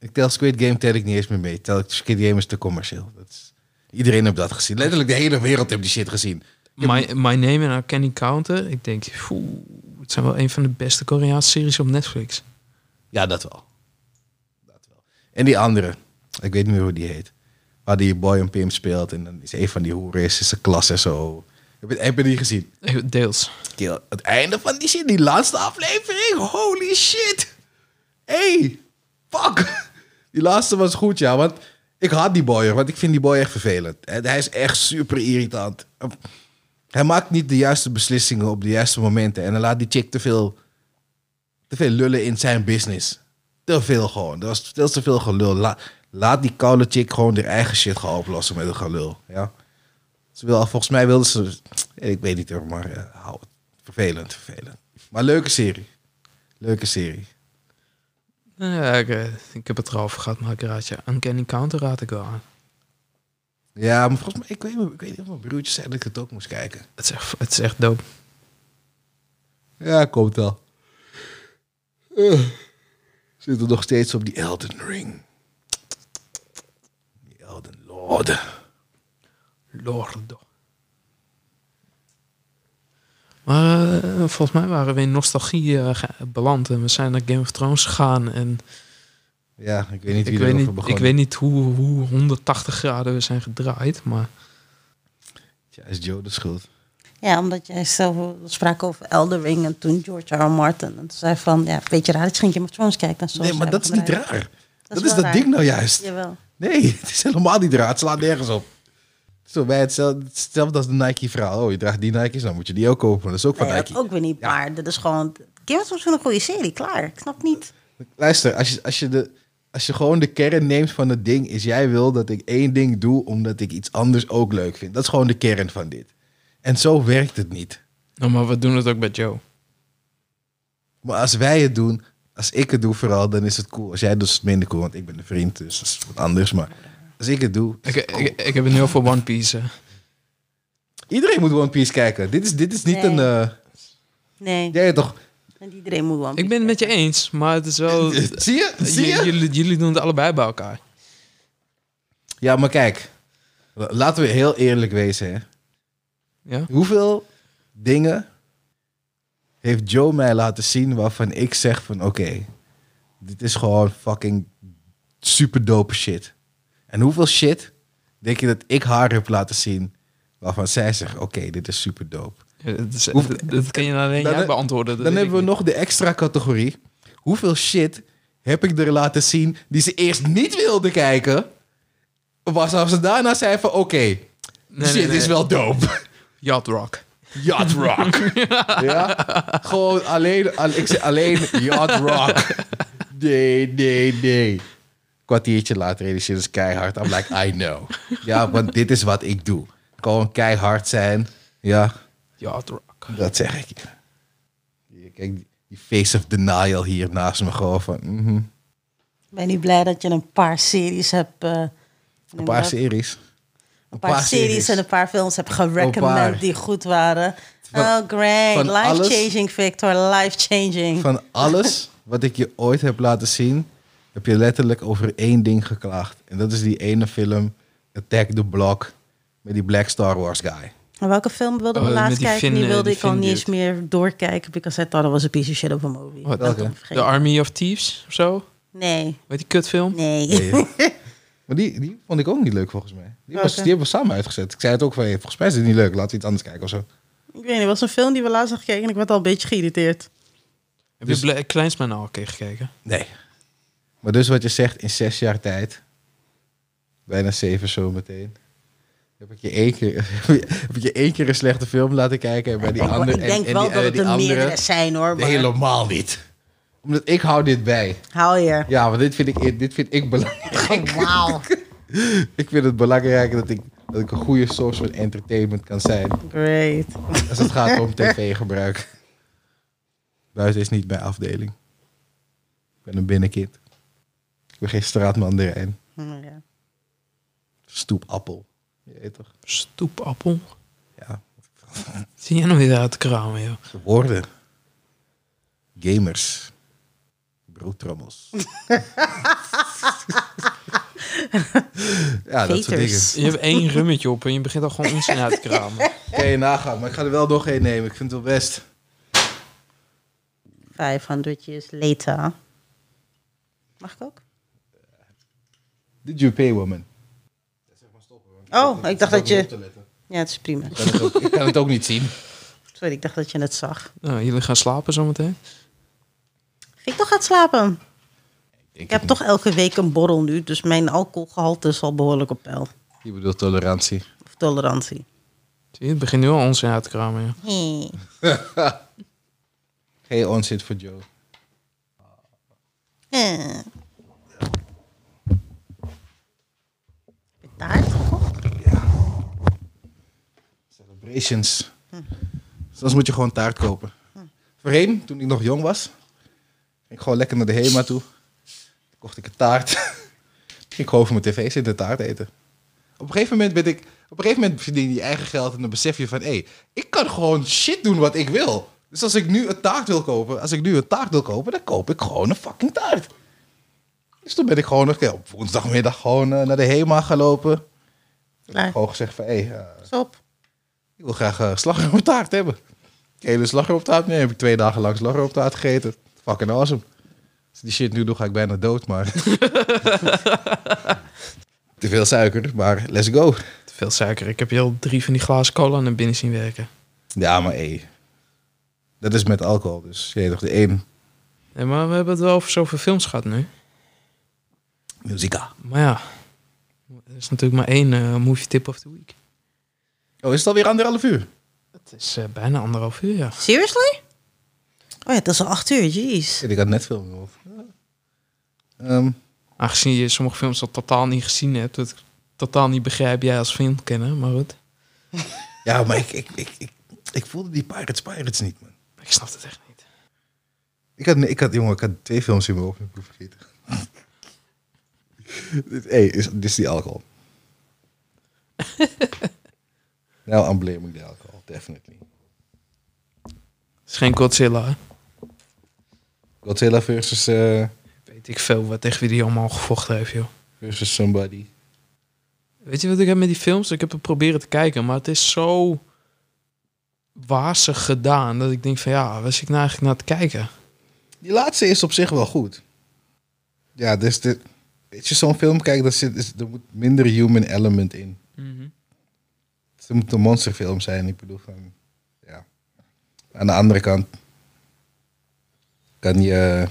[SPEAKER 1] Ik tel Squid Game tel ik niet eens meer mee. Tel, Squid Game is te commercieel. Dat is, iedereen heeft dat gezien. Letterlijk de hele wereld heeft die shit gezien.
[SPEAKER 2] My, My Name and Uncanny Counter. Ik denk, oeh, het zijn wel een van de beste Koreaanse series op Netflix.
[SPEAKER 1] Ja, dat wel. Dat wel. En die andere, ik weet niet meer hoe die heet. Waar die boy een pimp speelt en dan is een van die hoeren is, is een klas en zo. Heb je, heb je die gezien?
[SPEAKER 2] Deels.
[SPEAKER 1] Kill, het einde van die shit, die laatste aflevering, holy shit. Hey, fuck. Die laatste was goed, ja, want ik haat die boy, want ik vind die boy echt vervelend. Hij is echt super irritant. Hij maakt niet de juiste beslissingen op de juiste momenten en dan laat die chick te veel, te veel lullen in zijn business. Te veel gewoon. Er was veel te veel gelul. La, laat die koude chick gewoon haar eigen shit gaan oplossen met een gelul. Ja. Ze wil, volgens mij wilde ze... Ik weet niet hoor, maar uh, hou het. Vervelend, vervelend. Maar leuke serie. Leuke serie.
[SPEAKER 2] Ja, ik, uh, ik heb het erover gehad, maar ik raad je Uncanny Counter raad ik wel aan.
[SPEAKER 1] Ja, maar volgens mij... Ik weet, ik weet niet of mijn broertje zei dat ik het ook moest kijken.
[SPEAKER 2] Het is echt, het is echt dope.
[SPEAKER 1] Ja, komt wel. Uh, zitten nog steeds op die Elden Ring. Die Elden Lord.
[SPEAKER 2] Lordo. Maar uh, volgens mij waren we in nostalgie uh, beland en we zijn naar Game of Thrones gegaan en
[SPEAKER 1] ja, ik weet niet wie
[SPEAKER 2] ik
[SPEAKER 1] erover
[SPEAKER 2] weet niet,
[SPEAKER 1] begon.
[SPEAKER 2] Ik weet niet hoe, hoe honderdtachtig graden we zijn gedraaid, maar...
[SPEAKER 1] Ja, is Joe de schuld?
[SPEAKER 3] Ja, omdat jij zelf sprak over Elden Ring en toen George R. R. Martin. En toen zei van, ja, weet je raar dat je geen Game of Thrones kijkt. En zo
[SPEAKER 1] Nee, maar dat is niet raar. Dat,
[SPEAKER 3] Dat
[SPEAKER 1] is,
[SPEAKER 3] is wel
[SPEAKER 1] dat
[SPEAKER 3] raar.
[SPEAKER 1] ding nou juist.
[SPEAKER 3] Jawel.
[SPEAKER 1] Nee, het is helemaal niet raar. Het slaat nergens op. Zo bij hetzelfde, hetzelfde als de Nike-verhaal. Oh, je draagt die Nike's, dan moet je die ook kopen. Dat is ook van
[SPEAKER 3] Nee,
[SPEAKER 1] Nike.
[SPEAKER 3] dat ook weer niet,
[SPEAKER 1] Ja.
[SPEAKER 3] maar dit is gewoon... Game of Thrones is een goede serie, klaar. Ik snap niet.
[SPEAKER 1] Luister, als je, als, je de, als je gewoon de kern neemt van het ding... is jij wil dat ik één ding doe omdat ik iets anders ook leuk vind. Dat is gewoon de kern van dit. En zo werkt het niet.
[SPEAKER 2] Nou, maar we doen het ook bij Joe.
[SPEAKER 1] Maar als wij het doen, als ik het doe vooral, dan is het cool. Als jij het doet, is het minder cool, want ik ben een vriend, dus dat is wat anders. Maar als ik het doe... is
[SPEAKER 2] Ik,
[SPEAKER 1] het cool.
[SPEAKER 2] ik, ik heb het nu over One Piece. hè.
[SPEAKER 1] Iedereen moet One Piece kijken. Dit is, dit is niet
[SPEAKER 3] Nee.
[SPEAKER 1] een... uh,
[SPEAKER 3] Nee,
[SPEAKER 1] jij toch...
[SPEAKER 3] en iedereen moet wel.
[SPEAKER 2] Ik ben het met je eens, maar het is wel...
[SPEAKER 1] Zie je? Zie je?
[SPEAKER 2] J- jullie, jullie doen het allebei bij elkaar.
[SPEAKER 1] Ja, maar kijk. Laten we heel eerlijk wezen, hè.
[SPEAKER 2] Ja?
[SPEAKER 1] Hoeveel dingen heeft Joe mij laten zien waarvan ik zeg van... Oké, dit is gewoon fucking super dope shit. En hoeveel shit denk je dat ik haar heb laten zien waarvan zij zegt... Oké, dit is super dope.
[SPEAKER 2] Ja, Dat, is,
[SPEAKER 1] Hoef-
[SPEAKER 2] dat, dat kan je alleen
[SPEAKER 1] Dan-
[SPEAKER 2] jij beantwoorden. dat
[SPEAKER 1] Dan
[SPEAKER 2] weet
[SPEAKER 1] hebben we
[SPEAKER 2] ik
[SPEAKER 1] nog de extra categorie. Hoeveel shit heb ik er laten zien die ze eerst niet wilde kijken... Waarvan ze daarna zei van... Oké,
[SPEAKER 2] Nee,
[SPEAKER 1] shit
[SPEAKER 2] nee, nee.
[SPEAKER 1] is wel dope.
[SPEAKER 2] niet. Yacht Rock.
[SPEAKER 1] Yacht Rock. Ja? Gewoon alleen, al- ik zeg alleen Yacht Rock. Nee, nee, nee. Kwartiertje later realiseerde ze keihard. I'm like, I know. Ja, want dit is wat ik doe. Gewoon keihard zijn. Ja,
[SPEAKER 2] Yacht Rock.
[SPEAKER 1] dat zeg ik je. Hier, kijk, die- die face of denial hier naast me gewoon van... mhm.
[SPEAKER 3] Ik ben nu blij dat je een paar series hebt... uh,
[SPEAKER 1] Een paar series.
[SPEAKER 3] Een paar, series en een paar films hebt gerecommend
[SPEAKER 1] Een paar.
[SPEAKER 3] die goed waren.
[SPEAKER 1] Van-
[SPEAKER 3] oh, great.
[SPEAKER 1] van alles-
[SPEAKER 3] Life-changing, Victor. Life-changing.
[SPEAKER 1] Van alles wat ik je ooit heb laten zien... heb je letterlijk over één ding geklaagd. En dat is die ene film... Attack the Block... met die Black Star Wars guy.
[SPEAKER 3] En welke film wilde we
[SPEAKER 2] Oh,
[SPEAKER 3] laatst
[SPEAKER 2] met die
[SPEAKER 3] kijken?
[SPEAKER 2] Finn,
[SPEAKER 3] die
[SPEAKER 2] eh,
[SPEAKER 3] wilde
[SPEAKER 2] die
[SPEAKER 3] ik al
[SPEAKER 2] Finn
[SPEAKER 3] niet eens
[SPEAKER 2] dude.
[SPEAKER 3] meer doorkijken... because I thought it was a piece of shit of a movie.
[SPEAKER 2] Wat?
[SPEAKER 3] Dat
[SPEAKER 1] Welke?
[SPEAKER 3] heb ik
[SPEAKER 2] The
[SPEAKER 3] vergeten.
[SPEAKER 2] Army of Thieves of zo?
[SPEAKER 3] Nee,
[SPEAKER 2] Weet die kutfilm?
[SPEAKER 3] nee.
[SPEAKER 1] Nee. Maar die, die vond ik ook niet leuk volgens mij. Die, was,
[SPEAKER 3] Welke?
[SPEAKER 1] die hebben we samen uitgezet. Ik zei het ook van, hey, volgens mij is het niet leuk. Laten we iets anders kijken of zo.
[SPEAKER 3] Ik weet niet, het was een film die we laatst hebben gekeken... en ik werd al een beetje geïrriteerd.
[SPEAKER 2] Heb
[SPEAKER 1] Dus-
[SPEAKER 2] je Black Kleinsman al een keer gekeken?
[SPEAKER 1] Nee. Maar dus wat je zegt, in zes jaar tijd... bijna zeven zo meteen... heb ik je één keer, heb ik je één keer een slechte film laten kijken... en bij die
[SPEAKER 3] Ik denk,
[SPEAKER 1] andere...
[SPEAKER 3] ik denk
[SPEAKER 1] en,
[SPEAKER 3] wel
[SPEAKER 1] en die,
[SPEAKER 3] dat
[SPEAKER 1] eh,
[SPEAKER 3] het
[SPEAKER 1] die
[SPEAKER 3] er
[SPEAKER 1] andere,
[SPEAKER 3] meerdere zijn, hoor. Maar...
[SPEAKER 1] helemaal niet. Omdat ik hou dit bij.
[SPEAKER 3] Hou je.
[SPEAKER 1] Ja, want dit vind ik, dit vind ik belangrijk.
[SPEAKER 3] Oh, wauw.
[SPEAKER 1] Ik vind het belangrijk dat ik, dat ik een goede source van entertainment kan zijn...
[SPEAKER 3] Great.
[SPEAKER 1] als het gaat om tv-gebruik. Buiten is niet mijn afdeling. Ik ben een binnenkind. Ik ben geen straatmandarijn.
[SPEAKER 3] Hm, ja.
[SPEAKER 1] Stoepappel. Je weet toch?
[SPEAKER 2] Stoepappel.
[SPEAKER 1] Ja.
[SPEAKER 2] Zie jij nog weer uit te kramen, joh?
[SPEAKER 1] Woorden. Gamers. Broodtrommels. Ja, dat soort dingen.
[SPEAKER 3] Veters.
[SPEAKER 2] Je hebt één rummetje op en je begint al gewoon onzin uit te kramen.
[SPEAKER 1] Kan je nagaan, maar ik ga er wel nog één nemen. Ik vind het wel best.
[SPEAKER 3] vijfhonderd years later. Mag ik ook?
[SPEAKER 1] Did you pay, woman?
[SPEAKER 3] Oh, ik dacht dat je... Ja, het is prima.
[SPEAKER 1] Ik kan het ook, ik kan het ook niet zien.
[SPEAKER 3] Sorry, ik dacht dat je het zag.
[SPEAKER 2] Nou, jullie gaan slapen zometeen.
[SPEAKER 3] Victor gaat slapen.
[SPEAKER 1] Ik,
[SPEAKER 3] Ik heb toch elke week een borrel nu, dus mijn alcoholgehalte is al behoorlijk op peil.
[SPEAKER 1] Je bedoelt tolerantie.
[SPEAKER 3] Of tolerantie.
[SPEAKER 2] Zie je, het begint nu al onzin uit te kramen. Ja.
[SPEAKER 3] Hey.
[SPEAKER 1] Geen onzin voor Joe.
[SPEAKER 3] Eh. Heb je taart gekocht?
[SPEAKER 1] Celebrations. Soms moet je gewoon taart kopen. Voorheen, toen ik nog jong was, ging ik gewoon lekker naar de Hema toe. Kocht ik een taart. Ging ik gewoon voor mijn tv zitten taart eten. Op een gegeven moment ben ik... Op een gegeven moment verdien je je eigen geld en dan besef je van... Hé, hey, ik kan gewoon shit doen wat ik wil. Dus als ik nu een taart wil kopen... Als ik nu een taart wil kopen, dan koop ik gewoon een fucking taart. Dus toen ben ik gewoon nog op woensdagmiddag gewoon uh, naar de Hema gaan lopen.
[SPEAKER 3] Klaar.
[SPEAKER 1] Gewoon gezegd van... Hé, hey, uh,
[SPEAKER 3] Stop.
[SPEAKER 1] ik wil graag uh, slagroomtaart hebben. Ik hele slagroomtaart mee. Heb ik twee dagen lang slagroomtaart gegeten. Fucking awesome. Als die shit nu doe, ga ik bijna dood, maar... Te veel suiker, maar let's go.
[SPEAKER 2] Te veel suiker. Ik heb je al drie van die glazen cola naar binnen zien werken.
[SPEAKER 1] Ja, maar hé. Dat is met alcohol, dus je weet toch de één...
[SPEAKER 2] Nee, maar we hebben het wel over zoveel films gehad nu.
[SPEAKER 1] Musica.
[SPEAKER 2] Maar ja, er is natuurlijk maar één uh, movie tip of the week.
[SPEAKER 1] Oh, is het alweer anderhalf uur?
[SPEAKER 2] Het is uh, bijna anderhalf uur, ja.
[SPEAKER 3] Seriously? Oh ja, het is al acht uur, jeez.
[SPEAKER 1] Ik had net veel meer over. Um,
[SPEAKER 2] Aangezien je sommige films al totaal niet gezien hebt, dat ik totaal niet begrijp jij als filmkenner, maar goed.
[SPEAKER 1] ja, maar ik, ik, ik, ik, ik voelde die Pirates Pirates niet, man.
[SPEAKER 2] Ik snap het echt niet.
[SPEAKER 1] Ik had, ik had, jongen, ik had twee films in mijn hoofd. Ik heb het vergeten. Hé, hey, is, dit is die alcohol. Nou, I'm blaming the alcohol, definitely.
[SPEAKER 2] Het is geen Godzilla, hè?
[SPEAKER 1] Godzilla versus, uh,
[SPEAKER 2] Weet ik veel wat tegen wie die allemaal gevochten heeft, joh.
[SPEAKER 1] versus somebody.
[SPEAKER 2] Weet je wat ik heb met die films? Ik heb het proberen te kijken, maar het is zo wazig gedaan dat ik denk van ja, waar zit ik nou eigenlijk naar te kijken?
[SPEAKER 1] Die laatste is op zich wel goed. Ja, dus de, weet je, zo'n film kijkt, er, zit, is, er moet minder human element in.
[SPEAKER 2] Mm-hmm.
[SPEAKER 1] Het moet een monsterfilm zijn, ik bedoel van, ja. Aan de andere kant kan je,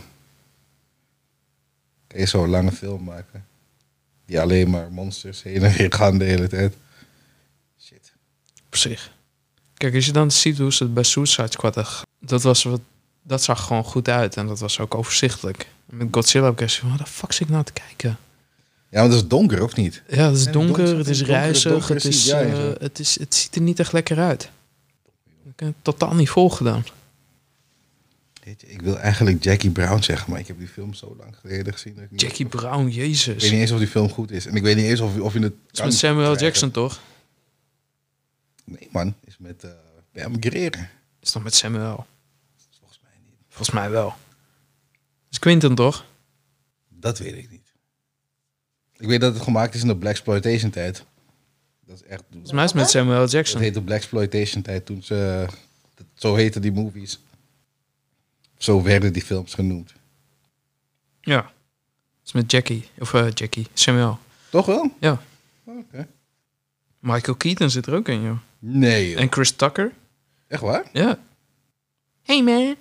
[SPEAKER 1] kan je zo'n lange film maken. Die alleen maar monsters heen en weer gaan de hele tijd. Shit.
[SPEAKER 2] Op zich. Kijk, als je dan ziet hoe ze het bij Suicide Squad hadden, dat was wat, dat zag gewoon goed uit en dat was ook overzichtelijk. En met Godzilla heb ik echt zo van, wat de fuck zit ik nou te kijken?
[SPEAKER 1] Ja, maar dat is donker, of niet?
[SPEAKER 2] Ja, het is
[SPEAKER 1] En
[SPEAKER 2] donker,
[SPEAKER 1] donker-
[SPEAKER 2] het is
[SPEAKER 1] donkere-
[SPEAKER 2] ruisig,
[SPEAKER 1] donkere
[SPEAKER 2] het is,
[SPEAKER 1] C G I en
[SPEAKER 2] eh,
[SPEAKER 1] zo.
[SPEAKER 2] het is, het ziet er niet echt lekker uit. Ik heb het totaal niet volgedaan.
[SPEAKER 1] Weet je, ik wil eigenlijk Jackie Brown zeggen, maar ik heb die film zo lang geleden gezien. Dat ik niet-
[SPEAKER 2] Jackie Brown,
[SPEAKER 1] Ik
[SPEAKER 2] jezus.
[SPEAKER 1] weet niet eens of die film goed is. En ik weet niet eens of, of je het
[SPEAKER 2] Het is
[SPEAKER 1] kan
[SPEAKER 2] met Samuel
[SPEAKER 1] krijgen.
[SPEAKER 2] Jackson, toch?
[SPEAKER 1] Nee, man. Is met uh, Pam Grier.
[SPEAKER 2] Is toch met Samuel?
[SPEAKER 1] Volgens mij niet.
[SPEAKER 2] Volgens mij wel. Is Quentin, toch?
[SPEAKER 1] Dat weet ik niet. Ik weet dat het gemaakt is in de Blaxploitation tijd. Dat is echt...
[SPEAKER 2] Volgens mij is het met Samuel
[SPEAKER 1] Dat
[SPEAKER 2] Jackson.
[SPEAKER 1] heette Blaxploitation tijd toen ze... dat- Zo heten die movies. Zo werden die films genoemd.
[SPEAKER 2] Ja. Het is met Jackie. Of eh, Jackie. Samuel.
[SPEAKER 1] Toch wel?
[SPEAKER 2] Ja.
[SPEAKER 1] Oké.
[SPEAKER 2] Michael Keaton zit er ook in, joh.
[SPEAKER 1] Nee, joh.
[SPEAKER 2] En Chris Tucker.
[SPEAKER 1] Echt waar?
[SPEAKER 2] Ja. Hey, man.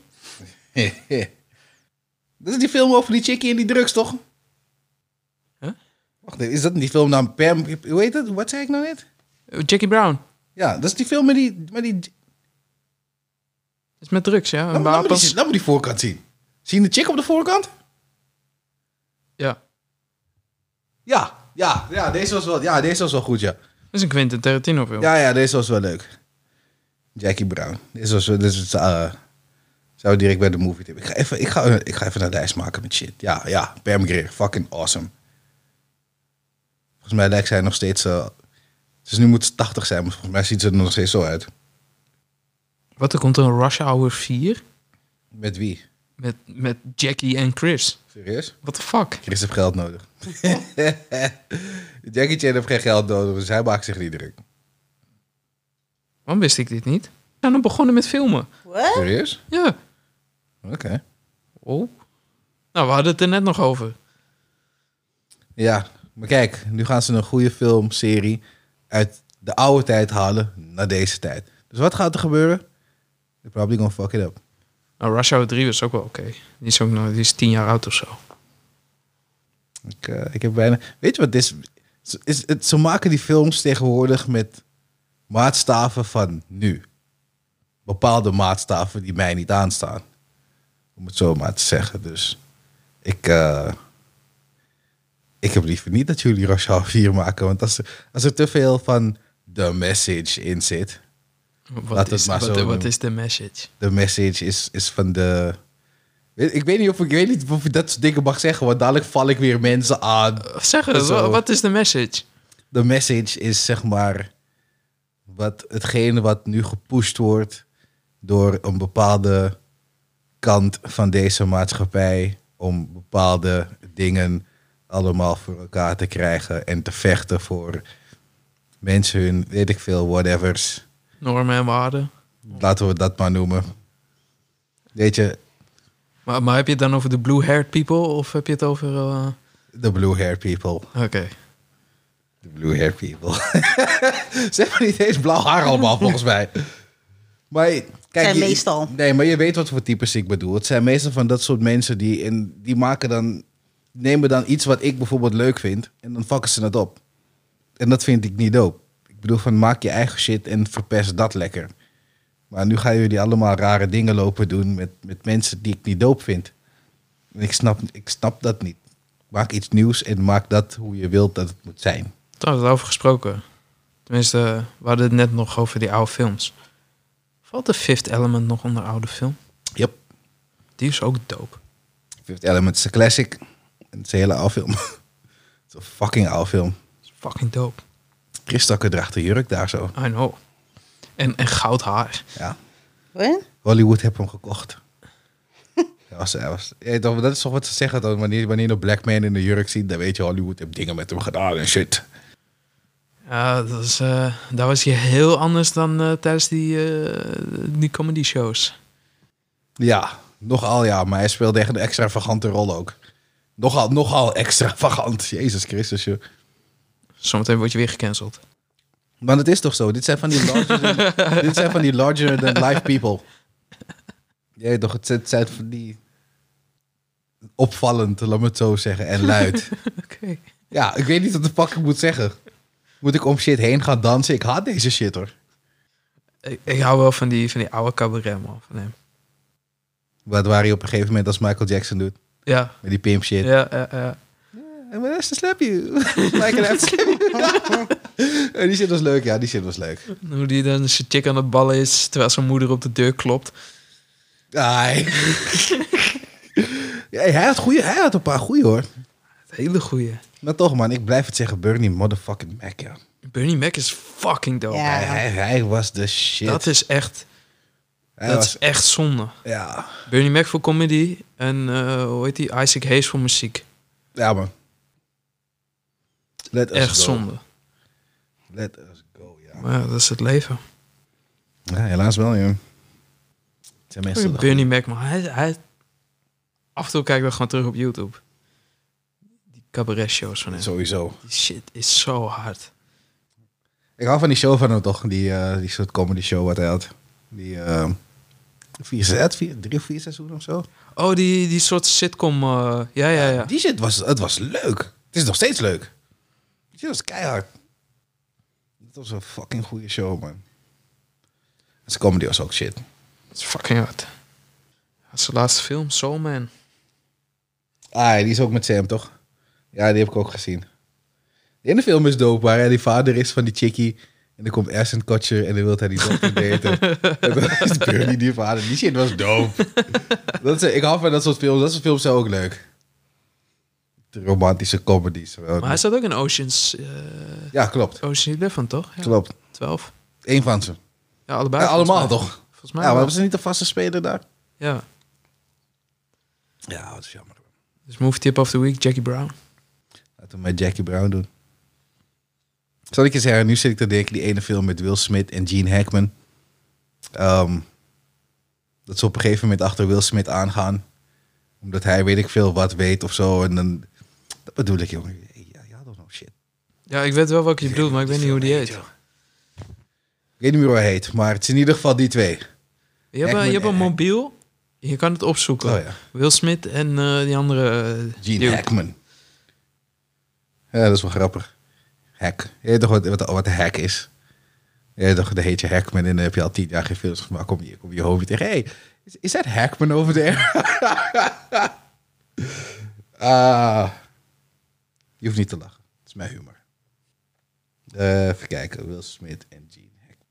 [SPEAKER 1] Dat is die film over die chickie en die drugs, toch?
[SPEAKER 2] Huh?
[SPEAKER 1] Wacht even, is dat die film naam Pam... Hoe heet het? Wat zei ik nou net?
[SPEAKER 2] Eh, Jackie Brown.
[SPEAKER 1] Ja, dat is die film met die... Met die
[SPEAKER 2] Dat is met drugs, ja.
[SPEAKER 1] laat,
[SPEAKER 2] En
[SPEAKER 1] me- laat, me
[SPEAKER 2] wapens.
[SPEAKER 1] die, laat me die voorkant zien. Zie je de chick op de voorkant?
[SPEAKER 2] Ja.
[SPEAKER 1] Ja, ja, ja, deze was wel, ja, deze was wel goed, ja.
[SPEAKER 2] Dat is een Quentin Tarantino film.
[SPEAKER 1] Ja, ja, deze was wel leuk. Jackie Brown. Deze was, dit is, uh, zou direct bij de movie tip. Ik ga even, ik ga, ik ga even een lijst maken met shit. Ja, ja, Pam Grier, fucking awesome. Volgens mij lijkt zij nog steeds, uh, dus nu moet ze tachtig zijn, maar volgens mij ziet ze er nog steeds zo uit.
[SPEAKER 2] Wat, er komt een Rush Hour vier?
[SPEAKER 1] Met wie?
[SPEAKER 2] Met, met Jackie en Chris.
[SPEAKER 1] Serieus?
[SPEAKER 2] What the fuck?
[SPEAKER 1] Chris heeft geld nodig. Jackie Chan heeft geen geld nodig, dus hij maakt zich niet druk.
[SPEAKER 2] Waarom wist ik dit niet? We zijn nog begonnen met filmen.
[SPEAKER 3] What?
[SPEAKER 1] Serieus?
[SPEAKER 2] Ja.
[SPEAKER 1] Oké. Okay.
[SPEAKER 2] Oh. Nou, we hadden het er net nog over.
[SPEAKER 1] Ja, maar kijk, nu gaan ze een goede filmserie uit de oude tijd halen naar deze tijd. Dus wat gaat er gebeuren? They're probably gonna fuck it up.
[SPEAKER 2] Nou, Rush Hour drie was ook wel oké. Okay. Die is ook nog, die is tien jaar oud of zo.
[SPEAKER 1] Ik, uh, ik heb bijna... Weet je wat het is? is het, ze maken die films tegenwoordig met maatstaven van nu. Bepaalde maatstaven die mij niet aanstaan. Om het zo maar te zeggen. Dus ik... Uh, ik heb liever niet dat jullie Rush Hour vier maken. Want als er, als er te veel van the message in zit...
[SPEAKER 2] Wat is, wat, wat is de message?
[SPEAKER 1] De message is, is van de... Ik weet niet of ik, weet niet of ik dat soort dingen mag zeggen, want dadelijk val ik weer mensen aan.
[SPEAKER 2] Zeg het,
[SPEAKER 1] Zo.
[SPEAKER 2] Wat is de message?
[SPEAKER 1] De message is zeg maar wat, hetgene wat nu gepusht wordt door een bepaalde kant van deze maatschappij om bepaalde dingen allemaal voor elkaar te krijgen en te vechten voor mensen hun, weet ik veel, whatevers.
[SPEAKER 2] Normen en waarden.
[SPEAKER 1] Laten we dat maar noemen. Weet je...
[SPEAKER 2] Maar, maar heb je het dan over de blue-haired people of heb je het over... Uh...
[SPEAKER 1] The blue-haired people.
[SPEAKER 2] Oké. Okay.
[SPEAKER 1] The blue-haired people. Ze hebben niet eens blauw haar allemaal, volgens mij. Maar kijk,
[SPEAKER 3] zijn
[SPEAKER 1] je,
[SPEAKER 3] meestal.
[SPEAKER 1] Nee, maar je weet wat voor types ik bedoel. Het zijn meestal van dat soort mensen die, in, die maken dan... nemen dan iets wat ik bijvoorbeeld leuk vind en dan fucken ze het op. En dat vind ik niet dope. Ik bedoel van, maak je eigen shit en verpest dat lekker. Maar nu gaan jullie allemaal rare dingen lopen doen met, met mensen die ik niet dope vind. En ik snap, ik snap dat niet. Maak iets nieuws en maak dat hoe je wilt dat het moet zijn.
[SPEAKER 2] Trouwens, over gesproken. Tenminste, we hadden het net nog over die oude films. Valt de Fifth Element nog onder oude film?
[SPEAKER 1] Yep.
[SPEAKER 2] Die is ook dope.
[SPEAKER 1] Fifth Element is een classic. En het is een hele oude film. Het is een fucking oude film.
[SPEAKER 2] Dat is fucking dope.
[SPEAKER 1] Chris Tucker draagt de jurk daar zo.
[SPEAKER 2] I know. En, en goud haar.
[SPEAKER 1] Ja.
[SPEAKER 3] What?
[SPEAKER 1] Hollywood heeft hem gekocht. dat, was, dat, was, ja, dat is toch wat ze zeggen. Dat wanneer, wanneer je een black man in de jurk ziet, dan weet je Hollywood heeft dingen met hem gedaan en shit.
[SPEAKER 2] Ja, dat is, uh, daar was hij heel anders dan uh, tijdens die, uh, die comedy shows.
[SPEAKER 1] Ja, nogal ja. Maar hij speelde echt een extravagante rol ook. Nogal, nogal extravagant. Jezus Christus, joh.
[SPEAKER 2] Zometeen word je weer gecanceld.
[SPEAKER 1] Maar het is toch zo? Dit zijn van die larger than, dit zijn van die larger than life people. Ja, toch? Het zijn van die opvallend, laat me het zo zeggen, en luid.
[SPEAKER 2] Okay.
[SPEAKER 1] Ja, ik weet niet wat de fuck ik moet zeggen. Moet ik om shit heen gaan dansen? Ik haat deze shit, hoor.
[SPEAKER 2] Ik, ik hou wel van die, van die oude cabaret, man. Van hem.
[SPEAKER 1] Wat waar hij op een gegeven moment als Michael Jackson doet.
[SPEAKER 2] Ja.
[SPEAKER 1] Met die pimp shit.
[SPEAKER 2] Ja, ja, ja.
[SPEAKER 1] I'm gonna have to slap you. Michael have to slap you. Die shit was leuk, ja. Die shit was leuk.
[SPEAKER 2] Hoe die dan zijn chick aan het ballen is, terwijl zijn moeder op de deur klopt.
[SPEAKER 1] Ai. Ja, hij had goeie, hij had een paar goeie, hoor.
[SPEAKER 2] Hele goeie.
[SPEAKER 1] Maar toch, man. Ik blijf het zeggen. Bernie motherfucking Mac, ja.
[SPEAKER 2] Bernie Mac is fucking dope.
[SPEAKER 3] Ja.
[SPEAKER 1] Hij, hij, hij was de shit.
[SPEAKER 2] Dat is echt...
[SPEAKER 1] Hij
[SPEAKER 2] dat
[SPEAKER 1] was,
[SPEAKER 2] is echt zonde.
[SPEAKER 1] Ja.
[SPEAKER 2] Bernie Mac voor comedy en uh, hoe heet die? Isaac Hayes voor muziek.
[SPEAKER 1] Ja, man. Let us
[SPEAKER 2] Echt
[SPEAKER 1] go.
[SPEAKER 2] zonde.
[SPEAKER 1] Let us go, ja.
[SPEAKER 2] Maar ja, dat is het leven.
[SPEAKER 1] Ja, helaas wel, ja. Het zijn mensen
[SPEAKER 2] Bernie Mac, maar hij, hij... Af en toe kijk ik dan gewoon terug op YouTube. Die cabaret shows van hem.
[SPEAKER 1] Sowieso.
[SPEAKER 2] Die shit is zo hard.
[SPEAKER 1] Ik hou van die show van hem toch. Die, uh, die soort comedy show wat hij had. Die uh, vier, zes, vier, drie of vier seizoenen of zo.
[SPEAKER 2] Oh, die, die soort sitcom. Uh, ja, ja, ja.
[SPEAKER 1] Die shit was, het was leuk. Het is nog steeds leuk. Die shit was keihard. Het was een fucking goede show, man. En zijn comedy was ook shit.
[SPEAKER 2] Dat is fucking hard. Dat is de laatste film, Soul Man.
[SPEAKER 1] Ah, die is ook met Sam, toch? Ja, die heb ik ook gezien. Die ene film is dope, waar hij die vader is van die chickie. En dan komt Ashton Kutcher en dan wil hij die dochter daten. En dan is Bernie die vader. Die shit was dope. Dat is, ik hou van dat soort films. Dat soort films zijn ook leuk. De romantische comedies.
[SPEAKER 2] Maar hij staat ook in Oceans... Uh,
[SPEAKER 1] ja, klopt.
[SPEAKER 2] Ocean elf, toch? Ja.
[SPEAKER 1] Klopt.
[SPEAKER 2] twaalf.
[SPEAKER 1] Eén van ze.
[SPEAKER 2] Ja, allebei.
[SPEAKER 1] Ja, allemaal
[SPEAKER 2] mij.
[SPEAKER 1] toch?
[SPEAKER 2] Volgens mij
[SPEAKER 1] Ja, maar
[SPEAKER 2] wel.
[SPEAKER 1] was er niet een vaste speler daar?
[SPEAKER 2] Ja.
[SPEAKER 1] Ja, dat is jammer.
[SPEAKER 2] Dus movie tip of the week, Jackie Brown.
[SPEAKER 1] Laten we met Jackie Brown doen. Zal ik je zeggen, nu zit ik te denken, die ene film met Will Smith en Gene Hackman. Um, dat ze op een gegeven moment achter Will Smith aangaan. Omdat hij weet ik veel wat weet of zo. En dan, dat bedoel ik, jongen. Ja, ja, dat is nog shit.
[SPEAKER 2] Ja, ik weet wel welke je bedoelt, maar ik weet niet hoe die heet.
[SPEAKER 1] Ik weet niet meer hoe hij heet, maar het is in ieder geval die twee.
[SPEAKER 2] Je hebt, een- je hebt een mobiel, je kan het opzoeken.
[SPEAKER 1] Oh ja.
[SPEAKER 2] Will Smith en eh, die andere... uh,
[SPEAKER 1] Gene dude. Hackman. Ja, dat is wel grappig. Hack. Je weet toch wat, wat, wat een hack is? Je weet toch, dan heet je Hackman en dan heb je al tien jaar geen films gemaakt. Kom je, kom je hoofd tegen. Hey, is, is dat Hackman over there? Ah, je hoeft niet te lachen. Het is mijn humor. Uh, even kijken. Will Smith en Gene Hackman.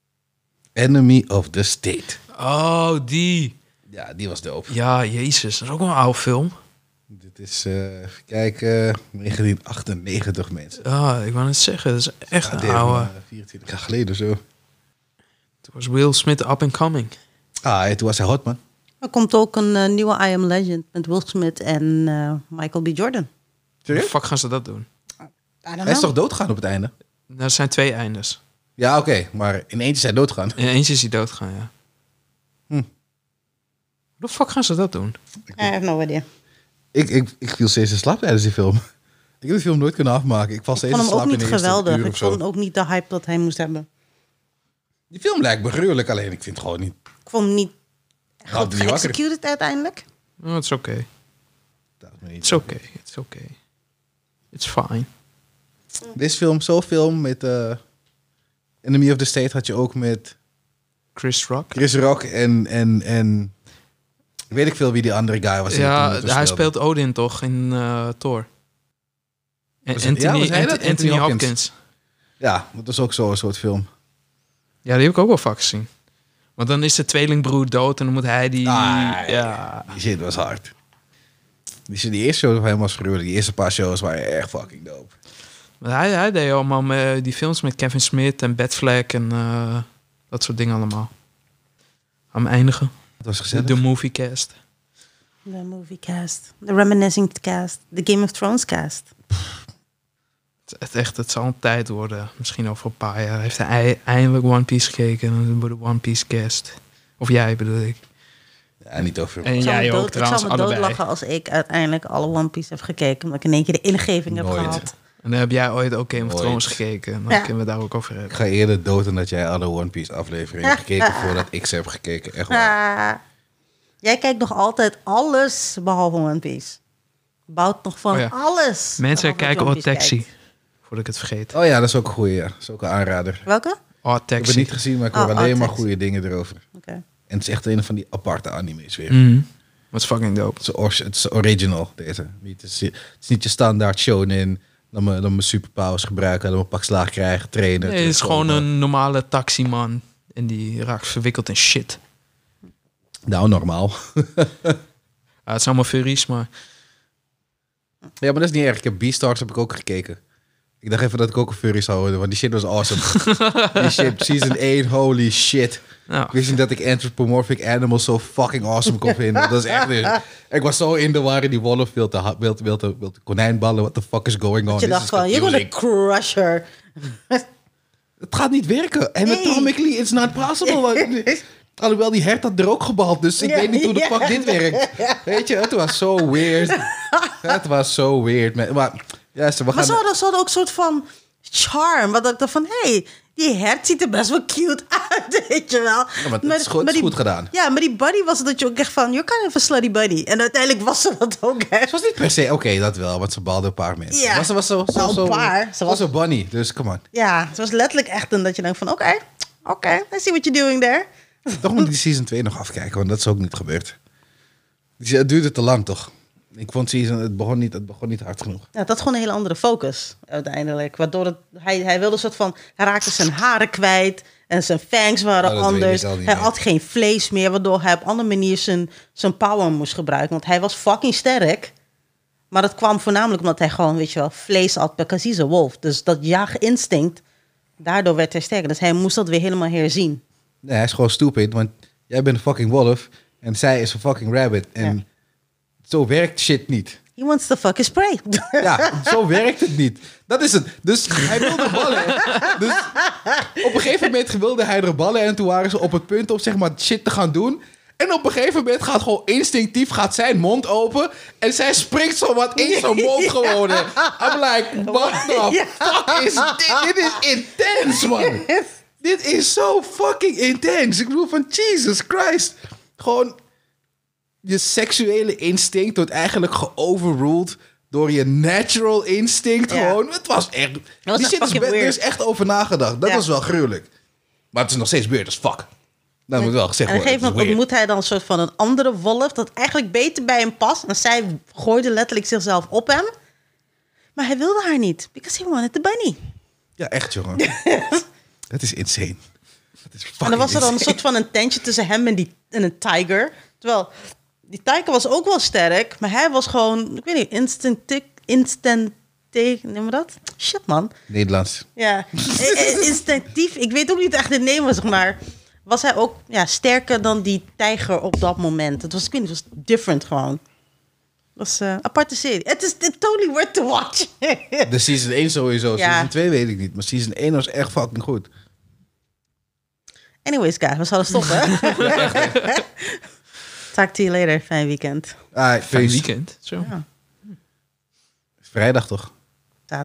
[SPEAKER 1] Enemy of the State.
[SPEAKER 2] Oh, die.
[SPEAKER 1] Ja, die was dope.
[SPEAKER 2] Ja, jezus. Dat is ook wel een oude film.
[SPEAKER 1] Dit is, uh, even kijken, negentien achtennegentig mensen.
[SPEAKER 2] Ja, ik wou net zeggen. Dat is echt
[SPEAKER 1] Ja,
[SPEAKER 2] een oude.
[SPEAKER 1] uh, vierentwintig jaar geleden zo.
[SPEAKER 2] Toen was Will Smith up and coming.
[SPEAKER 1] Ah, en toen was hij hot, man.
[SPEAKER 3] Er komt ook een uh, nieuwe I Am Legend met Will Smith en uh, Michael B. Jordan.
[SPEAKER 2] Hoe de fuck gaan ze dat doen?
[SPEAKER 1] Hij is toch doodgaan op het einde?
[SPEAKER 2] Nou, er zijn twee eindes.
[SPEAKER 1] Ja, oké. Okay, maar in eentje is hij doodgaan.
[SPEAKER 2] In eentje is hij doodgaan, ja.
[SPEAKER 1] Hm.
[SPEAKER 2] Hoe de fuck gaan ze dat doen?
[SPEAKER 3] I have no idea.
[SPEAKER 1] Ik, ik, ik viel steeds in slaap tijdens die film. Ik heb die film nooit kunnen afmaken. Ik val steeds
[SPEAKER 3] Ik
[SPEAKER 1] in
[SPEAKER 3] vond hem
[SPEAKER 1] slaap
[SPEAKER 3] ook
[SPEAKER 1] in
[SPEAKER 3] niet
[SPEAKER 1] de eerste
[SPEAKER 3] geweldig.
[SPEAKER 1] uur
[SPEAKER 3] Ik
[SPEAKER 1] of zo.
[SPEAKER 3] vond ook niet de hype dat hij moest hebben.
[SPEAKER 1] Die film lijkt me gruwelijk, alleen ik vind het gewoon niet...
[SPEAKER 3] Ik vond hem niet
[SPEAKER 1] Houdt
[SPEAKER 3] goed
[SPEAKER 1] me niet wakker.
[SPEAKER 3] geëxecuted uiteindelijk.
[SPEAKER 2] Oh, het is oké.
[SPEAKER 1] Dat is me niet.
[SPEAKER 2] Het is oké. Het is oké. It's fine.
[SPEAKER 1] Deze film, zo'n film met... Uh, Enemy of the State had je ook met...
[SPEAKER 2] Chris Rock.
[SPEAKER 1] Chris Rock en... en, en weet ik veel wie die andere guy was. die
[SPEAKER 2] Ja,
[SPEAKER 1] toen
[SPEAKER 2] hij
[SPEAKER 1] speelde.
[SPEAKER 2] speelt Odin toch in uh, Thor. En
[SPEAKER 1] Was het- ja,
[SPEAKER 2] Anthony,
[SPEAKER 1] was hij dat?
[SPEAKER 2] Anthony,
[SPEAKER 1] Anthony
[SPEAKER 2] Hopkins.
[SPEAKER 1] Hopkins. Ja, dat is ook zo'n soort film.
[SPEAKER 2] Ja, die heb ik ook wel vaak gezien. Want dan is de tweelingbroer dood en dan moet hij die...
[SPEAKER 1] Ah,
[SPEAKER 2] ja.
[SPEAKER 1] Die shit was hard. Die, die eerste show was helemaal gruwelijk. Die eerste paar shows waren echt fucking dope.
[SPEAKER 2] Maar hij, hij deed allemaal met die films met Kevin Smith en Batfleck en uh, dat soort dingen allemaal. Gaan we eindigen.
[SPEAKER 1] Het was
[SPEAKER 2] De,
[SPEAKER 1] gezellig.
[SPEAKER 2] de moviecast.
[SPEAKER 3] De movie cast. De reminiscing cast. De Game of Thrones cast.
[SPEAKER 2] Het, het, echt, het zal een tijd worden. Misschien over een paar jaar. Heeft hij ei- eindelijk One Piece gekeken. En dan wordt de One Piece cast. Of jij bedoel ik.
[SPEAKER 1] Ja, niet over...
[SPEAKER 2] En
[SPEAKER 3] Ik zou
[SPEAKER 2] jij
[SPEAKER 3] me
[SPEAKER 2] ook
[SPEAKER 3] dood-
[SPEAKER 2] trouwens,
[SPEAKER 3] Ik zou me
[SPEAKER 2] allebei.
[SPEAKER 3] doodlachen als ik uiteindelijk alle One Piece heb gekeken. Omdat ik in één keer de ingeving heb
[SPEAKER 1] Nooit.
[SPEAKER 3] gehad.
[SPEAKER 2] En dan heb jij ooit ook Game of
[SPEAKER 1] Nooit.
[SPEAKER 2] Thrones gekeken. Dan
[SPEAKER 3] Ja.
[SPEAKER 2] kunnen we daar ook over
[SPEAKER 1] Ik
[SPEAKER 2] hebben.
[SPEAKER 1] ga eerder dood dan dat jij alle One Piece afleveringen hebt gekeken voordat ik ze heb gekeken. Echt waar.
[SPEAKER 3] Ah, jij kijkt nog altijd alles behalve One Piece. Bouwt nog van
[SPEAKER 2] Oh ja.
[SPEAKER 3] alles.
[SPEAKER 2] Mensen
[SPEAKER 3] behalve
[SPEAKER 2] kijken
[SPEAKER 3] One
[SPEAKER 2] Odd
[SPEAKER 3] Piece
[SPEAKER 2] Taxi.
[SPEAKER 3] kijkt.
[SPEAKER 2] Voordat ik het vergeet.
[SPEAKER 1] Oh ja, dat is ook een goeie, ja. Dat is ook een aanrader.
[SPEAKER 3] Welke?
[SPEAKER 2] Odd
[SPEAKER 1] Ik heb het
[SPEAKER 2] Taxi.
[SPEAKER 1] niet gezien, maar ik hoor
[SPEAKER 3] Oh,
[SPEAKER 1] alleen
[SPEAKER 3] Odd
[SPEAKER 1] maar
[SPEAKER 3] Taxi.
[SPEAKER 1] goede dingen erover.
[SPEAKER 3] Oké.
[SPEAKER 1] En het is echt een van die aparte anime's weer.
[SPEAKER 2] Mhm. Wat is fucking dope.
[SPEAKER 1] Het, is or- het is original, deze. Niet, het, is, het is niet je standaard shonen. Dan mijn, dan mijn superpowers gebruiken, dan mijn pak slaag krijgen, trainen.
[SPEAKER 2] Nee, het is gewoon
[SPEAKER 1] terugkomen.
[SPEAKER 2] een normale taximan. En die raakt verwikkeld in shit.
[SPEAKER 1] Nou, normaal.
[SPEAKER 2] Ja, het is allemaal furries, maar...
[SPEAKER 1] Ja, maar dat is niet erg. Ik heb Beastars heb ik ook gekeken. Ik dacht even dat ik ook een furry zou worden, want die shit was awesome. Die shit, season eight, holy shit.
[SPEAKER 2] Nou,
[SPEAKER 1] Ik wist niet dat ik anthropomorphic animals zo fucking awesome kon vinden. Dat is echt... een- Ik was zo in de war in die wolf wilde, ha- wilde, wilde, wilde konijnballen. What the fuck is going on?
[SPEAKER 3] Je
[SPEAKER 1] This
[SPEAKER 3] dacht
[SPEAKER 1] is
[SPEAKER 3] van, you're gonna
[SPEAKER 1] confusing.
[SPEAKER 3] crush her.
[SPEAKER 1] Het gaat niet werken. Anatomically, it's not possible. Want- Alhoewel, die hert had er ook gebald. Dus ik
[SPEAKER 3] Ja,
[SPEAKER 1] weet niet hoe de
[SPEAKER 3] ja.
[SPEAKER 1] fuck dit werkt. Weet je, het was zo weird. Het was zo weird. Maar, maar ja, ze, we
[SPEAKER 3] Maar
[SPEAKER 1] gaan...
[SPEAKER 3] ze hadden, ze hadden ook een soort van charm. Wat ik dacht van, hé, hey, die hert ziet er best wel cute uit, weet je wel.
[SPEAKER 1] Ja, maar het is goed- het is goed gedaan.
[SPEAKER 3] Ja, maar die buddy was het dat je ook echt van, you're kind of a slutty buddy. En uiteindelijk was ze dat ook, hè.
[SPEAKER 1] Het was niet per se... Oké, dat wel, want ze balde een paar mensen.
[SPEAKER 3] Ja.
[SPEAKER 1] Maar ze was zo... zo,
[SPEAKER 3] Nou, een
[SPEAKER 1] zo
[SPEAKER 3] paar.
[SPEAKER 1] Ze
[SPEAKER 3] Ze
[SPEAKER 1] was
[SPEAKER 3] was-
[SPEAKER 1] een bunny, dus come on.
[SPEAKER 3] Ja, het was letterlijk echt een dat je denkt van, oké, oké, okay, I see what you're doing there.
[SPEAKER 1] Toch moet ik die season twee nog afkijken, want dat is ook niet gebeurd. Dus ja, het duurde te lang, toch? Ik vond season... Het begon niet, het begon niet hard genoeg.
[SPEAKER 3] Ja, dat had gewoon een hele andere focus uiteindelijk. Waardoor het, hij, hij wilde een soort van... Hij raakte zijn haren kwijt en zijn fangs waren
[SPEAKER 1] Oh, dat weet
[SPEAKER 3] anders.
[SPEAKER 1] ik al niet
[SPEAKER 3] Hij
[SPEAKER 1] meer.
[SPEAKER 3] had geen vlees meer, waardoor hij op een andere manier zijn, zijn power moest gebruiken. Want hij was fucking sterk. Maar dat kwam voornamelijk omdat hij gewoon, weet je wel, vlees had. Because he's a wolf. Dus dat jaaginstinct, daardoor werd hij sterker. Dus hij moest dat weer helemaal herzien.
[SPEAKER 1] Nee, hij is gewoon stupid, want jij bent een fucking wolf en zij is een fucking rabbit. En
[SPEAKER 3] Ja.
[SPEAKER 1] Zo werkt shit niet.
[SPEAKER 3] He wants to fuck his prey.
[SPEAKER 1] Ja, zo werkt het niet. Dat is het. Dus hij wilde ballen. Dus op een gegeven moment wilde hij er ballen. En toen waren ze op het punt om zeg maar shit te gaan doen. En op een gegeven moment gaat gewoon instinctief gaat zijn mond open. En zij springt zo wat in zijn mond gewoon. I'm like, what the fuck is dit? Dit is intens, man. Dit is zo fucking intens. Ik bedoel van Jesus Christ. Gewoon je seksuele instinct wordt eigenlijk geoverruled door je natural instinct.
[SPEAKER 3] Ja.
[SPEAKER 1] Gewoon. Het was echt...
[SPEAKER 3] was
[SPEAKER 1] die
[SPEAKER 3] echt
[SPEAKER 1] shit is,
[SPEAKER 3] fucking
[SPEAKER 1] be- er
[SPEAKER 3] weird.
[SPEAKER 1] is echt over nagedacht. Dat
[SPEAKER 3] Ja.
[SPEAKER 1] was wel gruwelijk. Maar het is nog steeds weird as fuck. Dat moet wel gezegd
[SPEAKER 3] En op een
[SPEAKER 1] worden.
[SPEAKER 3] gegeven moment
[SPEAKER 1] Het is
[SPEAKER 3] ontmoet hij dan een soort van een andere wolf... dat eigenlijk beter bij hem past. En zij gooide letterlijk zichzelf op hem. Maar hij wilde haar niet. Because he wanted the bunny.
[SPEAKER 1] weird. Ja, echt, jongen. Het is insane. Het is fucking
[SPEAKER 3] En dan was er dan een
[SPEAKER 1] insane.
[SPEAKER 3] soort van een tentje tussen hem en, die, en een tiger. Terwijl, die tiger was ook wel sterk... maar hij was gewoon, ik weet niet, instant... instant noem je dat? Shit, man.
[SPEAKER 1] Nederlands.
[SPEAKER 3] Ja, I- I- instinctief. Ik weet ook niet echt de naam, zeg maar. Was hij ook ja, sterker dan die tijger op dat moment? Het was, ik weet niet, het was different gewoon. Het was een aparte serie. Het is it's totally worth to watch.
[SPEAKER 1] De season één sowieso.
[SPEAKER 3] Ja.
[SPEAKER 1] Season twee weet ik niet. Maar season één was echt fucking goed.
[SPEAKER 3] Anyways, guys, we zouden stoppen. Talk to you later. Fijn weekend.
[SPEAKER 1] Ah,
[SPEAKER 2] Fijn
[SPEAKER 1] peace.
[SPEAKER 2] weekend. Zo.
[SPEAKER 3] Ja.
[SPEAKER 1] Vrijdag toch?